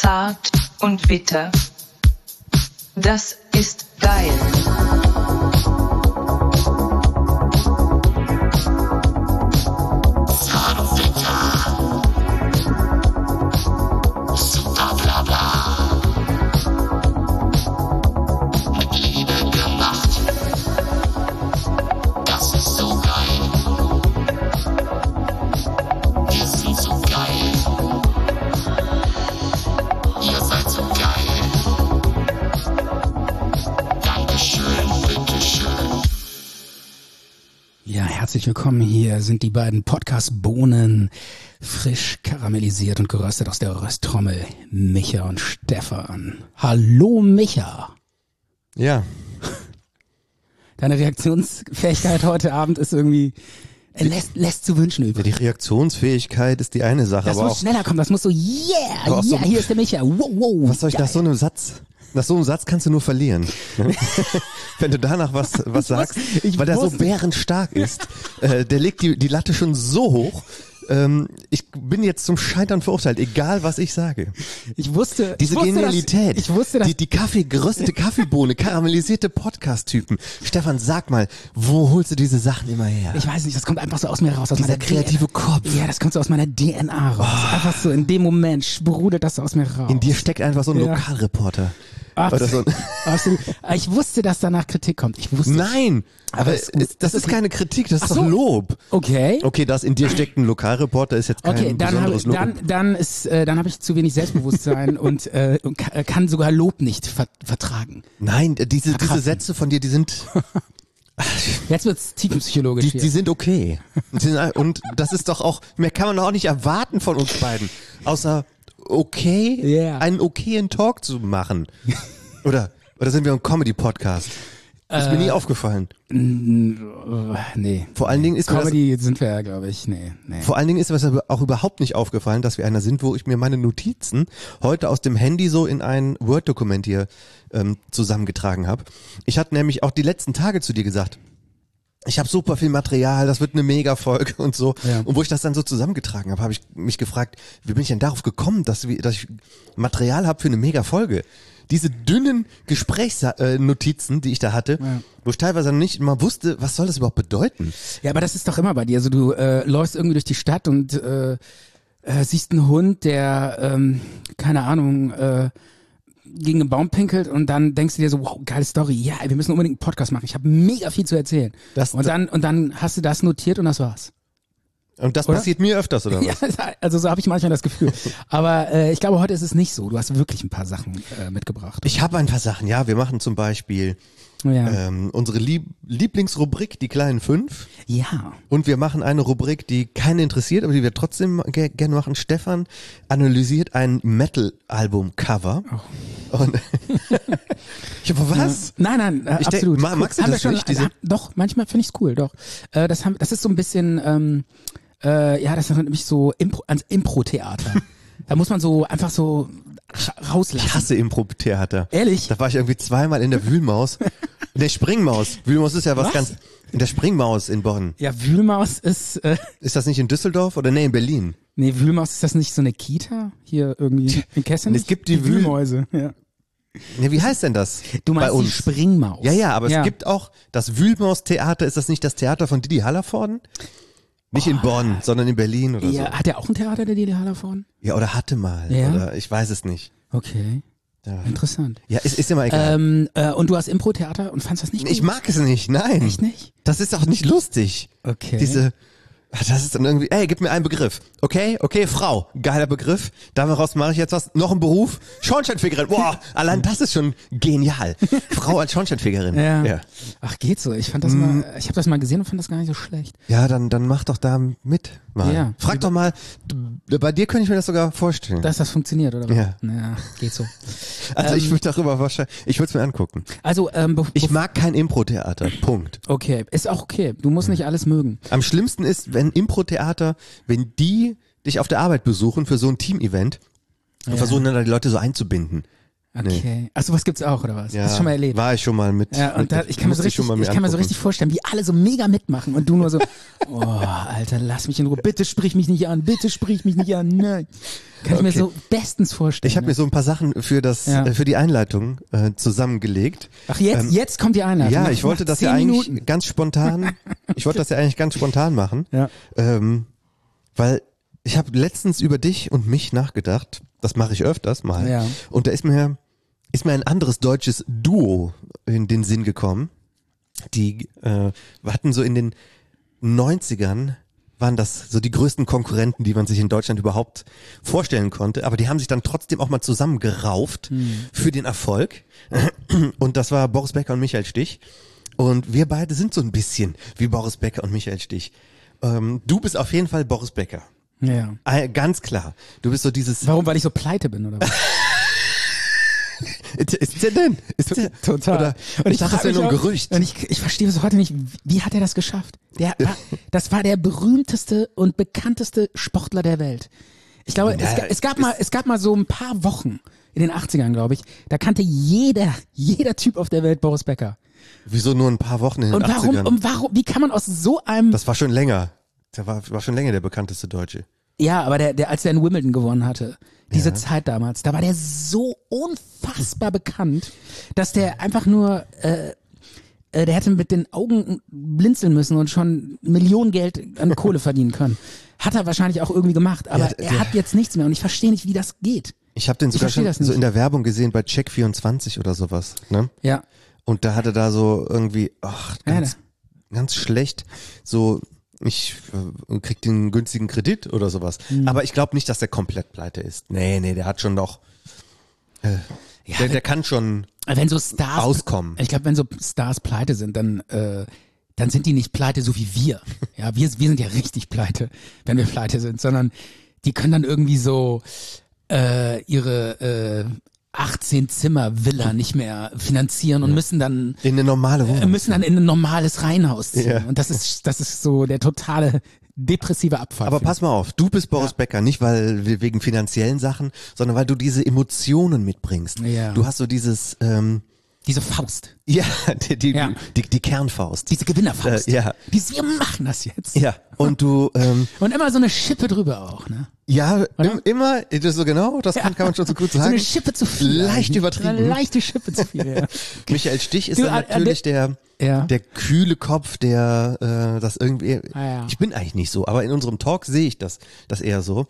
Hart und bitter. Das ist geil. Herzlich willkommen, hier sind die beiden Podcast-Bohnen, frisch karamellisiert und geröstet aus der Rösttrommel, Micha und Stefan. Hallo Micha. Ja. Deine Reaktionsfähigkeit heute Abend ist irgendwie, lässt zu wünschen übrig. Ja, die Reaktionsfähigkeit ist die eine Sache. Das aber muss auch schneller kommen, das muss so, yeah, so, hier ist der Micha, wow. Was soll ich nach so einem Satz? Nach so einem Satz kannst du nur verlieren. Ne? Wenn du danach was sagst, weil der so bärenstark ist, der legt die Latte schon so hoch. Ich bin jetzt zum Scheitern verurteilt, egal was ich sage. Ich wusste Genialität, dass die geröstete Kaffeebohne, karamellisierte Podcast-Typen. Stefan, sag mal, wo holst du diese Sachen immer her? Ich weiß nicht, das kommt einfach so aus mir raus. Aus Dieser meiner kreative Kopf. Ja, das kommt so aus meiner DNA raus. Einfach so in dem Moment sprudelt das so aus mir raus. In dir steckt einfach so ein Lokalreporter. Oder so. Absolut. Ich wusste, dass danach Kritik kommt. Nein, aber das ist keine Kritik, das ist doch Lob. Okay. Okay, das in dir steckt ein Lokalreporter ist jetzt kein besonderes Lob. Dann habe ich zu wenig Selbstbewusstsein und kann sogar Lob nicht vertragen. Nein, diese Sätze von dir, die sind jetzt wird's tiefenpsychologisch. Die sind okay. Und das ist doch auch, mehr kann man auch nicht erwarten von uns beiden, außer einen okayen Talk zu machen. Oder sind wir ein Comedy-Podcast? Ist mir nie aufgefallen. Nee. Vor allen Dingen ist Comedy sind wir ja, glaube ich. Nee. Vor allen Dingen ist mir das auch überhaupt nicht aufgefallen, dass wir einer sind, wo ich mir meine Notizen heute aus dem Handy so in ein Word-Dokument hier zusammengetragen habe. Ich hatte nämlich auch die letzten Tage zu dir gesagt, ich habe super viel Material, das wird eine Mega-Folge und so. Ja. Und wo ich das dann so zusammengetragen habe, habe ich mich gefragt, wie bin ich denn darauf gekommen, dass ich Material habe für eine Mega-Folge? Diese dünnen Gesprächsnotizen, die ich da hatte, wo ich teilweise nicht mal wusste, was soll das überhaupt bedeuten? Ja, aber das ist doch immer bei dir. Also du läufst irgendwie durch die Stadt und siehst einen Hund, der, keine Ahnung, gegen einen Baum pinkelt und dann denkst du dir so, wow, geile Story, ja, wir müssen unbedingt einen Podcast machen, ich habe mega viel zu erzählen. Und dann hast du das notiert und das war's. Und das passiert mir öfters, oder was? Ja, also so habe ich manchmal das Gefühl. Aber ich glaube, heute ist es nicht so. Du hast wirklich ein paar Sachen mitgebracht. Ich habe ein paar Sachen, ja. Wir machen zum Beispiel unsere Lieblingsrubrik, die kleinen 5. Ja. Und wir machen eine Rubrik, die keinen interessiert, aber die wir trotzdem gerne machen. Stefan analysiert ein Metal-Album-Cover. Oh. Und was? Nein, absolut. Magst du das nicht? Doch, manchmal finde ich es cool, doch. Das ist so ein bisschen, das erinnert mich so ans Impro-Theater. Da muss man so einfach so rauslassen. Ich hasse Impro-Theater. Ehrlich? Da war ich irgendwie zweimal in der Wühlmaus. In der Springmaus. Wühlmaus ist ja was ganz... In der Springmaus in Bonn. Ja, Wühlmaus ist... Ist das nicht in Düsseldorf oder in Berlin? Nee, Wühlmaus, ist das nicht so eine Kita? Hier irgendwie in Kessen? Es gibt die Wühlmäuse, ja. Ne, wie heißt denn das? Du meinst bei uns? Die Springmaus. Ja, aber es gibt auch das Wühlmaus-Theater. Ist das nicht das Theater von Didi Hallervorden? Nicht in Bonn, sondern in Berlin oder so. Hat er auch ein Theater, der Didi Hallervorden? Ja, oder hatte mal. Ja? Oder ich weiß es nicht. Okay. Ja. Interessant. Ja, ist immer egal. Und du hast Impro-Theater und fandst das nicht gut? Ich mag es nicht, nein. Echt nicht? Das ist auch nicht lustig. Okay. Das ist dann irgendwie, gib mir einen Begriff. Okay, Frau. Geiler Begriff. Daraus mache ich jetzt was. Noch ein Beruf. Schornsteinfegerin. Boah, allein das ist schon genial. Frau als Schornsteinfegerin. Ja. Ach, geht so. Ich habe das mal gesehen und fand das gar nicht so schlecht. Ja, dann mach doch da mit mal. Ja. Frag doch mal, bei dir könnte ich mir das sogar vorstellen. Dass das funktioniert, oder was? Ja, geht so. Also ich würde es mir angucken. Also, ich mag kein Impro-Theater. Punkt. Okay, ist auch okay. Du musst nicht alles mögen. Am schlimmsten ist, wenn Impro-Theater, wenn die dich auf der Arbeit besuchen für so ein Team-Event und versuchen dann die Leute so einzubinden. Okay. Achso, was gibt's auch, oder was? Ja, Hast du schon mal erlebt? war ich schon mal mit. Ja, und da, ich kann mir so richtig vorstellen, wie alle so mega mitmachen und du nur so, oh, Alter, lass mich in Ruhe, bitte sprich mich nicht an, nein. Kann ich mir so bestens vorstellen. Ich habe mir so ein paar Sachen für für die Einleitung zusammengelegt. Ach, jetzt kommt die Einleitung. Ja, ich wollte das ja eigentlich ganz spontan, machen. Ja. Weil ich habe letztens über dich und mich nachgedacht. Das mache ich öfters mal. Ja. Und da ist mir ein anderes deutsches Duo in den Sinn gekommen. Die hatten so in den 90ern, waren das so die größten Konkurrenten, die man sich in Deutschland überhaupt vorstellen konnte. Aber die haben sich dann trotzdem auch mal zusammengerauft für den Erfolg. Und das war Boris Becker und Michael Stich. Und wir beide sind so ein bisschen wie Boris Becker und Michael Stich. Du bist auf jeden Fall Boris Becker. Ja. Ganz klar. Du bist so dieses... Warum? Weil ich so pleite bin, oder was? Ist der denn? Total. Oder, und ich dachte, das wäre nur ein Gerücht. Und ich verstehe bis heute nicht, wie hat er das geschafft? Das war der berühmteste und bekannteste Sportler der Welt. Ich glaube, es gab mal so ein paar Wochen in den 80ern, glaube ich, da kannte jeder Typ auf der Welt Boris Becker. Wieso nur ein paar Wochen in den 80ern? Und warum, wie kann man aus so einem... Das war schon länger. Der war schon länger der bekannteste Deutsche. Ja, aber als der in Wimbledon gewonnen hatte, diese Zeit damals, da war der so unfassbar bekannt, dass der einfach nur, der hätte mit den Augen blinzeln müssen und schon Millionen Geld an Kohle verdienen können. Hat er wahrscheinlich auch irgendwie gemacht, aber er hat jetzt nichts mehr und ich verstehe nicht, wie das geht. Ich habe den sogar schon so in der Werbung gesehen bei Check24 oder sowas, ne? Ja. Und da hatte da so irgendwie, ganz schlecht, so, ich krieg den günstigen Kredit oder sowas. Aber ich glaube nicht, dass der komplett pleite ist. Nee, der hat schon noch, der kann schon wenn so Stars auskommen. Ich glaube, wenn so Stars pleite sind, dann sind die nicht pleite, so wie wir. Ja, wir sind ja richtig pleite, wenn wir pleite sind, sondern die können dann irgendwie so ihre 18-Zimmer-Villa nicht mehr finanzieren und müssen dann in eine normale Wohnung. Müssen dann in ein normales Reihenhaus ziehen. Ja. Und das ist so der totale depressive Abfall. Aber pass mal auf, du bist Boris Becker, nicht wegen finanziellen Sachen, sondern weil du diese Emotionen mitbringst. Ja. Du hast so dieses diese Faust. Ja, die Kernfaust. Diese Gewinnerfaust. Ja. Wir machen das jetzt. Ja, und du und immer so eine Schippe drüber auch, ne? Ja, immer, das ist so genau, das kann man schon so gut sagen. So eine Schippe zu viel. Leicht übertrieben. Eine leichte Schippe zu viel, ja. Michael Stich ist dann natürlich der kühle Kopf, der das irgendwie, ich bin eigentlich nicht so, aber in unserem Talk sehe ich das eher so.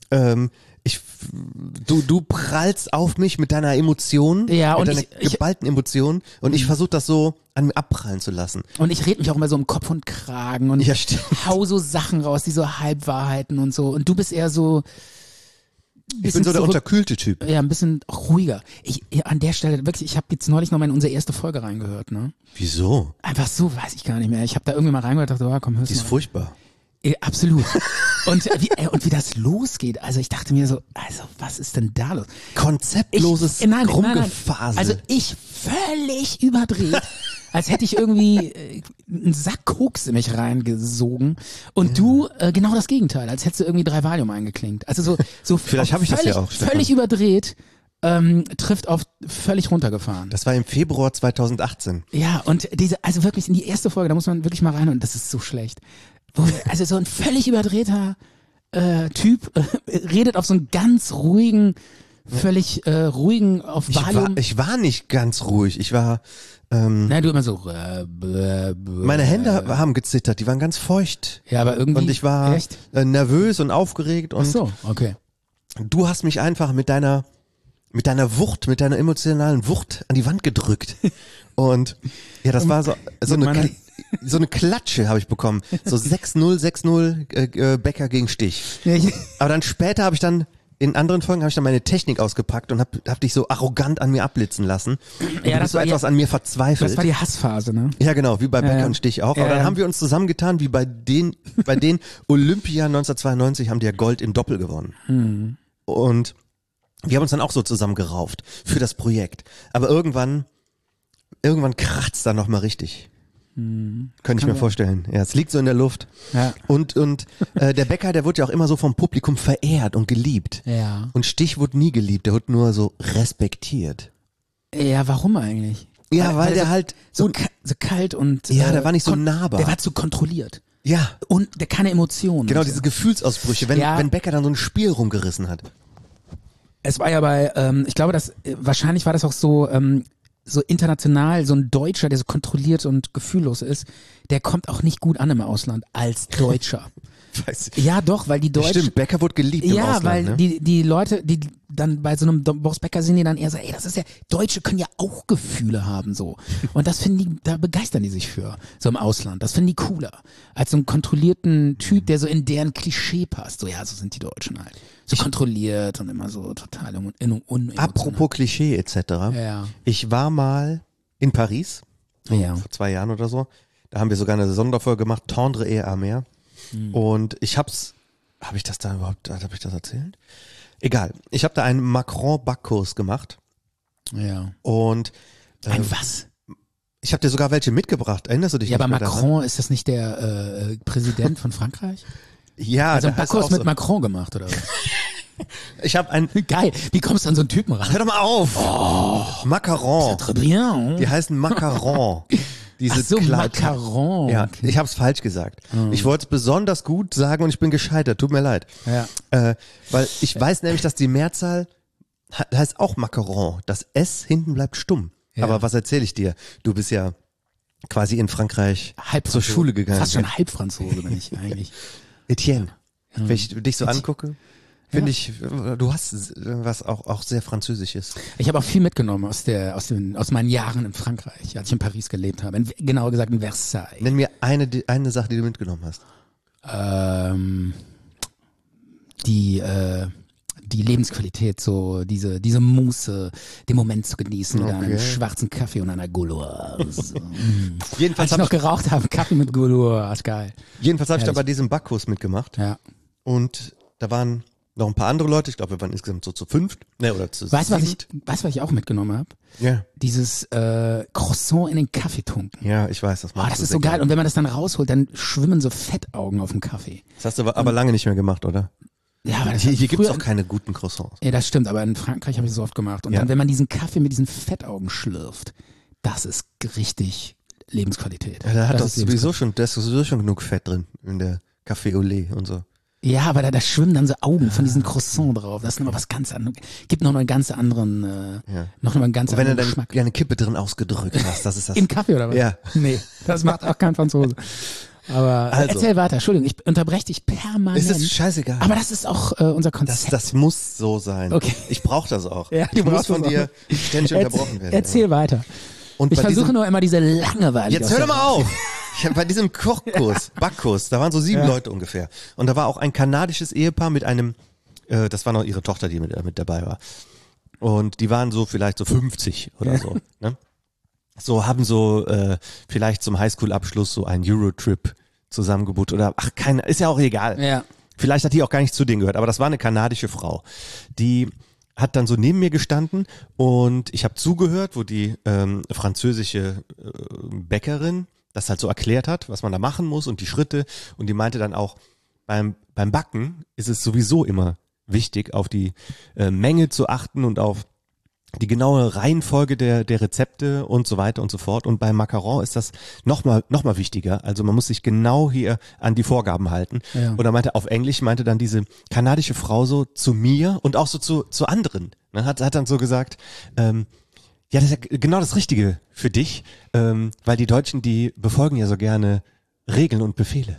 Du prallst auf mich mit deiner Emotion, mit deiner geballten Emotion und ich versuche das so an mir abprallen zu lassen. Und ich rede mich auch immer so um Kopf und Kragen und hau so Sachen raus, die so Halbwahrheiten und so. Und du bist eher so... Ich bin so der unterkühlte Typ. Ja, ein bisschen ruhiger. An der Stelle, wirklich, ich habe jetzt neulich noch mal in unsere erste Folge reingehört, ne? Wieso? Einfach so, weiß ich gar nicht mehr. Ich habe da irgendwie mal reingehört und dachte, komm, hörst du mal. Die ist furchtbar. Absolut. Und wie das losgeht, also ich dachte mir so, also was ist denn da los? Konzeptloses Rumgefasel. Also ich völlig überdreht, als hätte ich irgendwie einen Sack Koks in mich reingesogen und du genau das Gegenteil, als hättest du irgendwie 3 Valium eingeklinkt. Also so vielleicht habe ich das ja auch. Völlig überdreht. Trifft auf völlig runtergefahren. Das war im Februar 2018. Ja, und also wirklich in die erste Folge, da muss man wirklich mal rein und das ist so schlecht. Also so ein völlig überdrehter Typ redet auf so einen ganz ruhigen, völlig ruhigen auf Valium. Ich war nicht ganz ruhig. Ich war Nein, du immer so meine Hände haben gezittert, die waren ganz feucht. Ja, aber irgendwie. Und ich war nervös und aufgeregt und ach so, okay. Du hast mich einfach mit deiner Wucht, mit deiner emotionalen Wucht an die Wand gedrückt. Und ja, das war so eine Klatsche habe ich bekommen. So 6-0 Becker gegen Stich. Aber dann später habe ich dann, in anderen Folgen habe ich dann meine Technik ausgepackt und hab dich so arrogant an mir abblitzen lassen. Und du bist so etwas an mir verzweifelt. Das war die Hassphase, ne? Ja, genau, wie bei Becker und Stich auch. Aber dann haben wir uns zusammengetan, wie bei den Olympia 1992 haben die ja Gold im Doppel gewonnen. Und wir haben uns dann auch so zusammengerauft für das Projekt. Aber irgendwann kracht's dann nochmal richtig. Könnte ich mir vorstellen. Ja, es liegt so in der Luft. Ja. Und der Bäcker, der wurde ja auch immer so vom Publikum verehrt und geliebt. Ja. Und Stich wurde nie geliebt, der wurde nur so respektiert. Ja, warum eigentlich? Ja, weil der so, halt so kalt und ja, der war nicht so nahbar. Der war zu kontrolliert. Ja, Und der keine Emotionen. genau, und so. diese Gefühlsausbrüche, wenn Becker dann so ein Spiel rumgerissen hat. Es war ja ich glaube, wahrscheinlich war das auch so international, so ein Deutscher, der so kontrolliert und gefühllos ist, der kommt auch nicht gut an im Ausland als Deutscher. Weiß ich. Ja, doch, weil die Deutschen. Stimmt, Becker wurde geliebt im Ja, Ausland. weil Ne? die Leute, die dann bei so einem Boris Becker sind, die dann eher so, ey, das ist ja, Deutsche können ja auch Gefühle haben, so. Und das finden die, da begeistern die sich für, so im Ausland. Das finden die cooler. Als so einen kontrollierten Typ, der so in deren Klischee passt. So, ja, so sind die Deutschen halt. So kontrolliert und immer so total unemotional. Apropos Klischee etc. Ja. Ich war mal in Paris, Ja. vor 2 Jahren oder so. Da haben wir sogar eine Sonderfolge gemacht, Tendre et Amer. Und ich habe ich das erzählt? Egal. Ich habe da einen Macron-Backkurs gemacht Ja. und Ein was? ich habe dir sogar welche mitgebracht. Erinnerst du dich Ja, nicht aber mehr daran? Macron, ist das nicht der Präsident von Frankreich? Ja, Also der einen heißt Backkurs auch mit so. Macron gemacht, oder was? Ich habe einen. Geil. Wie kommst du an so einen Typen ran? Hör doch mal auf. Macaron. Très bien. Die heißen Macaron. Diese Ach so, Kleid- Macaron. Ja, ich habe es falsch gesagt. Ich wollte es besonders gut sagen und ich bin gescheitert. Tut mir leid. Ja. Weil ich weiß nämlich, dass die Mehrzahl heißt auch Macaron. Das S hinten bleibt stumm. Ja. Aber was erzähle ich dir? Du bist ja quasi in Frankreich zur Halbfranzose. Schule gegangen. Fast schon Halbfranzose bin ich eigentlich. Etienne, wenn ich dich so Etienne. angucke, finde ich, du hast was auch sehr Französisches. Ich habe auch viel mitgenommen aus meinen Jahren in Frankreich, als ich in Paris gelebt habe. Genauer gesagt in Versailles. Nenn mir eine Sache, die du mitgenommen hast. Die Lebensqualität, so diese Muße, den Moment zu genießen mit Okay. einem schwarzen Kaffee und einer Gauloise. Jedenfalls Als ich noch geraucht habe, Kaffee mit Gauloise, geil. Jedenfalls habe ich da Herrlich. bei diesem Backkurs mitgemacht Ja. und da waren noch ein paar andere Leute. Ich glaube, wir waren insgesamt so zu 5. Ne, oder zu Weißt du, 7. was ich auch mitgenommen habe? Ja. Dieses Croissant in den Kaffee tunken. Ja, ich weiß, das Oh, machst das du ist sehr so geil. gerne. Und wenn man das dann rausholt, dann schwimmen so Fettaugen auf dem Kaffee. Das hast du aber lange nicht mehr gemacht, oder? Ja, aber das Hier gibt's früher- auch keine guten Croissants. Ja, das stimmt, aber in Frankreich habe ich das so oft gemacht. Und Ja. dann, wenn man diesen Kaffee mit diesen Fettaugen schlürft, das ist richtig Lebensqualität. Ja, da ist ist sowieso schon genug Fett drin in der Café au lait und so. Ja, aber da schwimmen dann so Augen von diesem Croissant drauf. Das ist nochmal was ganz anderes. Gibt noch einen ganz anderen, Ja. noch mal einen ganz Und wenn du anderen dann Geschmack. eine Kippe drin ausgedrückt hast, das ist das. Im Kaffee oder was? Ja. Nee, das macht auch kein Franzose. Aber Also. erzähl weiter. Entschuldigung, ich unterbreche dich permanent. Es ist scheißegal. Aber das ist auch unser Konzept. Das muss so sein. Okay. Ich brauche das auch. Ja, du ich muss brauchst von das dir ständig unterbrochen werden. Erzähl weiter. Und Ich bei versuche diesem, nur immer diese Langeweile. Jetzt hör doch mal auf! Bei diesem Kochkurs, Backkurs, da waren so 7 Ja. Leute ungefähr. Und da war auch ein kanadisches Ehepaar mit einem, das war noch ihre Tochter, die mit dabei war. Und die waren so vielleicht so 50 oder so. Ne? So haben so vielleicht zum Highschool-Abschluss so einen Eurotrip zusammengebucht oder ist ja auch egal. Ja. Vielleicht hat die auch gar nicht zu denen gehört, aber das war eine kanadische Frau, die hat dann so neben mir gestanden und ich habe zugehört, wo die französische Bäckerin das halt so erklärt hat, was man da machen muss und die Schritte, und die meinte dann auch, beim Backen ist es sowieso immer wichtig, auf die Menge zu achten und auf die genaue Reihenfolge der Rezepte und so weiter und so fort. Und beim Macaron ist das noch mal wichtiger. Also man muss sich genau hier an die Vorgaben halten. Ja. Und er meinte, auf Englisch meinte dann diese kanadische Frau so zu mir und auch so zu anderen. Man hat dann so gesagt, ja, das ist ja genau das Richtige für dich, weil die Deutschen, die befolgen ja so gerne Regeln und Befehle.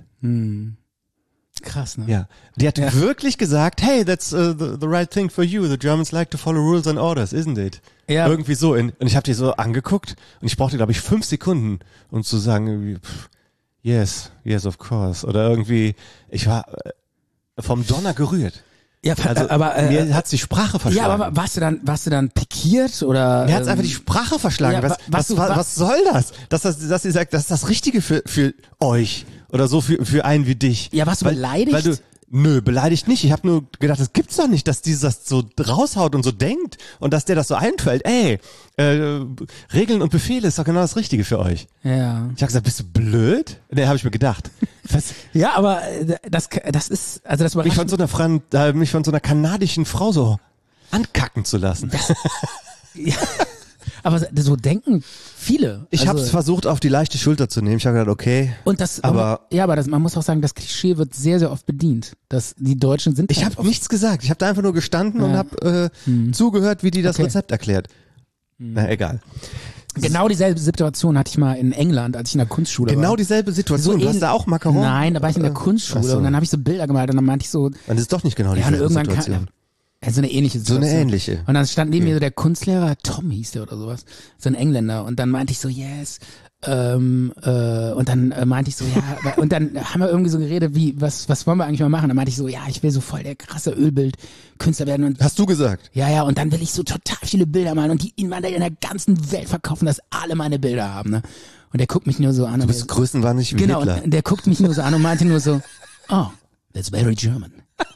Krass, ne? Ja, die hat wirklich gesagt, hey, that's the right thing for you. The Germans like to follow rules and orders, isn't it? Ja. Irgendwie so. Und ich habe die so angeguckt und ich brauchte, glaube ich, 5 Sekunden, um zu sagen, irgendwie, yes, of course. Oder irgendwie, ich war vom Donner gerührt. Ja, Also aber mir hat's die Sprache verschlagen. ja, aber warst du dann pikiert oder? Mir hat's einfach die Sprache verschlagen. ja, was soll das? Dass sie sagt, das ist das Richtige für euch oder so für einen wie dich. Ja, warst du beleidigt? Weil du, Nö, beleidigt nicht. Ich habe nur gedacht, das gibt's doch nicht, dass dieser das so raushaut und so denkt und dass der das so einfällt. Ey, Regeln und Befehle ist doch genau das Richtige für euch. Ja. Ich habe gesagt, bist du blöd? Nee, habe ich mir gedacht. Was? Ja, aber das ist, also das Mich überrascht mich von so einer kanadischen Frau so ankacken zu lassen. Ja, aber so denken viele. Ich habe es versucht, auf die leichte Schulter zu nehmen. Ich habe gedacht, okay. Und das, aber man muss auch sagen, das Klischee wird sehr, sehr oft bedient. Dass die Deutschen sind. ich halt habe oft- nichts gesagt. Ich habe da einfach nur gestanden und habe zugehört, wie die das Okay. Rezept erklärt. Na, egal. Genau dieselbe Situation hatte ich mal in England, als ich in der Kunstschule war. Genau dieselbe Situation. Du hast da auch Macaron? Nein, da war ich in der Kunstschule Ach so. und dann habe ich so Bilder gemalt und dann meinte ich so, Und das ist doch nicht genau ja, und dieselbe irgendwann Situation. so eine ähnliche So Situation. eine ähnliche. Und dann stand neben mir so der Kunstlehrer, Tom hieß der oder sowas, so ein Engländer. Und dann meinte ich so, yes. Und dann meinte ich so, ja, und dann haben wir irgendwie so geredet, was wollen wir eigentlich mal machen? Dann meinte ich so, ja, ich will so voll der krasse Ölbildkünstler werden. Und Hast du gesagt? ja, und dann will ich so total viele Bilder malen und die in der ganzen Welt verkaufen, dass alle meine Bilder haben, ne? Und der guckt mich nur so an. Du und bist größenwahnsinnig wie genau, Hitler. und der guckt mich nur so an und meinte nur so, oh, that's very German.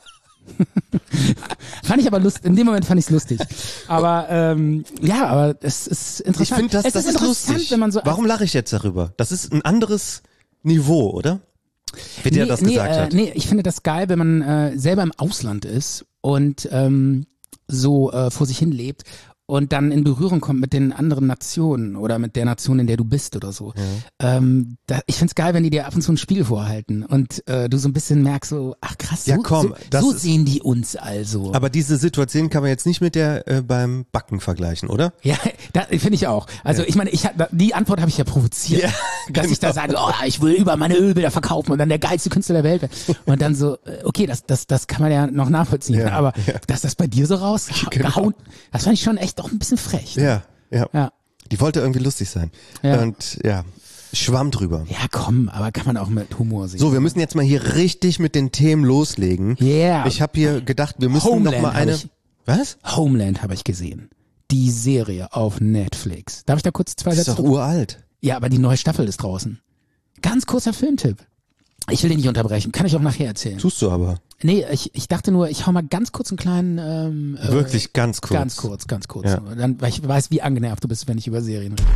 Fand ich aber lustig, in dem Moment fand ich es lustig. Aber ja, aber es ist interessant. Ich finde, das es ist interessant, lustig. wenn man so Warum lache ich jetzt darüber? Das ist ein anderes Niveau, oder? Wie der das gesagt hat. Nee, ich finde das geil, wenn man selber im Ausland ist und so vor sich hin lebt und dann in Berührung kommt mit den anderen Nationen oder mit der Nation, in der du bist oder so. Ich find's geil, wenn die dir ab und zu einen Spiegel vorhalten und du so ein bisschen merkst so, ach krass, Ja, komm, so das ist- sehen die uns also. Aber diese Situation kann man jetzt nicht mit der beim Backen vergleichen, oder? Ja, finde ich auch. Also ich meine, die Antwort habe ich ja provoziert, Ja, dass ich da sage, oh, ich will über meine Ölbilder verkaufen und dann der geilste Künstler der Welt werden. Und dann so, okay, das kann man ja noch nachvollziehen, Ja, aber ja. dass das bei dir so rausgehauen, das fand ich schon echt auch ein bisschen frech. Ne? Ja. Ja. Die wollte irgendwie lustig sein. Ja. Und ja, schwamm drüber. Ja, komm, aber kann man auch mit Humor sehen. So, wir müssen jetzt mal hier richtig mit den Themen loslegen. Yeah. Ich habe hier gedacht, wir müssen Homeland noch mal hab eine. ich. Was? Homeland habe ich gesehen. Die Serie auf Netflix. Darf ich da kurz zwei Das ist Sätze? doch uralt. Ja, aber die neue Staffel ist draußen. Ganz kurzer Filmtipp. Ich will den nicht unterbrechen. Kann ich auch nachher erzählen. Tust du aber. Nee, ich dachte nur, ich hau mal ganz kurz einen kleinen... Wirklich ganz kurz. Ganz kurz. Ja. Dann, weil ich weiß, wie angenervt du bist, wenn ich über Serien rede.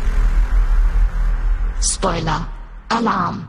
Spoiler. Alarm.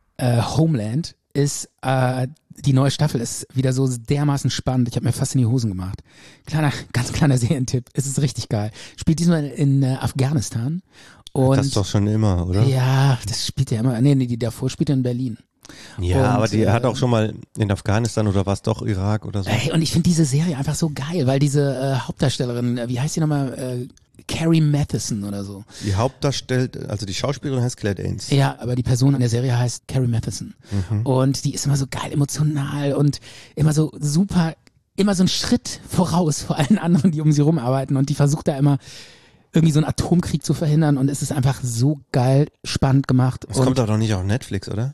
Homeland ist... die neue Staffel ist wieder so dermaßen spannend. Ich habe mir fast in die Hosen gemacht. Ganz kleiner Serientipp. Es ist richtig geil. Spielt diesmal in Afghanistan. Und Das ist doch schon immer, oder? ja, das spielt ja immer... Nee, die davor spielt in Berlin. Ja, Und, aber die hat auch schon mal in Afghanistan oder war es doch Irak oder so. Ey, und ich finde diese Serie einfach so geil, weil diese Hauptdarstellerin, wie heißt die nochmal, Carrie Matheson oder so. Die also die Schauspielerin heißt Claire Danes. Ja, aber die Person in der Serie heißt Carrie Matheson. Und die ist immer so geil emotional und immer so super, immer so einen Schritt voraus vor allen anderen, die um sie rumarbeiten. Und die versucht da immer irgendwie so einen Atomkrieg zu verhindern. Und es ist einfach so spannend gemacht. Das und kommt doch noch nicht auf Netflix, oder?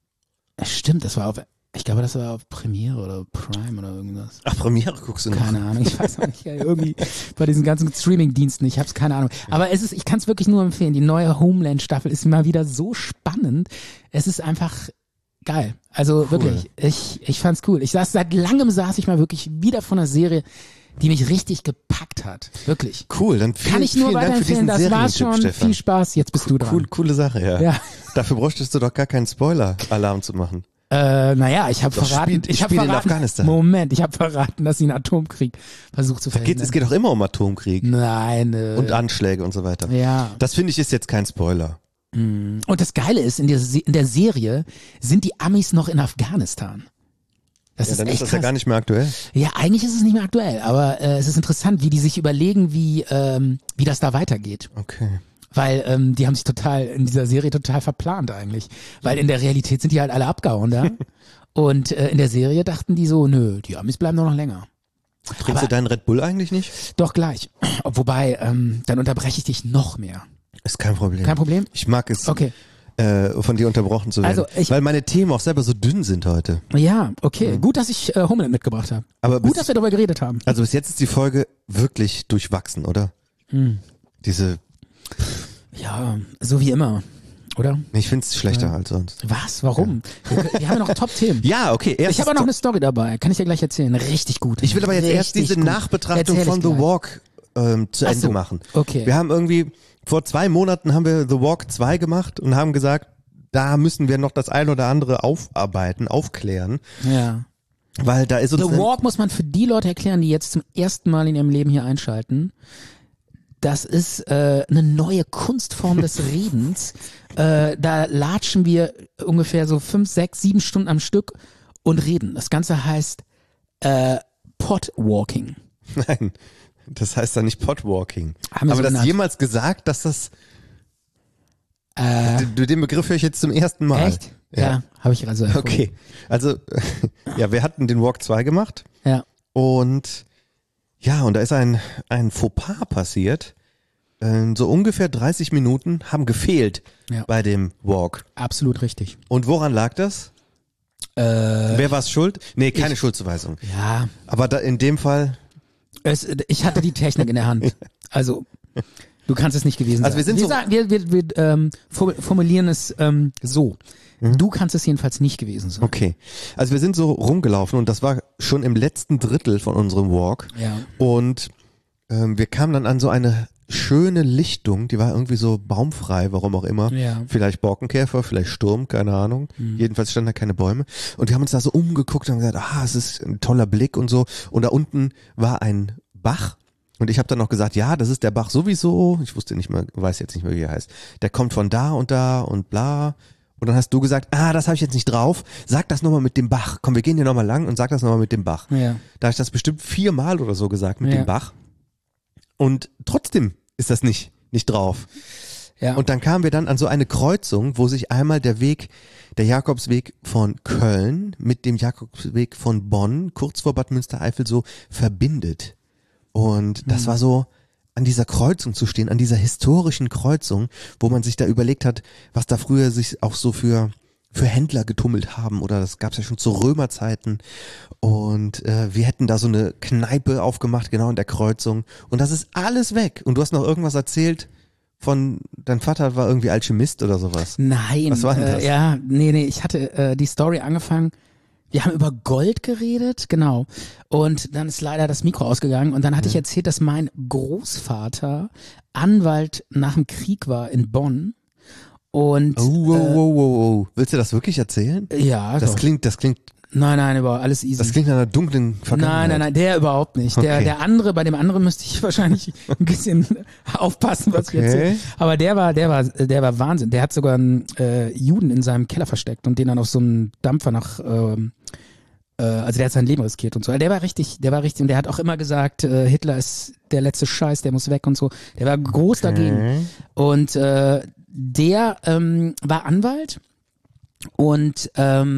Stimmt, ich glaube, das war auf Premiere oder Prime oder irgendwas. Ach, Premiere guckst du noch. Keine Ahnung, ich weiß auch nicht, irgendwie bei diesen ganzen Streaming-Diensten, ich hab's keine Ahnung. Aber ich kann es wirklich nur empfehlen, die neue Homeland-Staffel ist mal wieder so spannend. Es ist einfach geil. Also wirklich, ich fand's cool. Seit langem saß ich mal wirklich wieder vor einer Serie, die mich richtig gepackt hat. Wirklich. Cool, dann Kann ich nur vielen Dank für weiterempfehlen, diesen das war Serientipp, schon Stefan. viel Spaß, jetzt bist du dran. Coole Sache, ja. Ja. Dafür bräuchtest du doch gar keinen Spoiler-Alarm zu machen. Naja, ich habe Doch, verraten, spielt in Afghanistan. Moment, ich habe verraten, dass sie einen Atomkrieg versucht zu verhindern. Es geht doch immer um Atomkrieg Nein. und Anschläge und so weiter. Ja. Das finde ich ist jetzt kein Spoiler. Und das Geile ist, in der Serie sind die Amis noch in Afghanistan. Das Ja, ist dann echt ist das krass. ja gar nicht mehr aktuell. Ja, eigentlich ist es nicht mehr aktuell, aber es ist interessant, wie die sich überlegen, wie das da weitergeht. Okay. Weil die haben sich in dieser Serie total verplant eigentlich. Weil in der Realität sind die halt alle abgehauen da. Und in der Serie dachten die so, nö, die Amis bleiben nur noch länger. Trinkst du deinen Red Bull eigentlich nicht? Doch gleich. Wobei, dann unterbreche ich dich noch mehr. Ist kein Problem. Kein Problem? Ich mag es, Okay. von dir unterbrochen zu werden. Also weil meine Themen auch selber so dünn sind heute. Ja, okay. Gut, dass ich Homeland mitgebracht habe. Aber Gut, dass wir darüber geredet haben. Also bis jetzt ist die Folge wirklich durchwachsen, oder? Hm. Diese, Ja, so wie immer. oder? Ich find's schlechter als sonst. Was? Warum? Wir haben ja noch Top-Themen. Ja, okay. Ich habe auch noch eine Story dabei. Kann ich dir gleich erzählen. Richtig gut. Ich will aber jetzt erst diese Nachbetrachtung Erzähl von ich The gleich. Walk zu Ach Ende so, machen. okay. Wir haben irgendwie, vor 2 Monaten haben wir The Walk 2 gemacht und haben gesagt, da müssen wir noch das ein oder andere aufarbeiten, aufklären, Ja. weil da ist uns... The Walk muss man für die Leute erklären, die jetzt zum ersten Mal in ihrem Leben hier einschalten. Das ist eine neue Kunstform des Redens. Da latschen wir ungefähr so 5, 6, 7 Stunden am Stück und reden. Das Ganze heißt Podwalking. Nein, das heißt da nicht Podwalking. Haben wir Aber so das genannt. jemals gesagt, dass das... Den Begriff höre ich jetzt zum ersten Mal. Echt? Ja, habe ich also erfunden. Okay, also ja, wir hatten den Walk 2 gemacht Ja. und ja, und da ist ein Fauxpas passiert. So ungefähr 30 Minuten haben gefehlt Ja. bei dem Walk. Absolut richtig. Und woran lag das? Wer war es schuld? Nee, keine Schuldzuweisung. Ja, Aber da in dem Fall, ich hatte die Technik in der Hand. Also, du kannst es nicht gewesen Also sein. wir sind so- sagen, wir formulieren es so. Du kannst es jedenfalls nicht gewesen sein. okay. Also wir sind so rumgelaufen und das war schon im letzten Drittel von unserem Walk. Ja. Und wir kamen dann an so eine schöne Lichtung, die war irgendwie so baumfrei, warum auch immer. Ja. Vielleicht Borkenkäfer, vielleicht Sturm, keine Ahnung. Jedenfalls standen da keine Bäume. Und wir haben uns da so umgeguckt und haben gesagt, es ist ein toller Blick und so. Und da unten war ein Bach. Und ich habe dann noch gesagt, ja, das ist der Bach sowieso. Ich wusste nicht mehr, weiß jetzt nicht mehr, wie er heißt. Der kommt von da und bla. Und dann hast du gesagt, das habe ich jetzt nicht drauf. Sag das nochmal mit dem Bach. Komm, wir gehen hier nochmal lang und sag das nochmal mit dem Bach. Ja. Da habe ich das bestimmt 4-mal oder so gesagt mit Ja. dem Bach. Und trotzdem ist das nicht drauf. Ja. Und dann kamen wir dann an so eine Kreuzung, wo sich einmal der Jakobsweg von Köln mit dem Jakobsweg von Bonn, kurz vor Bad Münstereifel, so verbindet. Und das war so, an dieser Kreuzung zu stehen, an dieser historischen Kreuzung, wo man sich da überlegt hat, was da früher sich auch so für Händler getummelt haben, oder das gab's ja schon zu Römerzeiten, und wir hätten da so eine Kneipe aufgemacht, genau in der Kreuzung, und das ist alles weg. Und du hast noch irgendwas erzählt von, dein Vater war irgendwie Alchemist oder sowas. Nein. Was war denn das? Ja, nee, ich hatte die Story angefangen. Wir haben über Gold geredet, genau. Und dann ist leider das Mikro ausgegangen und dann hatte ich erzählt, dass mein Großvater Anwalt nach dem Krieg war in Bonn. Und Wow. Willst du das wirklich erzählen? ja, Das doch. klingt Nein, überhaupt alles easy. nach einer dunklen Vergangenheit. Nein, der überhaupt nicht. Okay. Der andere, bei dem anderen müsste ich wahrscheinlich ein bisschen aufpassen, was ich Okay. erzähle. Aber der war Wahnsinn. Der hat sogar einen Juden in seinem Keller versteckt und den dann auf so einem Dampfer also der hat sein Leben riskiert und so. Der war richtig, und der hat auch immer gesagt, Hitler ist der letzte Scheiß, der muss weg und so. Der war groß dagegen. Und der war Anwalt und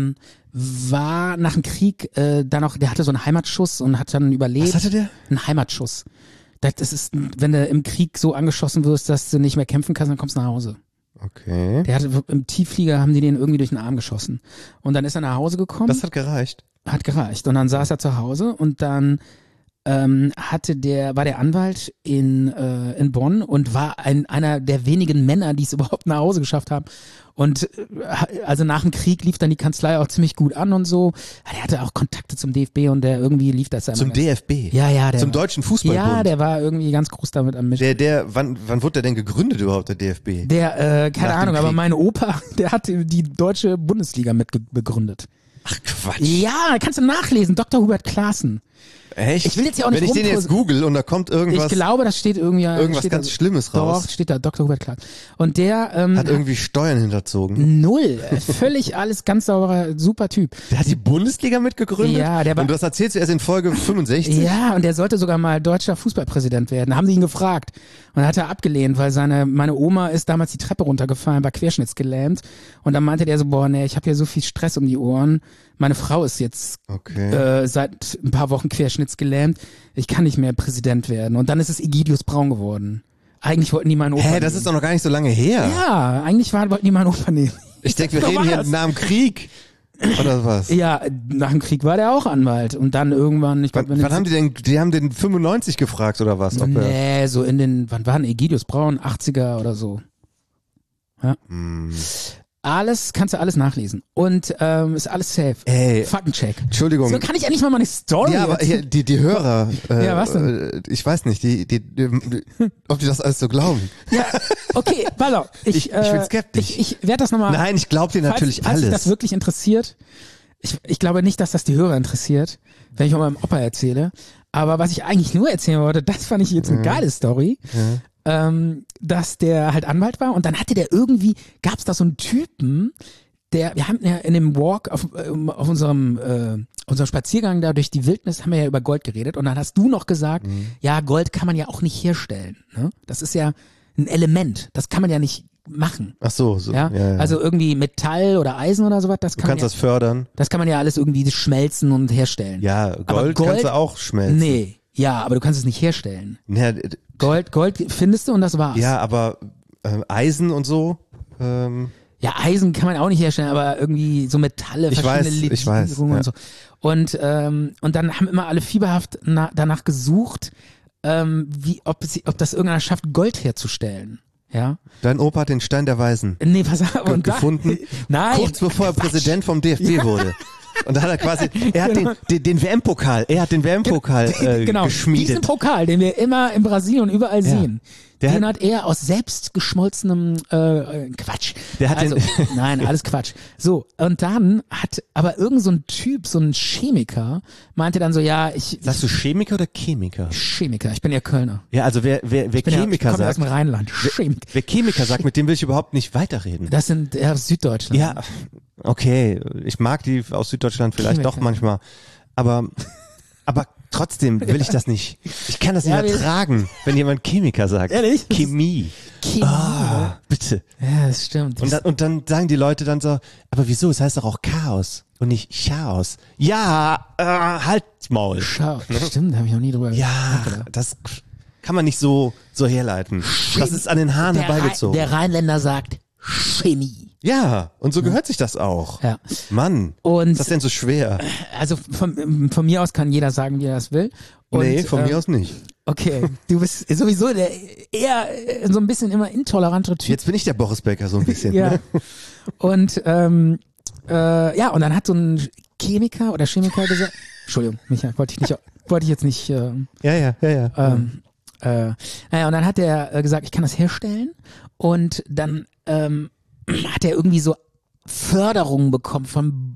war nach dem Krieg dann auch, der hatte so einen Heimatschuss und hat dann überlebt. Was hatte der? Einen Heimatschuss. Das ist, wenn du im Krieg so angeschossen wirst, dass du nicht mehr kämpfen kannst, dann kommst du nach Hause. Okay. Der hatte im Tiefflieger, haben die den irgendwie durch den Arm geschossen. Und dann ist er nach Hause gekommen. Das hat gereicht. Hat gereicht. Und dann saß er zu Hause und dann war der Anwalt in Bonn und war einer der wenigen Männer, die es überhaupt nach Hause geschafft haben. Und also nach dem Krieg lief dann die Kanzlei auch ziemlich gut an und so. Der hatte auch Kontakte zum DFB und der irgendwie lief das immer Zum ganz- DFB? Ja, der Zum war- Deutschen Fußballbund? Ja, der war irgendwie ganz groß damit am Mischen. Wann wurde der denn gegründet überhaupt, der DFB? Keine Nach dem Ahnung, aber Krieg. mein Opa, der hat die deutsche Bundesliga mit begründet. Ach Quatsch. Ja, kannst du nachlesen, Dr. Hubert Klaassen. Echt? Ich will jetzt ja auch nicht Wenn ich den jetzt google und da kommt irgendwas, Ich glaube, das steht irgendwie irgendwas steht ganz da, Schlimmes raus. Doch, steht da, Dr. Hubert Klaassen. Und der Hat irgendwie Steuern hinterzogen. null, völlig alles ganz sauberer, super Typ. Der hat die Bundesliga mitgegründet? Ja, der war- Und das erzählst du erst in Folge 65? Ja, und der sollte sogar mal deutscher Fußballpräsident werden. Haben sie ihn gefragt. Und hat er abgelehnt, weil meine Oma ist damals die Treppe runtergefallen, war querschnittsgelähmt. Und dann meinte der so, boah, nee, ich habe hier so viel Stress um die Ohren. Meine Frau ist jetzt Okay. seit ein paar Wochen querschnittsgelähmt. Ich kann nicht mehr Präsident werden. Und dann ist es Egidius Braun geworden. Eigentlich wollten die meinen Opa Hä, das nehmen. ist doch noch gar nicht so lange her. Ja, eigentlich wollten die meinen Opa nehmen. Ich denke, wir So reden war hier das. nach dem Krieg. Oder was? Ja, nach dem Krieg war der auch Anwalt. Und dann irgendwann, ich glaube, Wann haben die haben den 95 gefragt oder was? Ob er, Nee, so wann war denn Egidius Braun? 80er oder so. Ja. Kannst du alles nachlesen. Und ist alles safe. Ey, Faktencheck. Entschuldigung. So kann ich endlich mal meine Story Ja, aber erzählen. die Hörer, Ja, was denn? Ich weiß nicht, ob die das alles so glauben. Ja, okay, pass auf. Ich bin skeptisch. Ich werde das nochmal. Nein, ich glaube dir natürlich falls alles. dich das wirklich interessiert. Ich glaube nicht, dass das die Hörer interessiert, wenn ich von meinem Opa erzähle. Aber was ich eigentlich nur erzählen wollte, das fand ich jetzt eine geile Story. Dass der halt Anwalt war und dann hatte der irgendwie, gab's da so einen Typen, wir haben ja in dem Walk auf unserem Spaziergang da durch die Wildnis haben wir ja über Gold geredet und dann hast du noch gesagt, ja, Gold kann man ja auch nicht herstellen. Ne? Das ist ja ein Element, das kann man ja nicht machen. Ach so. Ja? Also irgendwie Metall oder Eisen oder sowas, Du kannst das fördern. das kann man ja alles irgendwie schmelzen und herstellen. Ja, Aber Gold kannst du auch schmelzen. Nee, ja, aber du kannst es nicht herstellen. Ja, Gold findest du und das war's. ja, aber Eisen und so. Ja, Eisen kann man auch nicht herstellen, aber irgendwie so Metalle, Ich verschiedene weiß, Legierungen ja. und so. Und dann haben immer alle fieberhaft danach gesucht, ob das irgendeiner schafft, Gold herzustellen. Ja. Dein Opa hat den Stein der Weisen Nee, pass auf. Und gefunden, nein. kurz bevor er Präsident vom DFB wurde. Und da hat er quasi, er hat den WM-Pokal, Genau, geschmiedet. diesen Pokal, den wir immer in Brasilien und überall sehen, Der den hat er aus selbst geschmolzenem Quatsch. Der hat nein, alles Quatsch. So, und dann hat aber irgend so ein Typ, so ein Chemiker, meinte dann so, ja, Sagst du Chemiker oder Chemiker? Chemiker, ich bin ja Kölner. Ja, also wer Ich Chemiker komme ja aus sagt, dem Rheinland. Chemiker. wer Chemiker sagt, mit dem will ich überhaupt nicht weiterreden. Das sind eher aus Süddeutschland. Ja, okay, ich mag die aus Süddeutschland vielleicht Chemiker. doch manchmal, aber trotzdem will ich das nicht. Ich kann das nicht Ja, ertragen, wenn jemand Chemiker sagt. Ehrlich? Chemie. Chemie. Ah, bitte. Ja, das stimmt. Und dann sagen die Leute dann so, aber wieso? Es heißt doch auch Chaos und nicht Chaos. Ja, halt's Maul. Schau, stimmt, habe ich noch nie drüber Ja, nachgedacht. das kann man nicht so herleiten. Das ist an den Haaren herbeigezogen. Der Rheinländer sagt Chemie. Ja, und so gehört sich das auch. Ja. Mann, Und ist das denn so schwer? also von mir aus kann jeder sagen, wie er das will. Und, Nee, von mir aus nicht. Okay, du bist sowieso der eher so ein bisschen immer intolerantere Typ. Jetzt bin ich der Boris Becker so ein bisschen. Ja. Ne? Und und dann hat so ein Chemiker gesagt, Entschuldigung, Michael, wollte ich jetzt nicht. Ja. Naja, und dann hat er gesagt, ich kann das herstellen. Und dann hat er irgendwie so Förderungen bekommen vom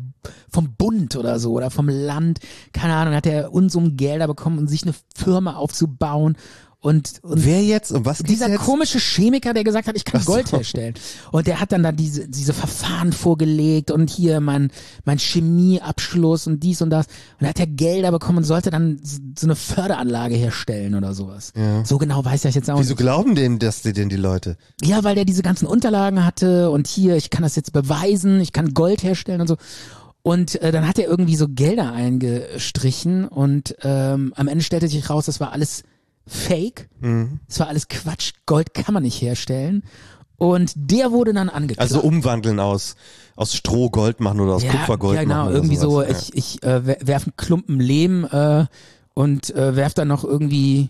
Bund oder so oder vom Land. Keine Ahnung, hat er Unsummen Gelder bekommen, um sich eine Firma aufzubauen. Und Wer jetzt? Und was dieser jetzt? komische Chemiker, der gesagt hat, ich kann Ach so. Gold herstellen. Und der hat dann da diese Verfahren vorgelegt und hier mein Chemieabschluss und dies und das. Und da hat er Gelder bekommen und sollte dann so eine Förderanlage herstellen oder sowas. Ja. So genau weiß ich jetzt auch Wieso nicht. glauben denn die Leute? Ja, weil der diese ganzen Unterlagen hatte und hier, ich kann das jetzt beweisen, ich kann Gold herstellen und so. Und dann hat er irgendwie so Gelder eingestrichen und am Ende stellte sich raus, das war alles Fake. Es war alles Quatsch. Gold kann man nicht herstellen. Und der wurde dann angeklagt. Also umwandeln aus Stroh Gold machen oder aus Kupfer Gold ja, genau, machen. Oder irgendwie so, sowas. ich werf einen Klumpen Lehm und werf dann noch irgendwie,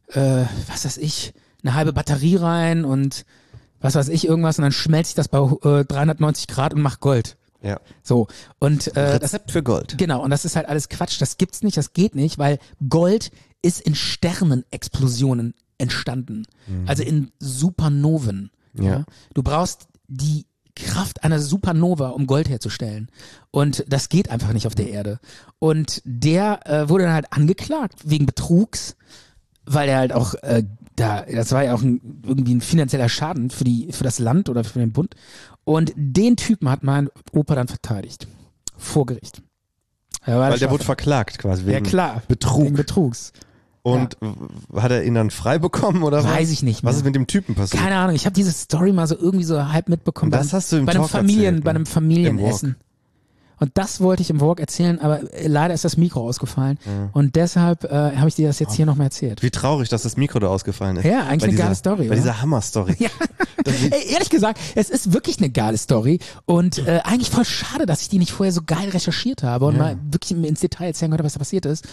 was weiß ich, eine halbe Batterie rein und was weiß ich, irgendwas und dann schmelze ich das bei 390 Grad und mach Gold. Ja. So. Und Rezept für Gold. Genau, und das ist halt alles Quatsch, das gibt's nicht, das geht nicht, weil Gold ist in Sternenexplosionen entstanden. Also in Supernoven. Ja. Du brauchst die Kraft einer Supernova, um Gold herzustellen. Und das geht einfach nicht auf der Erde. Und der wurde dann halt angeklagt wegen Betrugs, weil er halt auch das war ja auch irgendwie ein finanzieller Schaden für das Land oder für den Bund. Und den Typen hat mein Opa dann verteidigt. Vor Gericht. Weil der wurde verklagt quasi wegen Betrug. Wegen Betrugs. Und hat er ihn dann frei bekommen oder was? Weiß ich nicht mehr. Was ist mit dem Typen passiert? Keine Ahnung, ich habe diese Story mal so irgendwie so halb mitbekommen. Das hast du im bei einem Talk erzählt, ne? bei einem Familienessen. Und das wollte ich im Walk erzählen, aber leider ist das Mikro ausgefallen. Und deshalb habe ich dir das jetzt hier nochmal erzählt. Wie traurig, dass das Mikro da ausgefallen ist. Ja, eigentlich eine geile Story, Bei oder? dieser Hammer-Story. Ja. Ey, ehrlich gesagt, es ist wirklich eine geile Story und eigentlich voll schade, dass ich die nicht vorher so geil recherchiert habe und mal wirklich ins Detail erzählen konnte, was da passiert ist.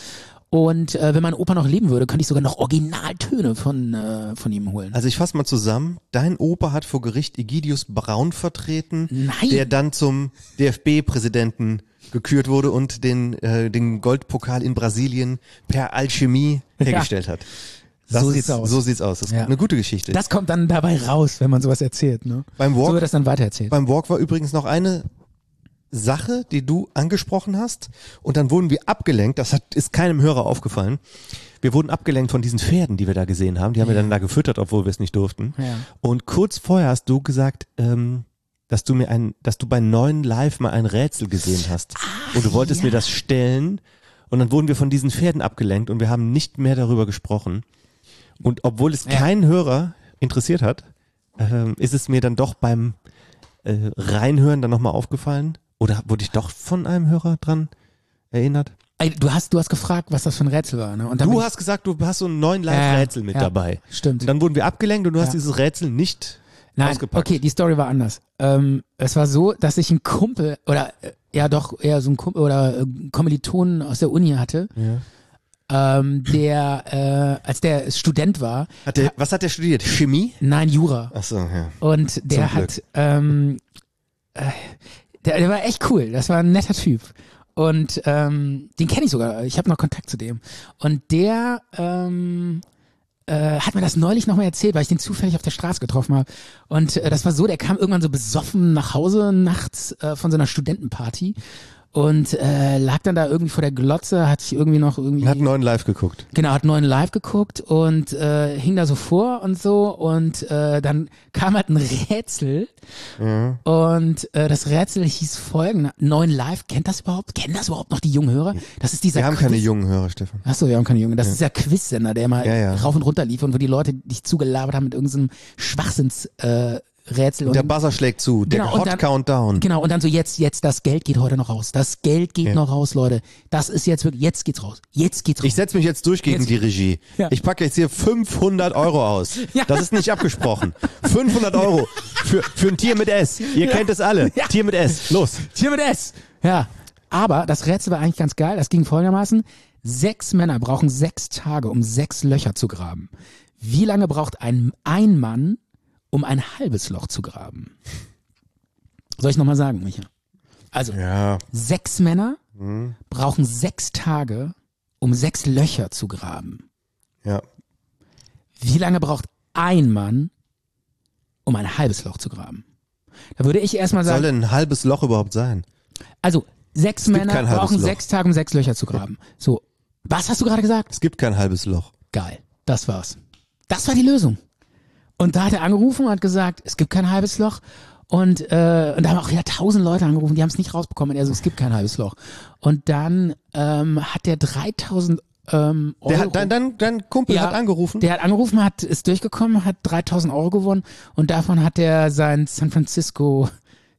Und wenn mein Opa noch leben würde, könnte ich sogar noch Originaltöne von ihm holen. Also ich fasse mal zusammen. Dein Opa hat vor Gericht Egidius Braun vertreten, Nein. der dann zum DFB-Präsidenten gekürt wurde und den Goldpokal in Brasilien per Alchemie hergestellt hat. So sieht's aus. So sieht's aus. Das ist Ja. eine gute Geschichte. Das kommt dann dabei raus, wenn man sowas erzählt. Ne? Beim So Walk, wird das dann weitererzählt. beim Walk war übrigens noch eine Sache, die du angesprochen hast, und dann wurden wir abgelenkt. Ist keinem Hörer aufgefallen. Wir wurden abgelenkt von diesen Pferden, die wir da gesehen haben. Die haben wir dann da gefüttert, obwohl wir es nicht durften. Ja. Und kurz vorher hast du gesagt, dass du bei 9 Live mal ein Rätsel gesehen hast. Und du wolltest mir das stellen. Und dann wurden wir von diesen Pferden abgelenkt und wir haben nicht mehr darüber gesprochen. Und obwohl es keinen Hörer interessiert hat, ist es mir dann doch beim Reinhören dann nochmal aufgefallen. Oder wurde ich doch von einem Hörer dran erinnert? Ey, du hast gefragt, was das für ein Rätsel war. Ne? Und dann Du bin hast gesagt, du hast so ein 9 Live-Rätsel mit dabei. Stimmt. Und dann wurden wir abgelenkt und du hast dieses Rätsel nicht Nein, ausgepackt. okay, die Story war anders. Es war so, dass ich einen Kumpel oder eher so einen Kumpel oder Kommilitonen aus der Uni hatte, der als der Student war, Was hat der studiert? Chemie? nein, Jura. Ach so, ja. Und der Zum hat, der war echt cool. Das war ein netter Typ. Und den kenne ich sogar. Ich habe noch Kontakt zu dem. Und der hat mir das neulich nochmal erzählt, weil ich den zufällig auf der Straße getroffen habe. Und das war so, der kam irgendwann so besoffen nach Hause nachts von so einer Studentenparty und lag dann da irgendwie vor der Glotze, hat sich irgendwie noch irgendwie... Hat 9 Live geguckt. Genau, hat 9 Live geguckt und hing da so vor und so und dann kam halt ein Rätsel und das Rätsel hieß folgend, 9 Live, kennen das überhaupt noch die jungen Hörer? Das ist dieser Wir haben Quiz. keine jungen Hörer, Stefan. Achso, wir haben keine Jungen. Das ist der Quizsender, der immer Ja. rauf und runter lief und wo die Leute dich zugelabert haben mit irgendeinem Schwachsinnsrätsel. Der Buzzer schlägt zu, der Genau, und Hot dann- Countdown. Genau, und dann so jetzt, das Geld geht heute noch raus. Das Geld geht noch raus, Leute. Das ist jetzt wirklich, jetzt geht's raus. Jetzt geht's raus. Ich setze mich jetzt durch gegen Jetzt- die Regie. Ja. Ich packe jetzt hier 500 Euro aus. Ja. Das ist nicht abgesprochen. 500 Euro für ein Tier mit S. Ihr kennt es alle. Ja. Tier mit S. Los. Hier mit S. Ja. Aber das Rätsel war eigentlich ganz geil. Das ging folgendermaßen. 6 Männer brauchen 6 Tage, um 6 Löcher zu graben. Wie lange braucht ein Mann, um ein halbes Loch zu graben? Soll ich nochmal sagen, Micha? Also, Ja. 6 Männer brauchen 6 Tage, um 6 Löcher zu graben. Ja. Wie lange braucht ein Mann, um ein halbes Loch zu graben? Da würde ich erstmal Soll sagen, denn ein halbes Loch überhaupt sein? also 6 gibt Männer kein halbes brauchen Loch. 6 Tage, um 6 Löcher zu graben. So, was hast du gerade gesagt? Es gibt kein halbes Loch. Geil, das war's. Das war die Lösung. Und da hat er angerufen und hat gesagt, es gibt kein halbes Loch. Und da haben auch wieder 1000 Leute angerufen, die haben es nicht rausbekommen. Und er so, es gibt kein halbes Loch. Und dann hat der 3000 Euro. Dein Kumpel hat angerufen. Der hat angerufen, ist durchgekommen, hat 3000 Euro gewonnen und davon hat er seinen San Francisco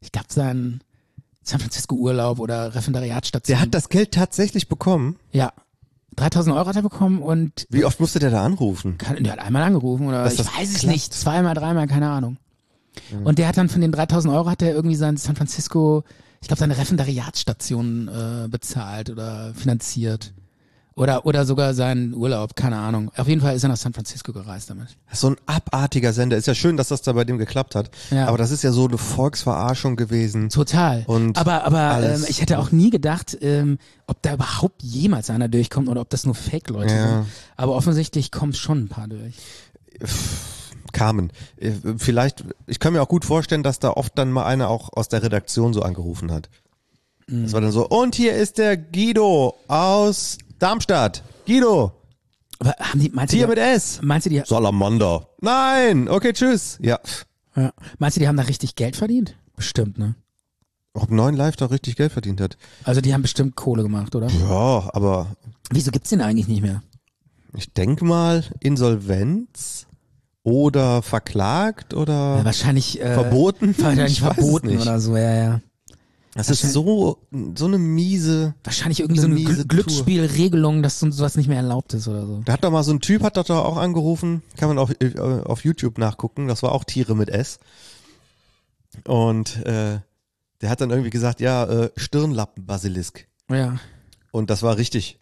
Urlaub oder Referendariatsstation. Der hat das Geld tatsächlich bekommen. Ja. 3000 Euro hat er bekommen und Wie oft musste der da anrufen? der hat einmal angerufen oder Dass ich das weiß es klappt. nicht, zweimal, dreimal, keine Ahnung. Und der hat dann von den 3000 Euro hat er irgendwie sein San Francisco, ich glaube seine Referendariatsstation bezahlt oder finanziert. Oder sogar seinen Urlaub, keine Ahnung. Auf jeden Fall ist er nach San Francisco gereist damit. So ein abartiger Sender. Ist ja schön, dass das da bei dem geklappt hat. Ja. Aber das ist ja so eine Volksverarschung gewesen. Total. Und aber alles. ich hätte auch nie gedacht, ob da überhaupt jemals einer durchkommt oder ob das nur Fake-Leute Ja. sind. Aber offensichtlich kommen schon ein paar durch. Kamen. Vielleicht, ich kann mir auch gut vorstellen, dass da oft dann mal einer auch aus der Redaktion so angerufen hat. Das war dann so, und hier ist der Guido aus Darmstadt. Guido, Aber meinst du, Tier mit S. meinst du, die Salamander. Nein, okay, tschüss. Ja. meinst du, die haben da richtig Geld verdient? Bestimmt, ne? Ob 9 Live da richtig Geld verdient hat. Also die haben bestimmt Kohle gemacht, oder? Ja, aber Wieso gibt's den eigentlich nicht mehr? ich denke mal Insolvenz oder verklagt oder Ja, wahrscheinlich verboten. Wahrscheinlich Ich weiß es verboten nicht. oder so, ja. Das ist so eine miese. Wahrscheinlich irgendwie so eine miese Tour. Glücksspielregelung, dass sowas nicht mehr erlaubt ist oder so. Da hat doch mal so ein Typ, hat doch da auch angerufen, kann man auf YouTube nachgucken, das war auch Tiere mit S. Und der hat dann irgendwie gesagt, ja, Stirnlappenbasilisk. Ja. Und das war richtig.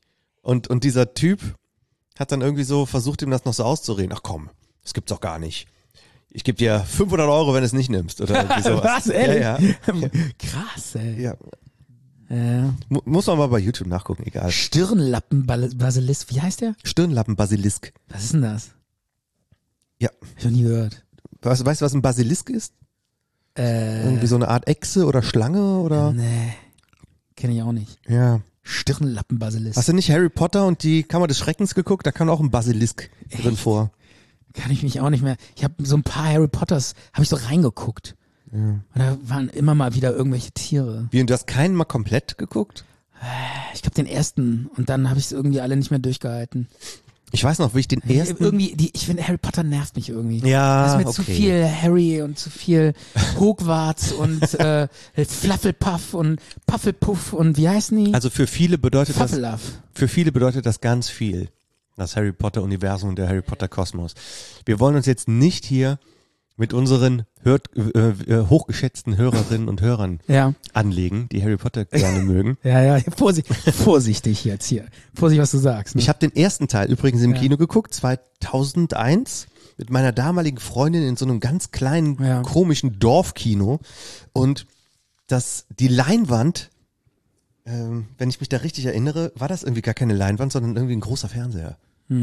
Und dieser Typ hat dann irgendwie so versucht, ihm das noch so auszureden. Ach komm, das gibt's doch gar nicht. Ich gebe dir 500 €, wenn du es nicht nimmst. Oder irgendwie sowas. Was, ehrlich? Ja. Krass, ey. Ja. Ja. Muss man mal bei YouTube nachgucken, egal. Stirnlappenbasilisk, wie heißt der? Stirnlappenbasilisk. Was ist denn das? Ja. Hab ich noch nie gehört. Weißt du, was ein Basilisk ist? Irgendwie so eine Art Echse oder Schlange oder? Nee, kenne ich auch nicht. Ja. Stirnlappenbasilisk. Hast du nicht Harry Potter und die Kammer des Schreckens geguckt? Da kam auch ein Basilisk drin vor. Kann ich mich auch nicht mehr. Ich habe so ein paar Harry Potters, habe ich so reingeguckt. Ja. Und da waren immer mal wieder irgendwelche Tiere. Wie, und du hast keinen mal komplett geguckt? Ich glaube den ersten und dann habe ich es irgendwie alle nicht mehr durchgehalten. Ich weiß noch, wie ich den ersten... Irgendwie, ich finde Harry Potter nervt mich irgendwie. Ja, das ist mir okay. zu viel Harry und zu viel Hogwarts und Flufflepuff und Puffelpuff und wie heißen die? Also für viele bedeutet Puffeluff. das ganz viel. Das Harry Potter Universum und der Harry Potter Kosmos. Wir wollen uns jetzt nicht hier mit unseren hochgeschätzten Hörerinnen und Hörern anlegen, die Harry Potter gerne mögen. Ja, vorsichtig jetzt hier. Vorsicht, was du sagst. Ne? Ich habe den ersten Teil übrigens im Kino geguckt, 2001, mit meiner damaligen Freundin in so einem ganz kleinen, komischen Dorfkino. Und die Leinwand, wenn ich mich da richtig erinnere, war das irgendwie gar keine Leinwand, sondern irgendwie ein großer Fernseher.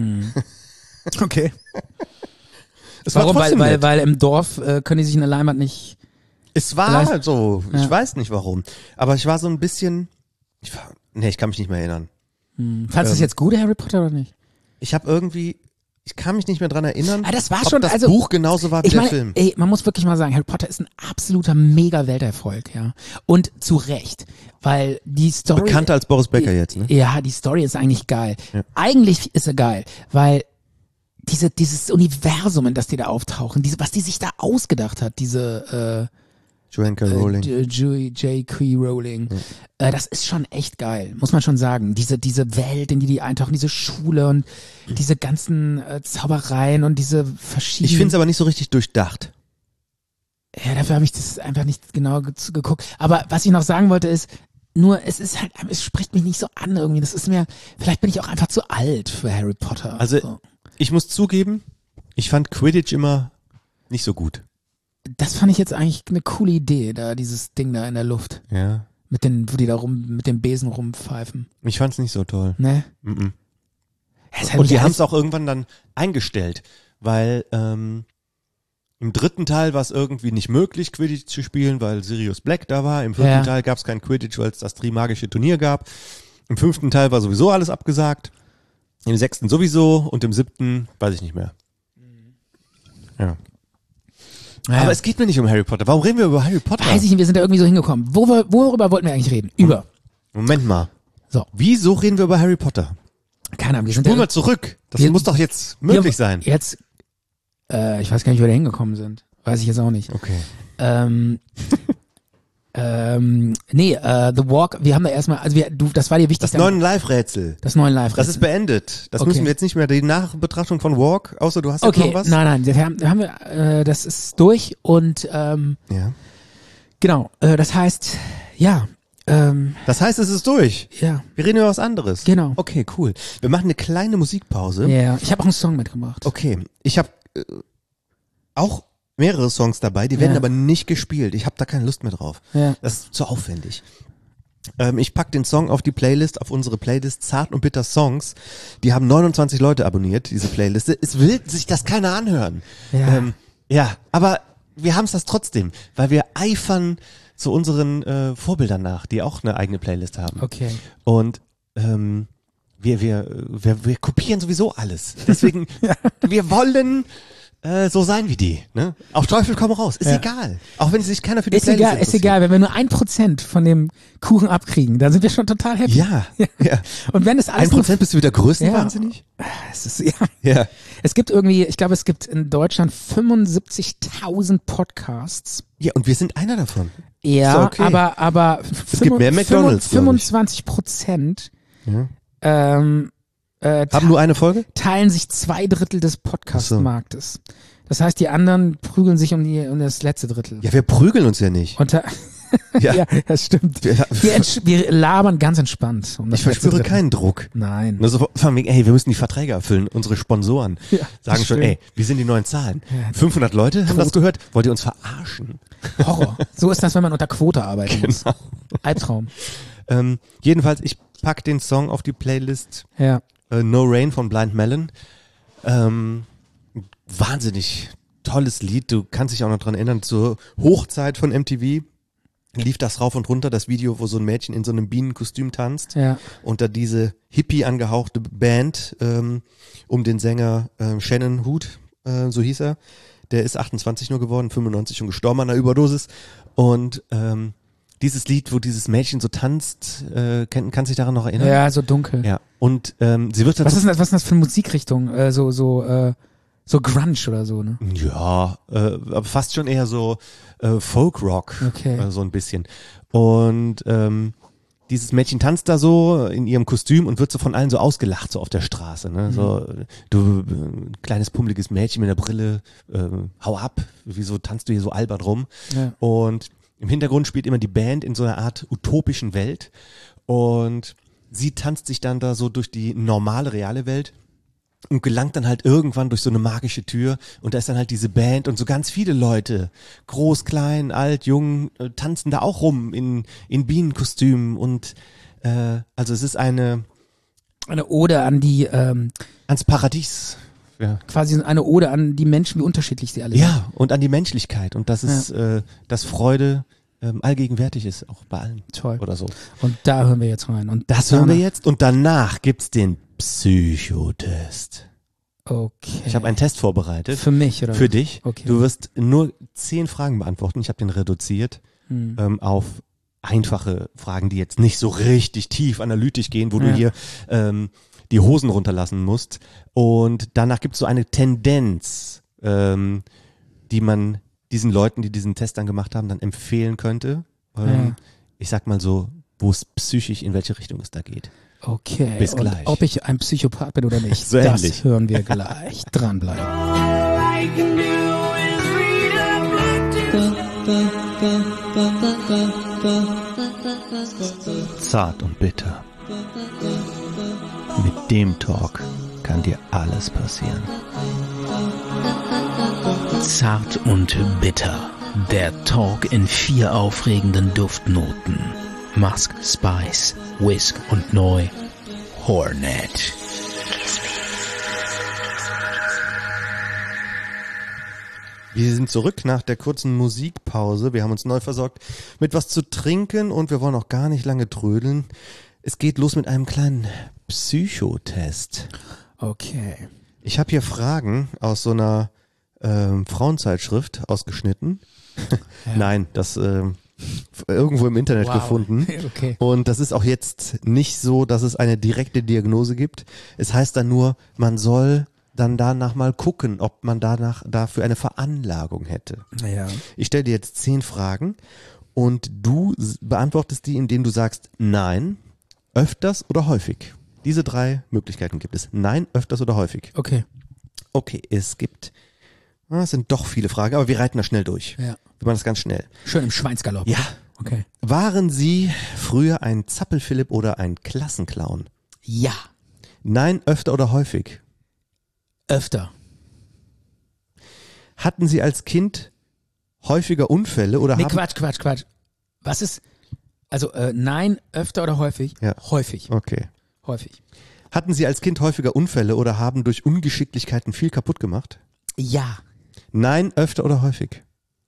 Okay. Es war Warum? trotzdem nett. Weil im Dorf können die sich eine Leinwand nicht... Es war Vielleicht- halt so, ich Ja. weiß nicht warum. Aber ich war so ein bisschen, ich kann mich nicht mehr erinnern. Fandest du das jetzt gut, Harry Potter, oder nicht? Ich kann mich nicht mehr dran erinnern, Das war ob schon, das also, Buch genauso war wie ich der meine, Film. ey, man muss wirklich mal sagen, Harry Potter ist ein absoluter Mega-Welterfolg, ja. Und zu Recht, weil die Story... Bekannter als Boris Becker jetzt, ne? Ja, die Story ist eigentlich geil. Ja. Eigentlich ist sie geil, weil dieses Universum, in das die da auftauchen, was die sich da ausgedacht hat, Joanne K. Rowling. J.K. Rowling, das ist schon echt geil, muss man schon sagen. Diese Welt, in die eintauchen, diese Schule und diese ganzen Zaubereien und diese verschiedenen... Ich finde es aber nicht so richtig durchdacht. Ja, dafür habe ich das einfach nicht genau geguckt. Aber was ich noch sagen wollte ist, es spricht mich nicht so an irgendwie. Das ist mir, vielleicht bin ich auch einfach zu alt für Harry Potter. Also so. ich muss zugeben, ich fand Quidditch immer nicht so gut. Das fand ich jetzt eigentlich eine coole Idee, da dieses Ding da in der Luft. Ja. Wo die da mit dem Besen rumpfeifen. Ich fand es nicht so toll. Ne? Mhm. Ja, ist halt Und nicht die haben alles- es auch irgendwann dann eingestellt, weil im dritten Teil war es irgendwie nicht möglich, Quidditch zu spielen, weil Sirius Black da war. Im vierten Teil gab es kein Quidditch, weil es das Trimagische Turnier gab. Im fünften Teil war sowieso alles abgesagt. Im sechsten sowieso und im siebten weiß ich nicht mehr. Ja. Ja. Aber es geht mir nicht um Harry Potter. Warum reden wir über Harry Potter? Weiß ich nicht, wir sind da irgendwie so hingekommen. Worüber wollten wir eigentlich reden? Über. Moment mal. So. Wieso reden wir über Harry Potter? Keine Ahnung, wir sind Spul da mal zurück. Das Wir- muss doch jetzt möglich sein. Jetzt, ich weiß gar nicht, wo wir da hingekommen sind. Weiß ich jetzt auch nicht. Okay. The Walk, wir haben da erstmal, also das war dir wichtig. Das neue Live-Rätsel. Das neue Live. Das ist beendet. Das Okay. müssen wir jetzt nicht mehr, die Nachbetrachtung von Walk, außer du hast jetzt okay, noch was? nein, das ist durch und Ja. genau, das heißt, ja, Das heißt, es ist durch. ja, Wir reden über was anderes. Genau. Okay, cool. Wir machen eine kleine Musikpause. ja, ich habe auch einen Song mitgebracht. Okay. Ich habe auch mehrere Songs dabei, die werden Ja. aber nicht gespielt. Ich habe da keine Lust mehr drauf. Ja. Das ist zu aufwendig. Ich pack den Song auf die Playlist, auf unsere Playlist Zart und Bitter Songs. Die haben 29 Leute abonniert, diese Playliste. Es will sich das keiner anhören. Ja. Ja, aber wir haben es das trotzdem, weil wir eifern zu unseren Vorbildern nach, die auch eine eigene Playlist haben. Okay. Und wir kopieren sowieso alles. Deswegen, wir wollen so sein wie die. Ne? Auf Teufel komm raus. Ist Ja. egal. Auch wenn sich keiner für die Ist Playlist egal, ist interessiert. egal. Wenn wir nur 1% von dem Kuchen abkriegen, dann sind wir schon total happy. Ja, ja. Und wenn es alles 1% bist du wieder größenwahnsinnig? es ist, ja. Ja. Es gibt irgendwie, ich glaube, es gibt in Deutschland 75.000 Podcasts. Ja, und wir sind einer davon. Ja, Ist okay. aber Es gibt mehr McDonald's, glaub ich. 25% Ja. haben nur eine Folge? teilen sich 2/3 des Podcast-Marktes. Das heißt, die anderen prügeln sich um das letzte Drittel. Ja, wir prügeln uns ja nicht. Und Ja. das stimmt. Ja. Wir labern ganz entspannt. Um das Ich verspüre letzte- keinen Druck. Nein. Nur so von wegen, ey, wir müssen die Verträge erfüllen. Unsere Sponsoren Ja, sagen das schon, stimmt. ey, wie sind die neuen Zahlen? Ja. 500 Leute haben das gehört. Wollt ihr uns verarschen? Horror. So ist das, wenn man unter Quote arbeiten muss. Genau. Albtraum. Jedenfalls, ich pack den Song auf die Playlist Ja. No Rain von Blind Melon. Wahnsinnig tolles Lied. Du kannst dich auch noch dran erinnern, zur Hochzeit von MTV lief das rauf und runter, das Video, wo so ein Mädchen in so einem Bienenkostüm tanzt. Ja. Und da diese Hippie angehauchte Band um den Sänger Shannon Hood, so hieß er. Der ist 28 nur geworden, 95 schon gestorben an einer Überdosis. Und dieses Lied, wo dieses Mädchen so tanzt, kannst du dich daran noch erinnern? Ja, so dunkel. Ja. Und sie wird Was dazu... ist denn das für eine Musikrichtung? So Grunge oder so, ne? Ja, aber fast schon eher so Folk-Rock, Okay. so ein bisschen. Und dieses Mädchen tanzt da so in ihrem Kostüm und wird so von allen so ausgelacht, so auf der Straße. Ne? So, du kleines, pummeliges Mädchen mit der Brille, hau ab, wieso tanzt du hier so albern rum? Ja. Und im Hintergrund spielt immer die Band in so einer Art utopischen Welt und sie tanzt sich dann da so durch die normale, reale Welt und gelangt dann halt irgendwann durch so eine magische Tür und da ist dann halt diese Band und so ganz viele Leute, groß, klein, alt, jung, tanzen da auch rum in Bienenkostümen und also es ist eine Ode an die, ans Paradies. Ja. quasi eine Ode an die Menschen, wie unterschiedlich sie alle sind. Ja, und an die Menschlichkeit und dass es, dass Freude allgegenwärtig ist, auch bei allen. Toll. Oder so. Und da hören wir jetzt rein. Und Das hören wir jetzt und danach gibt's den Psychotest. Okay. Ich habe einen Test vorbereitet. Für mich, oder? Für dich. Okay. Du wirst nur 10 Fragen beantworten. Ich habe den reduziert auf einfache Fragen, die jetzt nicht so richtig tief analytisch gehen, wo du hier die Hosen runterlassen musst. Und danach gibt es so eine Tendenz, die man diesen Leuten, die diesen Test dann gemacht haben, dann empfehlen könnte. Ich sag mal so, wo es psychisch, in welche Richtung es da geht. Okay. Bis und gleich. ob ich ein Psychopath bin oder nicht, So das ähnlich. hören wir gleich. Dranbleiben. Zart und bitter. Mit dem Talk kann dir alles passieren. Zart und bitter. Der Talk in 4 aufregenden Duftnoten. Musk, Spice, Whisk und neu Hornet. Wir sind zurück nach der kurzen Musikpause. Wir haben uns neu versorgt mit was zu trinken und wir wollen auch gar nicht lange trödeln. Es geht los mit einem kleinen Psychotest. Okay. Ich habe hier Fragen aus so einer Frauenzeitschrift ausgeschnitten. Nein, das irgendwo im Internet Wow. gefunden. Okay. Und das ist auch jetzt nicht so, dass es eine direkte Diagnose gibt. Es heißt dann nur, man soll dann danach mal gucken, ob man dafür eine Veranlagung hätte. Ja. Ich stelle dir jetzt 10 Fragen und du beantwortest die, indem du sagst nein, öfters oder häufig. Diese 3 Möglichkeiten gibt es. Nein, öfters oder häufig. Okay. Okay, es sind doch viele Fragen, aber wir reiten da schnell durch. Ja. Wir machen das ganz schnell. Schön im Schweinsgalopp. Ja. Okay. Waren Sie früher ein Zappelphilipp oder ein Klassenclown? Ja. Nein, öfter oder häufig? Öfter. Hatten Sie als Kind häufiger Unfälle oder Nee, haben... Quatsch. Was ist, also nein, öfter oder häufig? Ja. Häufig. Okay. Häufig. Hatten Sie als Kind häufiger Unfälle oder haben durch Ungeschicklichkeiten viel kaputt gemacht? Ja. Nein, öfter oder häufig?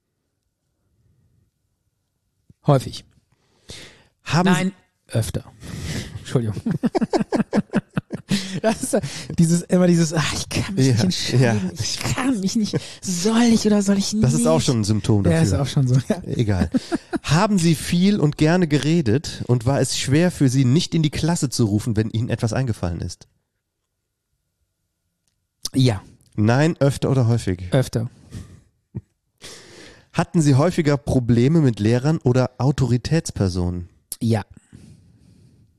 Häufig. Haben Nein, öfter. Entschuldigung. Das ist ich kann mich nicht entscheiden. ja. Ich kann mich nicht. Soll ich oder soll ich nicht? Das ist auch schon ein Symptom dafür. Ja, ist auch schon so. Ja. Egal. Haben Sie viel und gerne geredet und war es schwer für Sie, nicht in die Klasse zu rufen, wenn Ihnen etwas eingefallen ist? Ja, Nein, öfter oder häufig? öfter. Hatten Sie häufiger Probleme mit Lehrern oder Autoritätspersonen? Ja.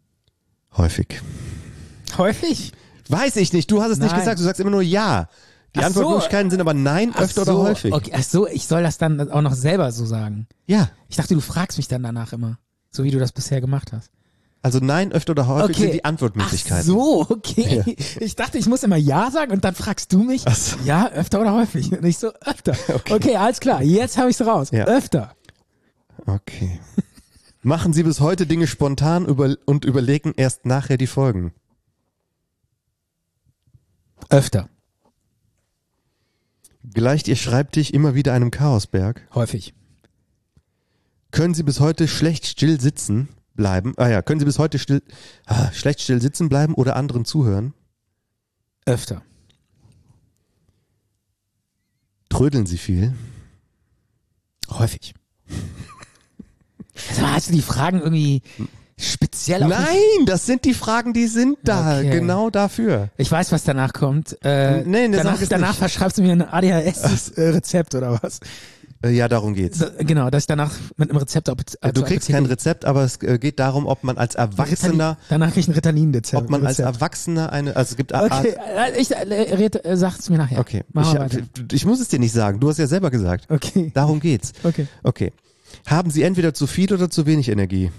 Häufig. Häufig? Weiß ich nicht, du hast es nicht Nein. gesagt, du sagst immer nur ja. Die Antwortmöglichkeiten sind aber nein, öfter oder häufig. Okay, ach so, ich soll das dann auch noch selber so sagen. Ja, Ich dachte, du fragst mich dann danach immer, so wie du das bisher gemacht hast. also nein, öfter oder häufig Okay. sind die Antwortmöglichkeiten. Ach so, okay. Ich dachte, ich muss immer Ja sagen und dann fragst du mich, Ach so. ja, öfter oder häufig? Und ich so, öfter. Okay, alles klar, jetzt habe ich's raus. Ja. Öfter. Okay. Machen Sie bis heute Dinge spontan und überlegen erst nachher die Folgen? Öfter. Gleicht Ihr Schreibtisch immer wieder einem Chaosberg? Häufig. Können Sie bis heute schlecht still sitzen bleiben? Können Sie bis heute schlecht still sitzen bleiben oder anderen zuhören? Öfter. Trödeln Sie viel? Häufig. Also hast du die Fragen irgendwie speziell auf mich? Nein, das sind die Fragen, die sind da, Okay. genau dafür. Ich weiß, was danach kommt. Nee, sag es danach nicht. verschreibst du mir ein ADHS-Rezept oder was? Ja, darum geht's. Genau, dass ich danach mit einem Rezept Du kriegst kein Rezept, aber es geht darum, ob man als Erwachsener, Danach krieg ich ein Ritalin-Rezept. ob man als Erwachsener also es gibt Okay, sag's mir nachher. Okay, Machen wir weiter. ich muss es dir nicht sagen, du hast ja selber gesagt. Okay. Darum geht's. Okay. Okay. Haben Sie entweder zu viel oder zu wenig Energie?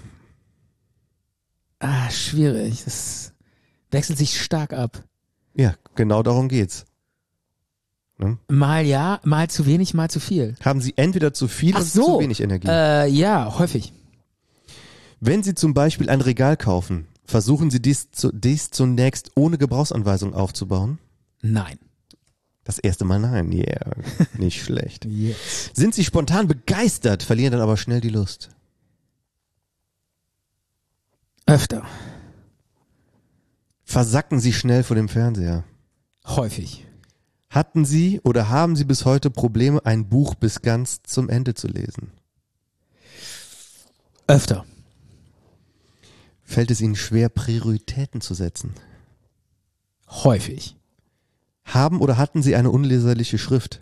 Schwierig. Das wechselt sich stark ab. Ja, genau darum geht's. Mal ja, mal zu wenig, mal zu viel. Haben Sie entweder zu viel Ach oder so. zu wenig Energie? Ja, häufig. Wenn Sie zum Beispiel ein Regal kaufen, versuchen Sie dies zunächst ohne Gebrauchsanweisung aufzubauen? Nein. Das erste Mal nein, yeah, nicht schlecht. Yes. Sind Sie spontan begeistert, verlieren dann aber schnell die Lust? Öfter. Versacken Sie schnell vor dem Fernseher? Häufig. Hatten Sie oder haben Sie bis heute Probleme, ein Buch bis ganz zum Ende zu lesen? Öfter. Fällt es Ihnen schwer, Prioritäten zu setzen? Häufig. Haben oder hatten Sie eine unleserliche Schrift?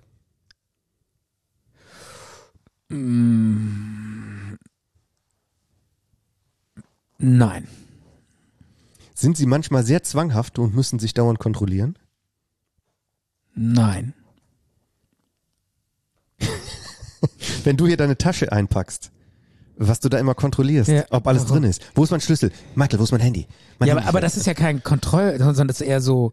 Nein. Sind Sie manchmal sehr zwanghaft und müssen sich dauernd kontrollieren? Nein. Wenn du hier deine Tasche einpackst, was du da immer kontrollierst, Ja. ob alles drin ist. Wo ist mein Schlüssel? Michael, wo ist mein Handy? Mein Ja, Handy aber das ist ja kein Kontroll, sondern das ist eher so,